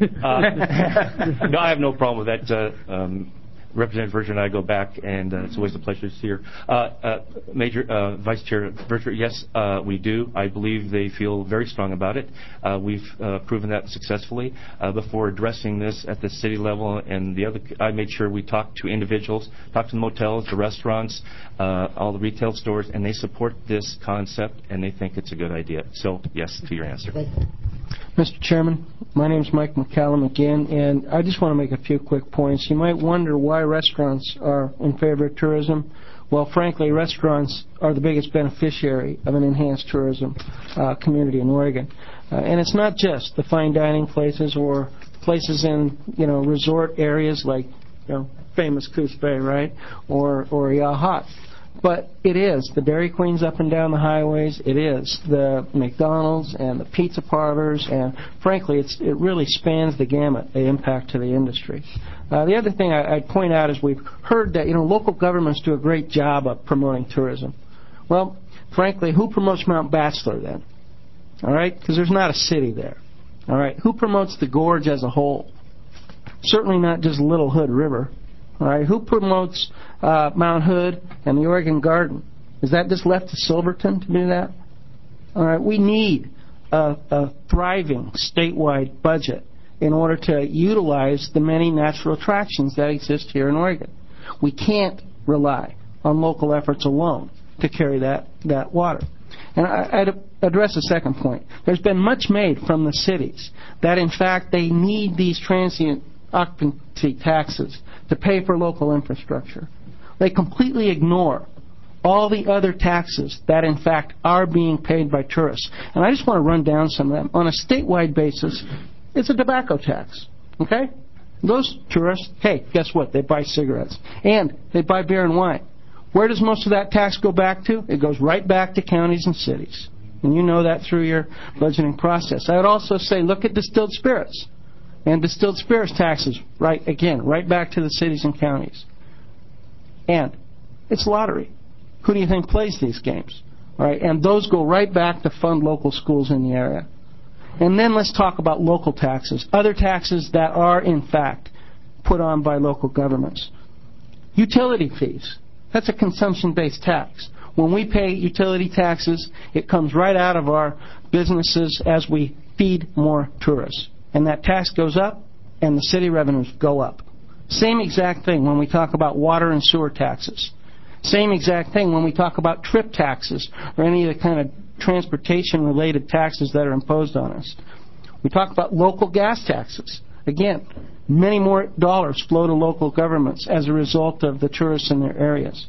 uh, no, I have no problem with that. Uh, um, Representative Verger and I go back, and uh, it's always a pleasure to see her. Uh, uh, Major uh, Vice Chair Verger, yes, uh, we do. I believe they feel very strong about it. Uh, we've uh, proven that successfully. Uh, before addressing this at the city level, and the other, I made sure we talked to individuals, talked to the motels, the restaurants, uh, all the retail stores, and they support this concept, and they think it's a good idea. So, yes, to your answer. Mister Chairman, my name is Mike McCallum again, and I just want to make a few quick points. You might wonder why restaurants are in favor of tourism. Well, frankly, restaurants are the biggest beneficiary of an enhanced tourism uh, community in Oregon. Uh, and it's not just the fine dining places or places in, you know, resort areas like, you know, famous Coos Bay, right, or, or Yachats. But it is the Dairy Queens up and down the highways. It is the McDonald's and the pizza parlors, and frankly, it's, it really spans the gamut, the impact to the industry. Uh, the other thing I, I'd point out is we've heard that you know local governments do a great job of promoting tourism. Well, frankly, who promotes Mount Bachelor then? All right, because there's not a city there. All right, who promotes the gorge as a whole? Certainly not just Little Hood River. All right, who promotes uh, Mount Hood and the Oregon Garden? Is that just left to Silverton to do that? All right, we need a, a thriving statewide budget in order to utilize the many natural attractions that exist here in Oregon. We can't rely on local efforts alone to carry that, that water. And I, I'd address a second point. There's been much made from the cities that, in fact, they need these transient occupancy taxes to pay for local infrastructure. They completely ignore all the other taxes that, in fact, are being paid by tourists. And I just want to run down some of them. On a statewide basis, it's a tobacco tax. Okay? Those tourists, hey, guess what? They buy cigarettes. And they buy beer and wine. Where does most of that tax go back to? It goes right back to counties and cities. And you know that through your budgeting process. I would also say look at distilled spirits. And distilled spirits taxes, right, again, right back to the cities and counties. And it's lottery. Who do you think plays these games? All right, and those go right back to fund local schools in the area. And then let's talk about local taxes, other taxes that are, in fact, put on by local governments. Utility fees. That's a consumption-based tax. When we pay utility taxes, it comes right out of our businesses as we feed more tourists. And that tax goes up, and the city revenues go up. Same exact thing when we talk about water and sewer taxes. Same exact thing when we talk about trip taxes or any of the kind of transportation-related taxes that are imposed on us. We talk about local gas taxes. Again, many more dollars flow to local governments as a result of the tourists in their areas.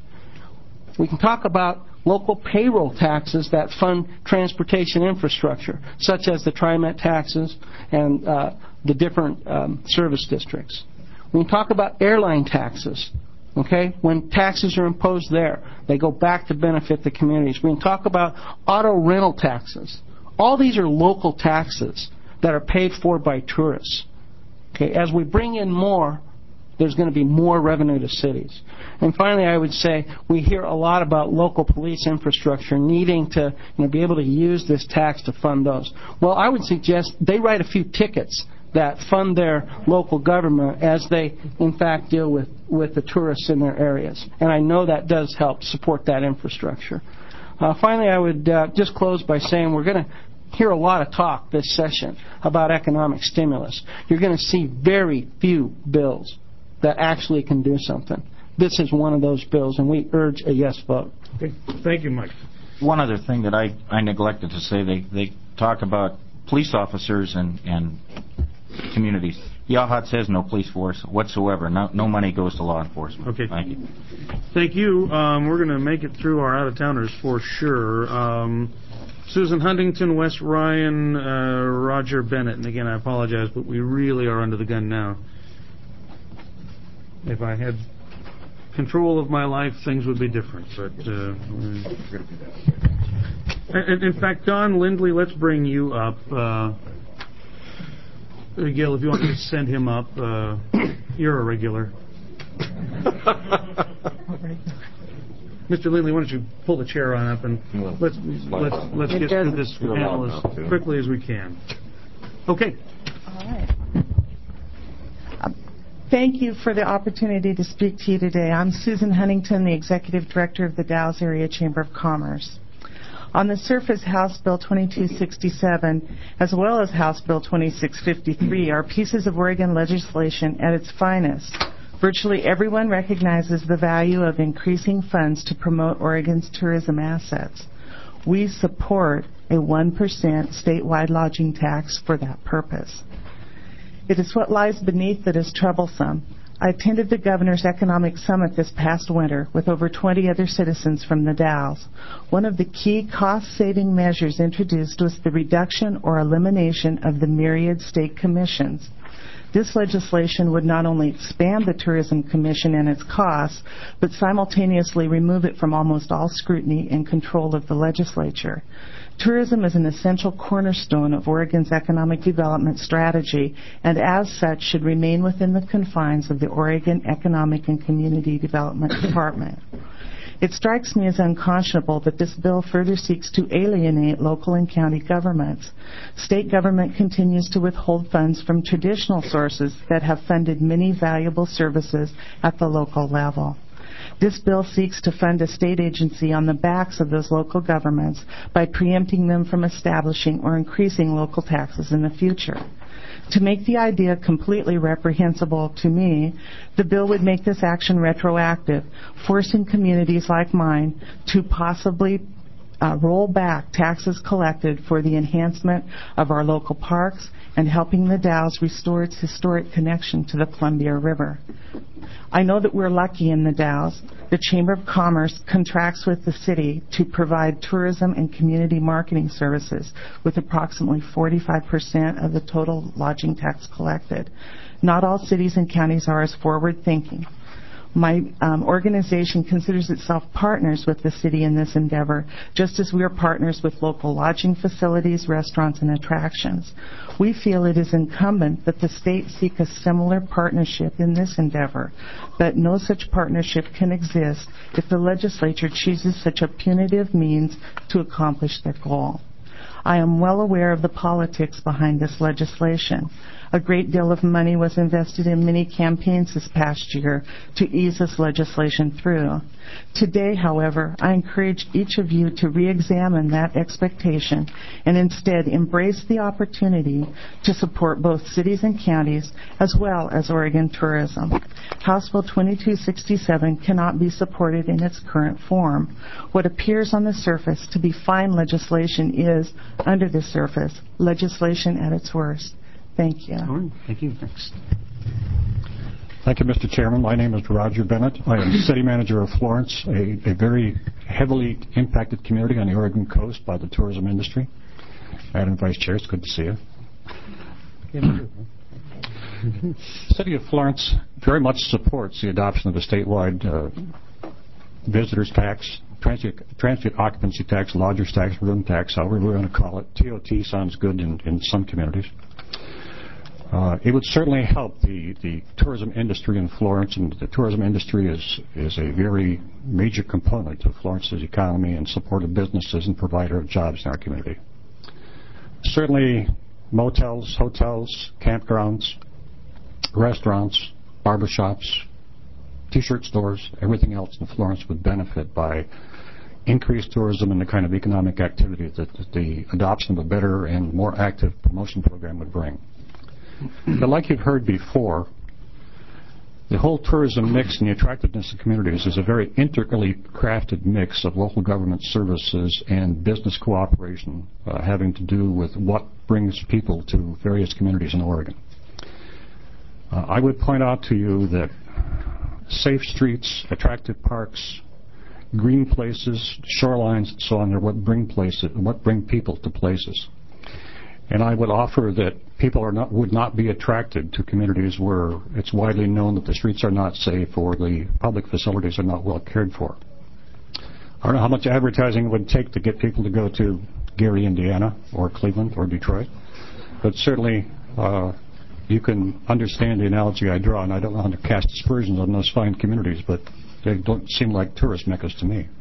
We can talk about local payroll taxes that fund transportation infrastructure, such as the TriMet taxes and uh, the different um, service districts. We can talk about airline taxes. Okay, when taxes are imposed there, they go back to benefit the communities. We can talk about auto rental taxes. All these are local taxes that are paid for by tourists. Okay, as we bring in more, there's going to be more revenue to cities. And finally, I would say we hear a lot about local police infrastructure needing to you know, be able to use this tax to fund those. Well, I would suggest they write a few tickets that fund their local government as they, in fact, deal with, with the tourists in their areas. And I know that does help support that infrastructure. Uh, finally, I would uh, just close by saying we're going to hear a lot of talk this session about economic stimulus. You're going to see very few bills that actually can do something. This is one of those bills, and we urge a yes vote. Okay. Thank you, Mike. One other thing that I, I neglected to say, they, they talk about police officers and, and communities. Yachats has no police force whatsoever. No, no money goes to law enforcement. Okay. Thank you. Thank you. Um, we're going to make it through our out-of-towners for sure. Um, Susan Huntington, Wes Ryan, uh, Roger Bennett. And again, I apologize, but we really are under the gun now. If I had control of my life, things would be different. But uh, in, in fact, Don Lindley, let's bring you up. Uh, Gil, if you want to send him up, uh, you're a regular. Mister Lindley, why don't you pull the chair on up and let's let's let's get through this panel as quickly as we can. Okay. All right. Thank you for the opportunity to speak to you today. I'm Susan Huntington, the Executive Director of the Dalles Area Chamber of Commerce. On the surface, House Bill twenty-two sixty-seven, as well as House Bill twenty-six fifty-three, are pieces of Oregon legislation at its finest. Virtually everyone recognizes the value of increasing funds to promote Oregon's tourism assets. We support a one percent statewide lodging tax for that purpose. It is what lies beneath that is troublesome. I attended the Governor's Economic Summit this past winter with over twenty other citizens from the Dalles. One of the key cost-saving measures introduced was the reduction or elimination of the myriad state commissions. This legislation would not only expand the Tourism Commission and its costs, but simultaneously remove it from almost all scrutiny and control of the legislature. Tourism is an essential cornerstone of Oregon's economic development strategy, and as such should remain within the confines of the Oregon Economic and Community Development Department. It strikes me as unconscionable that this bill further seeks to alienate local and county governments. State government continues to withhold funds from traditional sources that have funded many valuable services at the local level. This bill seeks to fund a state agency on the backs of those local governments by preempting them from establishing or increasing local taxes in the future. To make the idea completely reprehensible to me, the bill would make this action retroactive, forcing communities like mine to possibly uh, roll back taxes collected for the enhancement of our local parks and helping the Dalles restore its historic connection to the Columbia River. I know that we're lucky in the Dalles. The Chamber of Commerce contracts with the city to provide tourism and community marketing services with approximately forty-five percent of the total lodging tax collected. Not all cities and counties are as forward-thinking. My um, organization considers itself partners with the city in this endeavor, just as we are partners with local lodging facilities, restaurants, and attractions. We feel it is incumbent that the state seek a similar partnership in this endeavor, but no such partnership can exist if the legislature chooses such a punitive means to accomplish their goal. I am well aware of the politics behind this legislation. A great deal of money was invested in many campaigns this past year to ease this legislation through. Today, however, I encourage each of you to re-examine that expectation and instead embrace the opportunity to support both cities and counties as well as Oregon tourism. House Bill twenty-two sixty-seven cannot be supported in its current form. What appears on the surface to be fine legislation is, under the surface, legislation at its worst. Thank you. All right. Thank you. Next. Thank you, Mister Chairman. My name is Roger Bennett. I am City Manager of Florence, a, a very heavily impacted community on the Oregon coast by the tourism industry. Madam Vice Chair, it's good to see you. The City of Florence very much supports the adoption of a statewide uh, visitors tax, transient, transient occupancy tax, lodgers tax, room tax, however we're going to call it. T O T sounds good in, in some communities. Uh, it would certainly help the, the tourism industry in Florence, and the tourism industry is, is a very major component of Florence's economy and support of businesses and provider of jobs in our community. Certainly motels, hotels, campgrounds, restaurants, barbershops, T-shirt stores, everything else in Florence would benefit by increased tourism and the kind of economic activity that the adoption of a better and more active promotion program would bring. But like you've heard before, the whole tourism mix and the attractiveness of communities is a very intricately crafted mix of local government services and business cooperation uh, having to do with what brings people to various communities in Oregon. Uh, I would point out to you that safe streets, attractive parks, green places, shorelines, and so on are what bring places, what bring people to places. And I would offer that people are not, would not be attracted to communities where it's widely known that the streets are not safe or the public facilities are not well cared for. I don't know how much advertising it would take to get people to go to Gary, Indiana, or Cleveland, or Detroit, but certainly uh, you can understand the analogy I draw, and I don't know how to cast aspersions on those fine communities, but They don't seem like tourist meccas to me.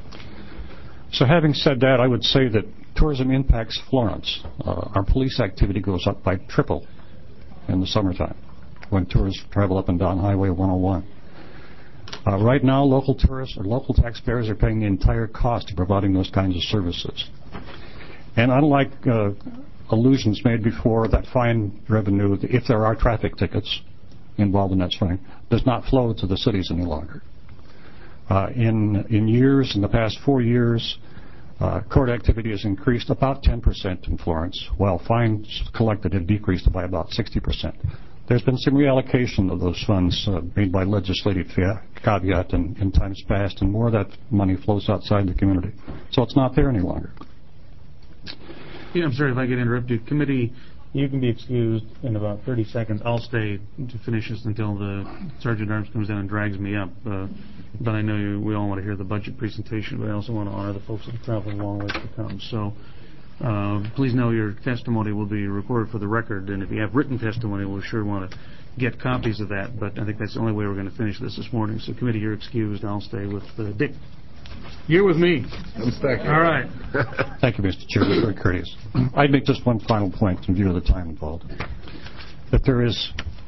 So having said that, I would say that tourism impacts Florence. Uh, our police activity goes up by triple in the summertime when tourists travel up and down Highway one oh one. Uh, right now, local tourists or local taxpayers are paying the entire cost of providing those kinds of services. And unlike uh, allusions made before, that fine revenue, if there are traffic tickets involved in that fine, does not flow to the cities any longer. Uh, in in years, in the past four years, uh, court activity has increased about ten percent in Florence, while fines collected have decreased by about sixty percent. There's been some reallocation of those funds uh, made by legislative caveat in, in times past, and more of that money flows outside the community. So it's not there any longer. Yeah, I'm sorry if I get interrupted. Committee, you can be excused in about thirty seconds. I'll stay to finish this until the Sergeant at Arms comes down and drags me up. Uh, but I know you, we all want to hear the budget presentation, but I also want to honor the folks that have traveled a long way to come. So uh, please know your testimony will be recorded for the record, and if you have written testimony, we'll sure want to get copies of that. But I think that's the only way we're going to finish this this morning. So committee, you're excused. I'll stay with uh, Dick. You're with me. All right. Thank you, Mister Chair. Very courteous. I'd make just one final point in view of the time involved. That there is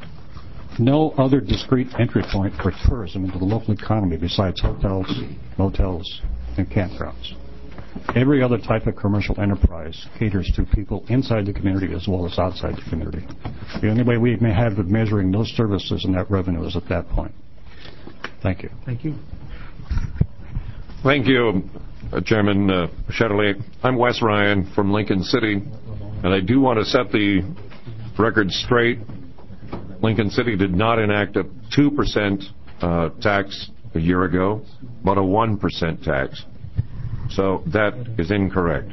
no other discrete entry point for tourism into the local economy besides hotels, motels, and campgrounds. Every other type of commercial enterprise caters to people inside the community as well as outside the community. The only way we may have of measuring those services and that revenue is at that point. Thank you. Thank you. Thank you, uh, Chairman uh, Shetterly. I'm Wes Ryan from Lincoln City, and I do want to set the record straight. Lincoln City did not enact a two percent uh, tax a year ago, but a one percent tax. So that is incorrect.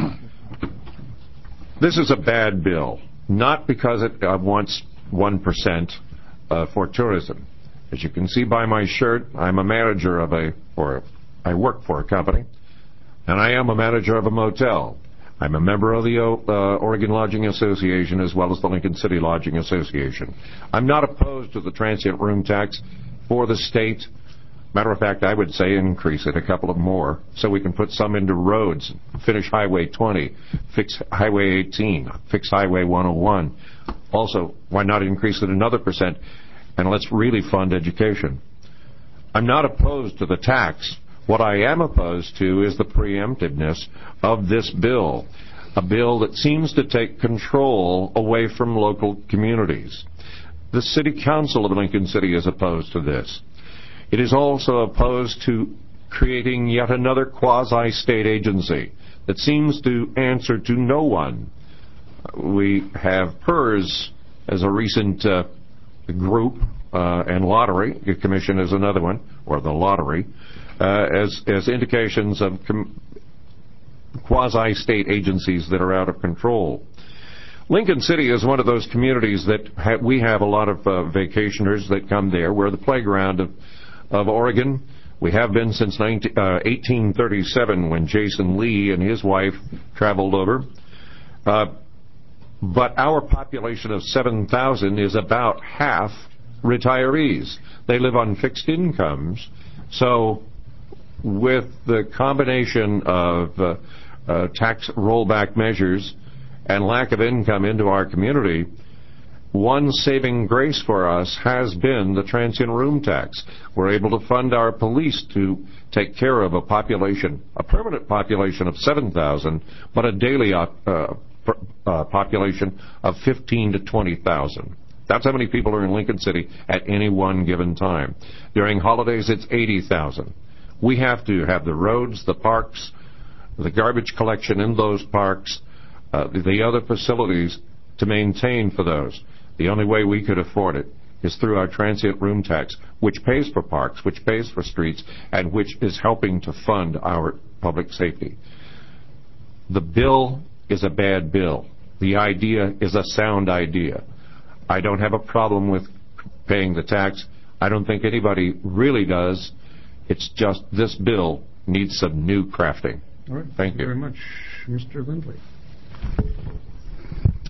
This is a bad bill, not because it uh, wants one percent uh, for tourism. As you can see by my shirt, I'm a manager of a, or I work for a company, and I am a manager of a motel. I'm a member of the uh, Oregon Lodging Association as well as the Lincoln City Lodging Association. I'm not opposed to the transient room tax for the state. Matter of fact, I would say increase it a couple of more so we can put some into roads, finish Highway twenty, fix Highway eighteen, fix Highway one oh one. Also, why not increase it another percent, and let's really fund education. I'm not opposed to the tax. What I am opposed to is the preemptiveness of this bill, a bill that seems to take control away from local communities. The City Council of Lincoln City is opposed to this. It is also opposed to creating yet another quasi-state agency that seems to answer to no one. We have PERS as a recent uh, group, uh, and Lottery Commission is another one, or the lottery, uh, as, as indications of com- quasi-state agencies that are out of control. Lincoln City is one of those communities that ha- we have a lot of uh, vacationers that come there. We're the playground of, of Oregon. We have been since nineteen, uh, eighteen thirty-seven when Jason Lee and his wife traveled over. Uh, but our population of seven thousand is about half retirees. They live on fixed incomes. So with the combination of uh, uh, tax rollback measures and lack of income into our community, one saving grace for us has been the transient room tax. We're able to fund our police to take care of a population, a permanent population of seven thousand, but a daily uh, uh, population of fifteen to twenty thousand. That's how many people are in Lincoln City at any one given time. During holidays, it's eighty thousand. We have to have the roads, the parks, the garbage collection in those parks, uh, the other facilities to maintain for those. The only way we could afford it is through our transient room tax, which pays for parks, which pays for streets, and which is helping to fund our public safety. The bill is a bad bill. The idea is a sound idea. I don't have a problem with paying the tax. I don't think anybody really does. It's just this bill needs some new crafting. All right. Thank you. Very much, Mister Lindley. Uh,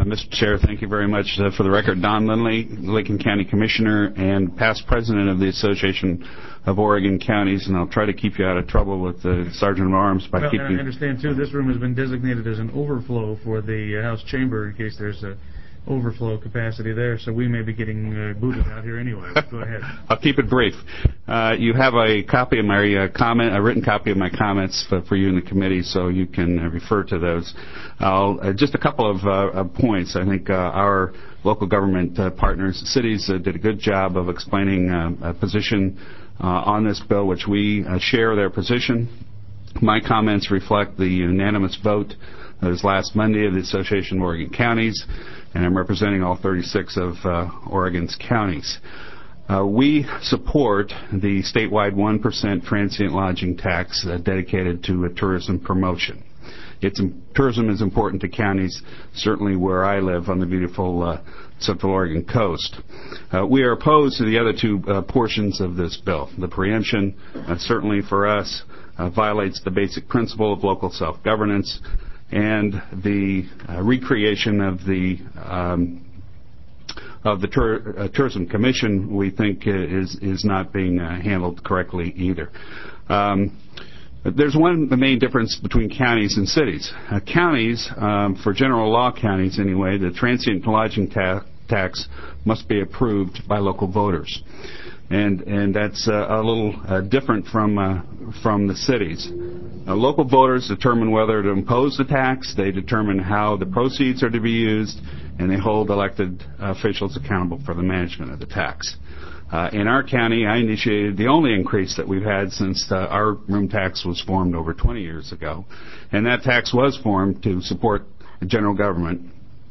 Mister Chair, thank you very much. Uh, for the record, Don Lindley, Lincoln County Commissioner and past president of the Association of Oregon Counties, and I'll try to keep you out of trouble with the Sergeant at Arms by well, keeping... And I understand, too, this room has been designated as an overflow for the uh, House chamber in case there's a overflow capacity there, so we may be getting uh, booted out here anyway. Go ahead. I'll keep it brief. Uh, you have a copy of my uh, comment, a written copy of my comments for, for you in the committee, so you can uh, refer to those. I'll, uh, just a couple of uh, uh, points. I think uh, our local government uh, partners, cities, uh, did a good job of explaining uh, a position uh, on this bill, which we uh, share their position. My comments reflect the unanimous vote that was last Monday of the Association of Oregon Counties, and I'm representing all thirty-six of uh, Oregon's counties. Uh, we support the statewide one percent transient lodging tax uh, dedicated to uh, tourism promotion. It's, um, tourism is important to counties, certainly where I live on the beautiful uh, Central Oregon coast. Uh, we are opposed to the other two uh, portions of this bill. The preemption, uh, certainly for us, uh, violates the basic principle of local self-governance, and the uh, recreation of the um, of the Tur- uh, Tourism Commission, we think, uh, is is not being uh, handled correctly either. Um, there's one main difference between counties and cities. Uh, counties, um, for general law counties anyway, the transient lodging ta- tax must be approved by local voters. And and that's uh, a little uh, different from uh, from the cities. Uh, local voters determine whether to impose the tax, they determine how the proceeds are to be used, and they hold elected officials accountable for the management of the tax. Uh, in our county, I initiated the only increase that we've had since uh, our room tax was formed over twenty years ago, and that tax was formed to support the general government.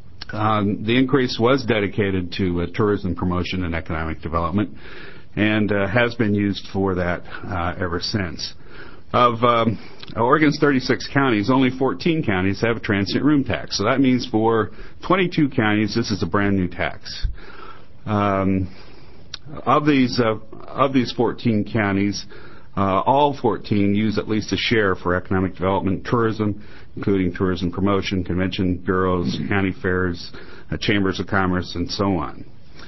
Um, the increase was dedicated to uh, tourism promotion and economic development, and uh, has been used for that uh, ever since. Of um, Oregon's thirty-six counties, only fourteen counties have a transient room tax. So that means for twenty-two counties, this is a brand new tax. Um, of these uh, of these fourteen counties, uh, all fourteen use at least a share for economic development and tourism, including tourism promotion, convention bureaus, county fairs, uh, chambers of commerce, and so on.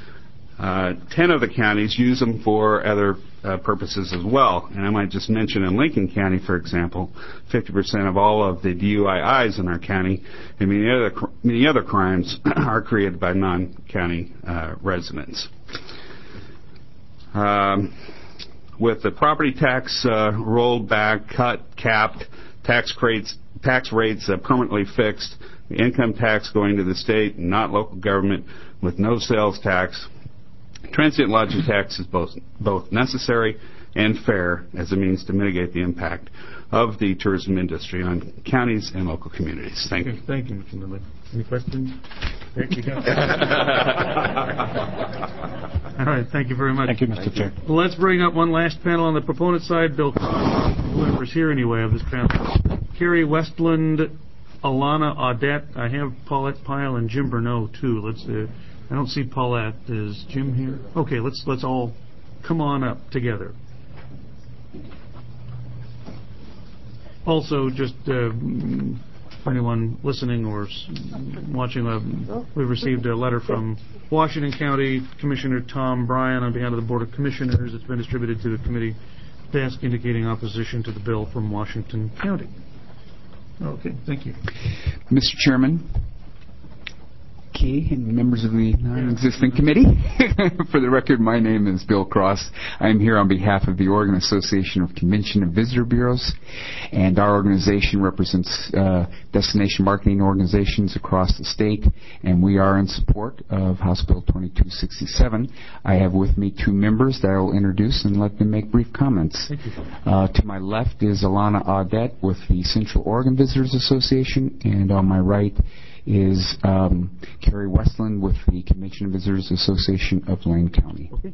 Uh, ten of the counties use them for other uh, purposes as well. And I might just mention in Lincoln County, for example, fifty percent of all of the D U I Is in our county and many other, many other crimes are created by non-county uh, residents. Um, with the property tax uh, rolled back, cut, capped, tax rates, tax rates uh, permanently fixed, the income tax going to the state and not local government with no sales tax, transient lodging tax is both both necessary and fair as a means to mitigate the impact of the tourism industry on counties and local communities. Thank you. Thank you, Mister Lindley. Any questions? There you go. All right, thank you very much. Thank you, Mister Chair. Well, let's bring up one last panel on the proponent side. Bill Cross, whoever's here anyway of this panel. Carrie Westland, Alana Audette. I have Paulette Pyle and Jim Bernot, too. Let's uh, I don't see Paulette. Is Jim here? Okay, let's let's all come on up together. Also, just uh, for anyone listening or watching, uh, we received a letter from Washington County Commissioner Tom Bryan on behalf of the Board of Commissioners. It's been distributed to the committee desk indicating opposition to the bill from Washington County. Okay, thank you. Mister Chairman, Key, and members of the non-existent committee. For the record, my name is Bill Cross. I'm here on behalf of the Oregon Association of Convention and Visitor Bureaus, and our organization represents uh, destination marketing organizations across the state, and we are in support of House Bill twenty-two sixty-seven. I have with me two members that I will introduce and let them make brief comments. Thank you. Uh, to my left is Alana Audette with the Central Oregon Visitors Association, and on my right is um, Carrie Westland with the Convention and Visitors Association of Lane County. Okay.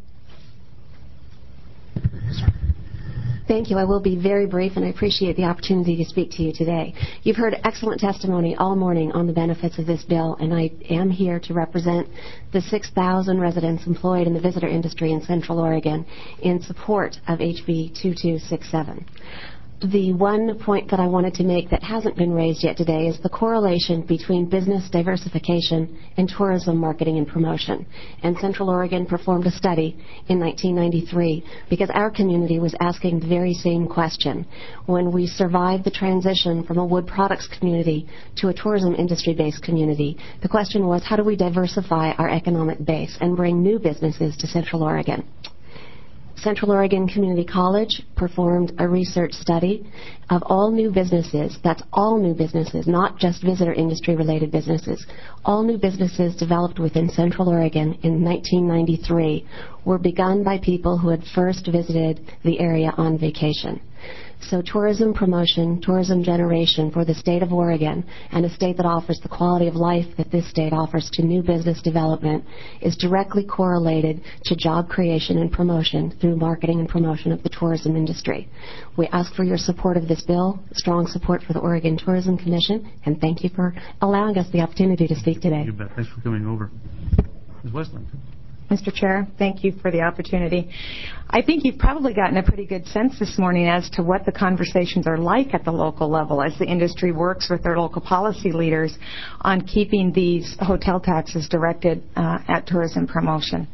Thank you. I will be very brief, and I appreciate the opportunity to speak to you today. You've heard excellent testimony all morning on the benefits of this bill, and I am here to represent the six thousand residents employed in the visitor industry in Central Oregon in support of H B twenty-two sixty-seven. The one point that I wanted to make that hasn't been raised yet today is the correlation between business diversification and tourism marketing and promotion. And Central Oregon performed a study in nineteen ninety-three because our community was asking the very same question. When we survived the transition from a wood products community to a tourism industry-based community, the question was, how do we diversify our economic base and bring new businesses to Central Oregon? Central Oregon Community College performed a research study of all new businesses, that's all new businesses, not just visitor industry-related businesses. All new businesses developed within Central Oregon in nineteen ninety-three were begun by people who had first visited the area on vacation. So tourism promotion, tourism generation for the state of Oregon, and a state that offers the quality of life that this state offers to new business development, is directly correlated to job creation and promotion through marketing and promotion of the tourism industry. We ask for your support of this bill, strong support for the Oregon Tourism Commission, and thank you for allowing us the opportunity to speak today. You bet. Thanks for coming over. Miz Westland. Mister Chair, thank you for the opportunity. I think you've probably gotten a pretty good sense this morning as to what the conversations are like at the local level as the industry works with their local policy leaders on keeping these hotel taxes directed uh, at tourism promotion.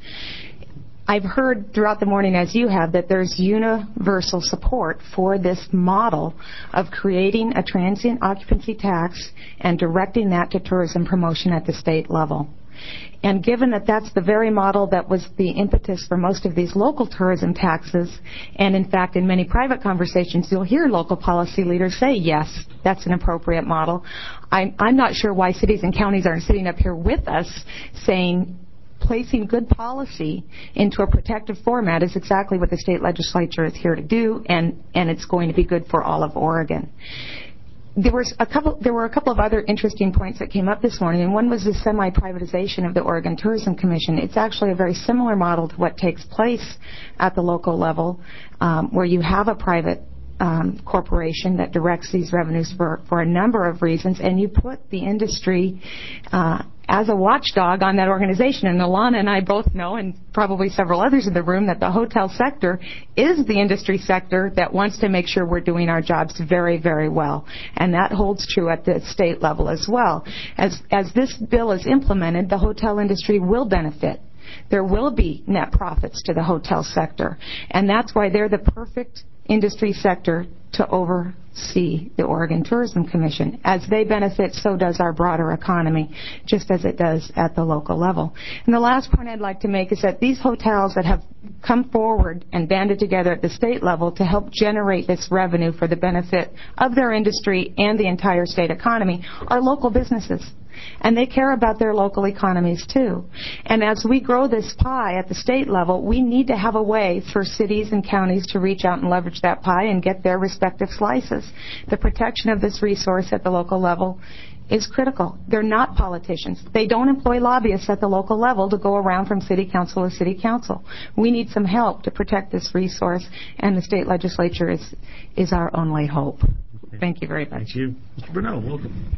I've heard throughout the morning, as you have, that there's universal support for this model of creating a transient occupancy tax and directing that to tourism promotion at the state level. And given that that's the very model that was the impetus for most of these local tourism taxes, and in fact in many private conversations you'll hear local policy leaders say, yes, that's an appropriate model. I'm, I'm not sure why cities and counties aren't sitting up here with us saying placing good policy into a protective format is exactly what the state legislature is here to do, and, and it's going to be good for all of Oregon. There was a couple. There were a couple of other interesting points that came up this morning, and one was the semi-privatization of the Oregon Tourism Commission. It's actually a very similar model to what takes place at the local level, um, where you have a private um, corporation that directs these revenues for, for a number of reasons, and you put the industry uh, as a watchdog on that organization. And Alana and I both know, and probably several others in the room, that the hotel sector is the industry sector that wants to make sure we're doing our jobs very, very well. And that holds true at the state level as well. As, as this bill is implemented, the hotel industry will benefit. There will be net profits to the hotel sector. And that's why they're the perfect industry sector to oversee the Oregon Tourism Commission. As they benefit, so does our broader economy, just as it does at the local level. And the last point I'd like to make is that these hotels that have come forward and banded together at the state level to help generate this revenue for the benefit of their industry and the entire state economy are local businesses. And they care about their local economies, too. And as we grow this pie at the state level, we need to have a way for cities and counties to reach out and leverage that pie and get their respective slices. The protection of this resource at the local level is critical. They're not politicians. They don't employ lobbyists at the local level to go around from city council to city council. We need some help to protect this resource, and the state legislature is, is our only hope. Thank you very much. Thank you. Mister Burnell, welcome.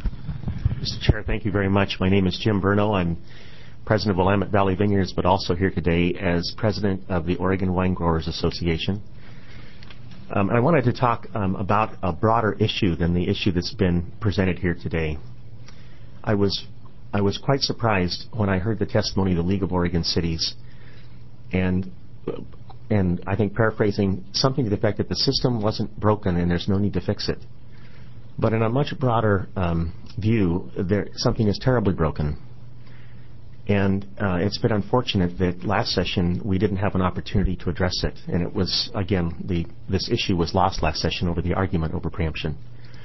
Mister Chair, thank you very much. My name is Jim Burnell. I'm president of Willamette Valley Vineyards, but also here today as president of the Oregon Wine Growers Association. Um, and I wanted to talk um, about a broader issue than the issue that's been presented here today. I was I was quite surprised when I heard the testimony of the League of Oregon Cities, and and I think paraphrasing something to the effect that the system wasn't broken and there's no need to fix it. But in a much broader um, view, there, something is terribly broken. And uh, it's been unfortunate that last session we didn't have an opportunity to address it. And it was, again, the, this issue was lost last session over the argument over preemption.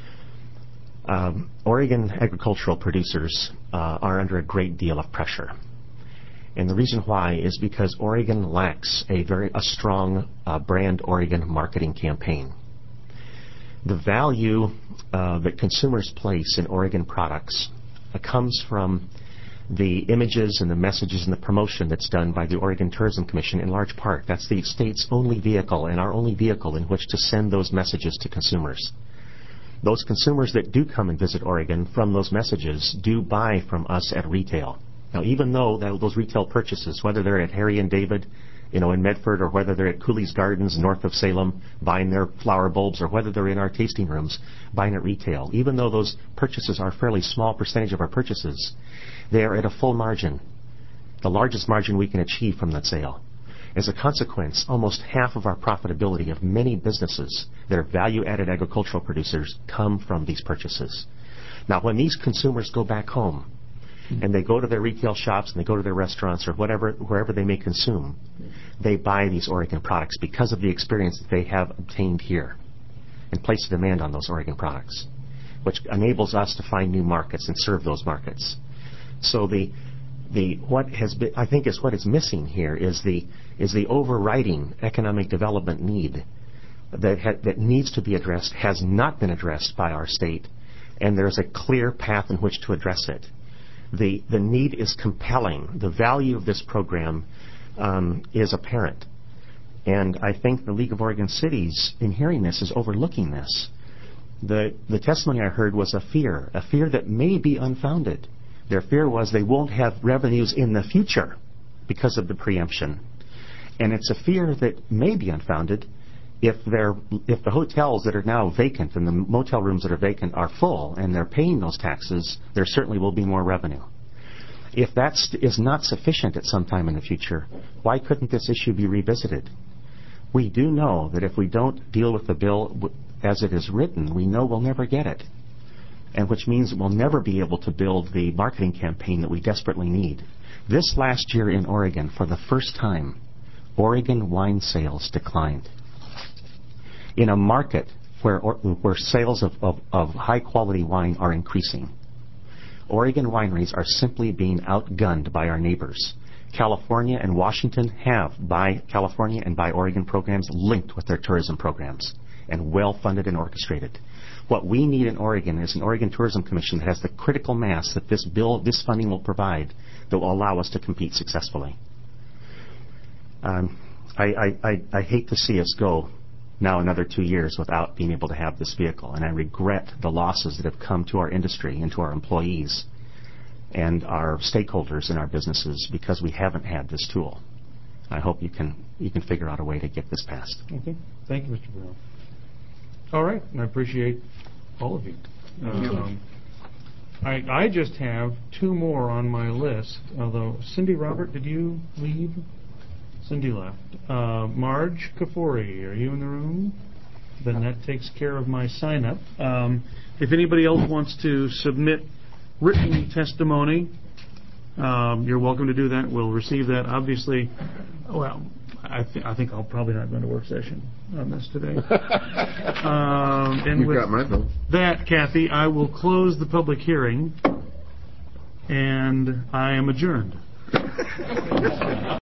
Um, Oregon agricultural producers uh, are under a great deal of pressure. And the reason why is because Oregon lacks a very a strong uh, brand Oregon marketing campaign. The value uh, that consumers place in Oregon products uh, comes from the images and the messages and the promotion that's done by the Oregon Tourism Commission in large part. That's the state's only vehicle and our only vehicle in which to send those messages to consumers. Those consumers that do come and visit Oregon from those messages do buy from us at retail. Now, even though that, those retail purchases, whether they're at Harry and David, you know, in Medford, or whether they're at Cooley's Gardens north of Salem buying their flower bulbs, or whether they're in our tasting rooms buying at retail. Even though those purchases are a fairly small percentage of our purchases, they are at a full margin, the largest margin we can achieve from that sale. As a consequence, almost half of our profitability of many businesses that are value-added agricultural producers come from these purchases. Now, when these consumers go back home and they go to their retail shops and they go to their restaurants or whatever, wherever they may consume, they buy these Oregon products because of the experience that they have obtained here and place a demand on those Oregon products, which enables us to find new markets and serve those markets. So the the what has been, I think, is what is missing here is the is the overriding economic development need that ha, that needs to be addressed, has not been addressed by our state, and there's a clear path in which to address it. The the need is compelling. The value of this program um, is apparent, and I think the League of Oregon Cities, in hearing this, is overlooking this. The the testimony I heard was a fear, a fear that may be unfounded. Their fear was they won't have revenues in the future because of the preemption. And it's a fear that may be unfounded if they're, if the hotels that are now vacant and the motel rooms that are vacant are full and they're paying those taxes, there certainly will be more revenue. If that is not sufficient at some time in the future, why couldn't this issue be revisited? We do know that if we don't deal with the bill as it is written, we know we'll never get it. And which means we'll never be able to build the marketing campaign that we desperately need. This last year in Oregon, for the first time, Oregon wine sales declined. In a market where, where sales of, of, of high-quality wine are increasing, Oregon wineries are simply being outgunned by our neighbors. California and Washington have Buy California and Buy Oregon programs linked with their tourism programs and well-funded and orchestrated. What we need in Oregon is an Oregon Tourism Commission that has the critical mass that this bill, this funding will provide that will allow us to compete successfully. Um, I, I, I, I hate to see us go now another two years without being able to have this vehicle, and I regret the losses that have come to our industry and to our employees and our stakeholders in our businesses because we haven't had this tool. I hope you can you can figure out a way to get this passed. Okay. Thank you, Mister Burrow. All right, and I appreciate all of you. Um, I, I just have two more on my list, although Cindy Robert, did you leave? Cindy left. Uh, Marge Kafori, are you in the room? Then that takes care of my sign-up. Um, if anybody else wants to submit written testimony, um, you're welcome to do that. We'll receive that. Obviously, well, I, th- I think I'll probably not go to work session on this today. um, and You've with got my vote. That, Kathy, I will close the public hearing, and I am adjourned.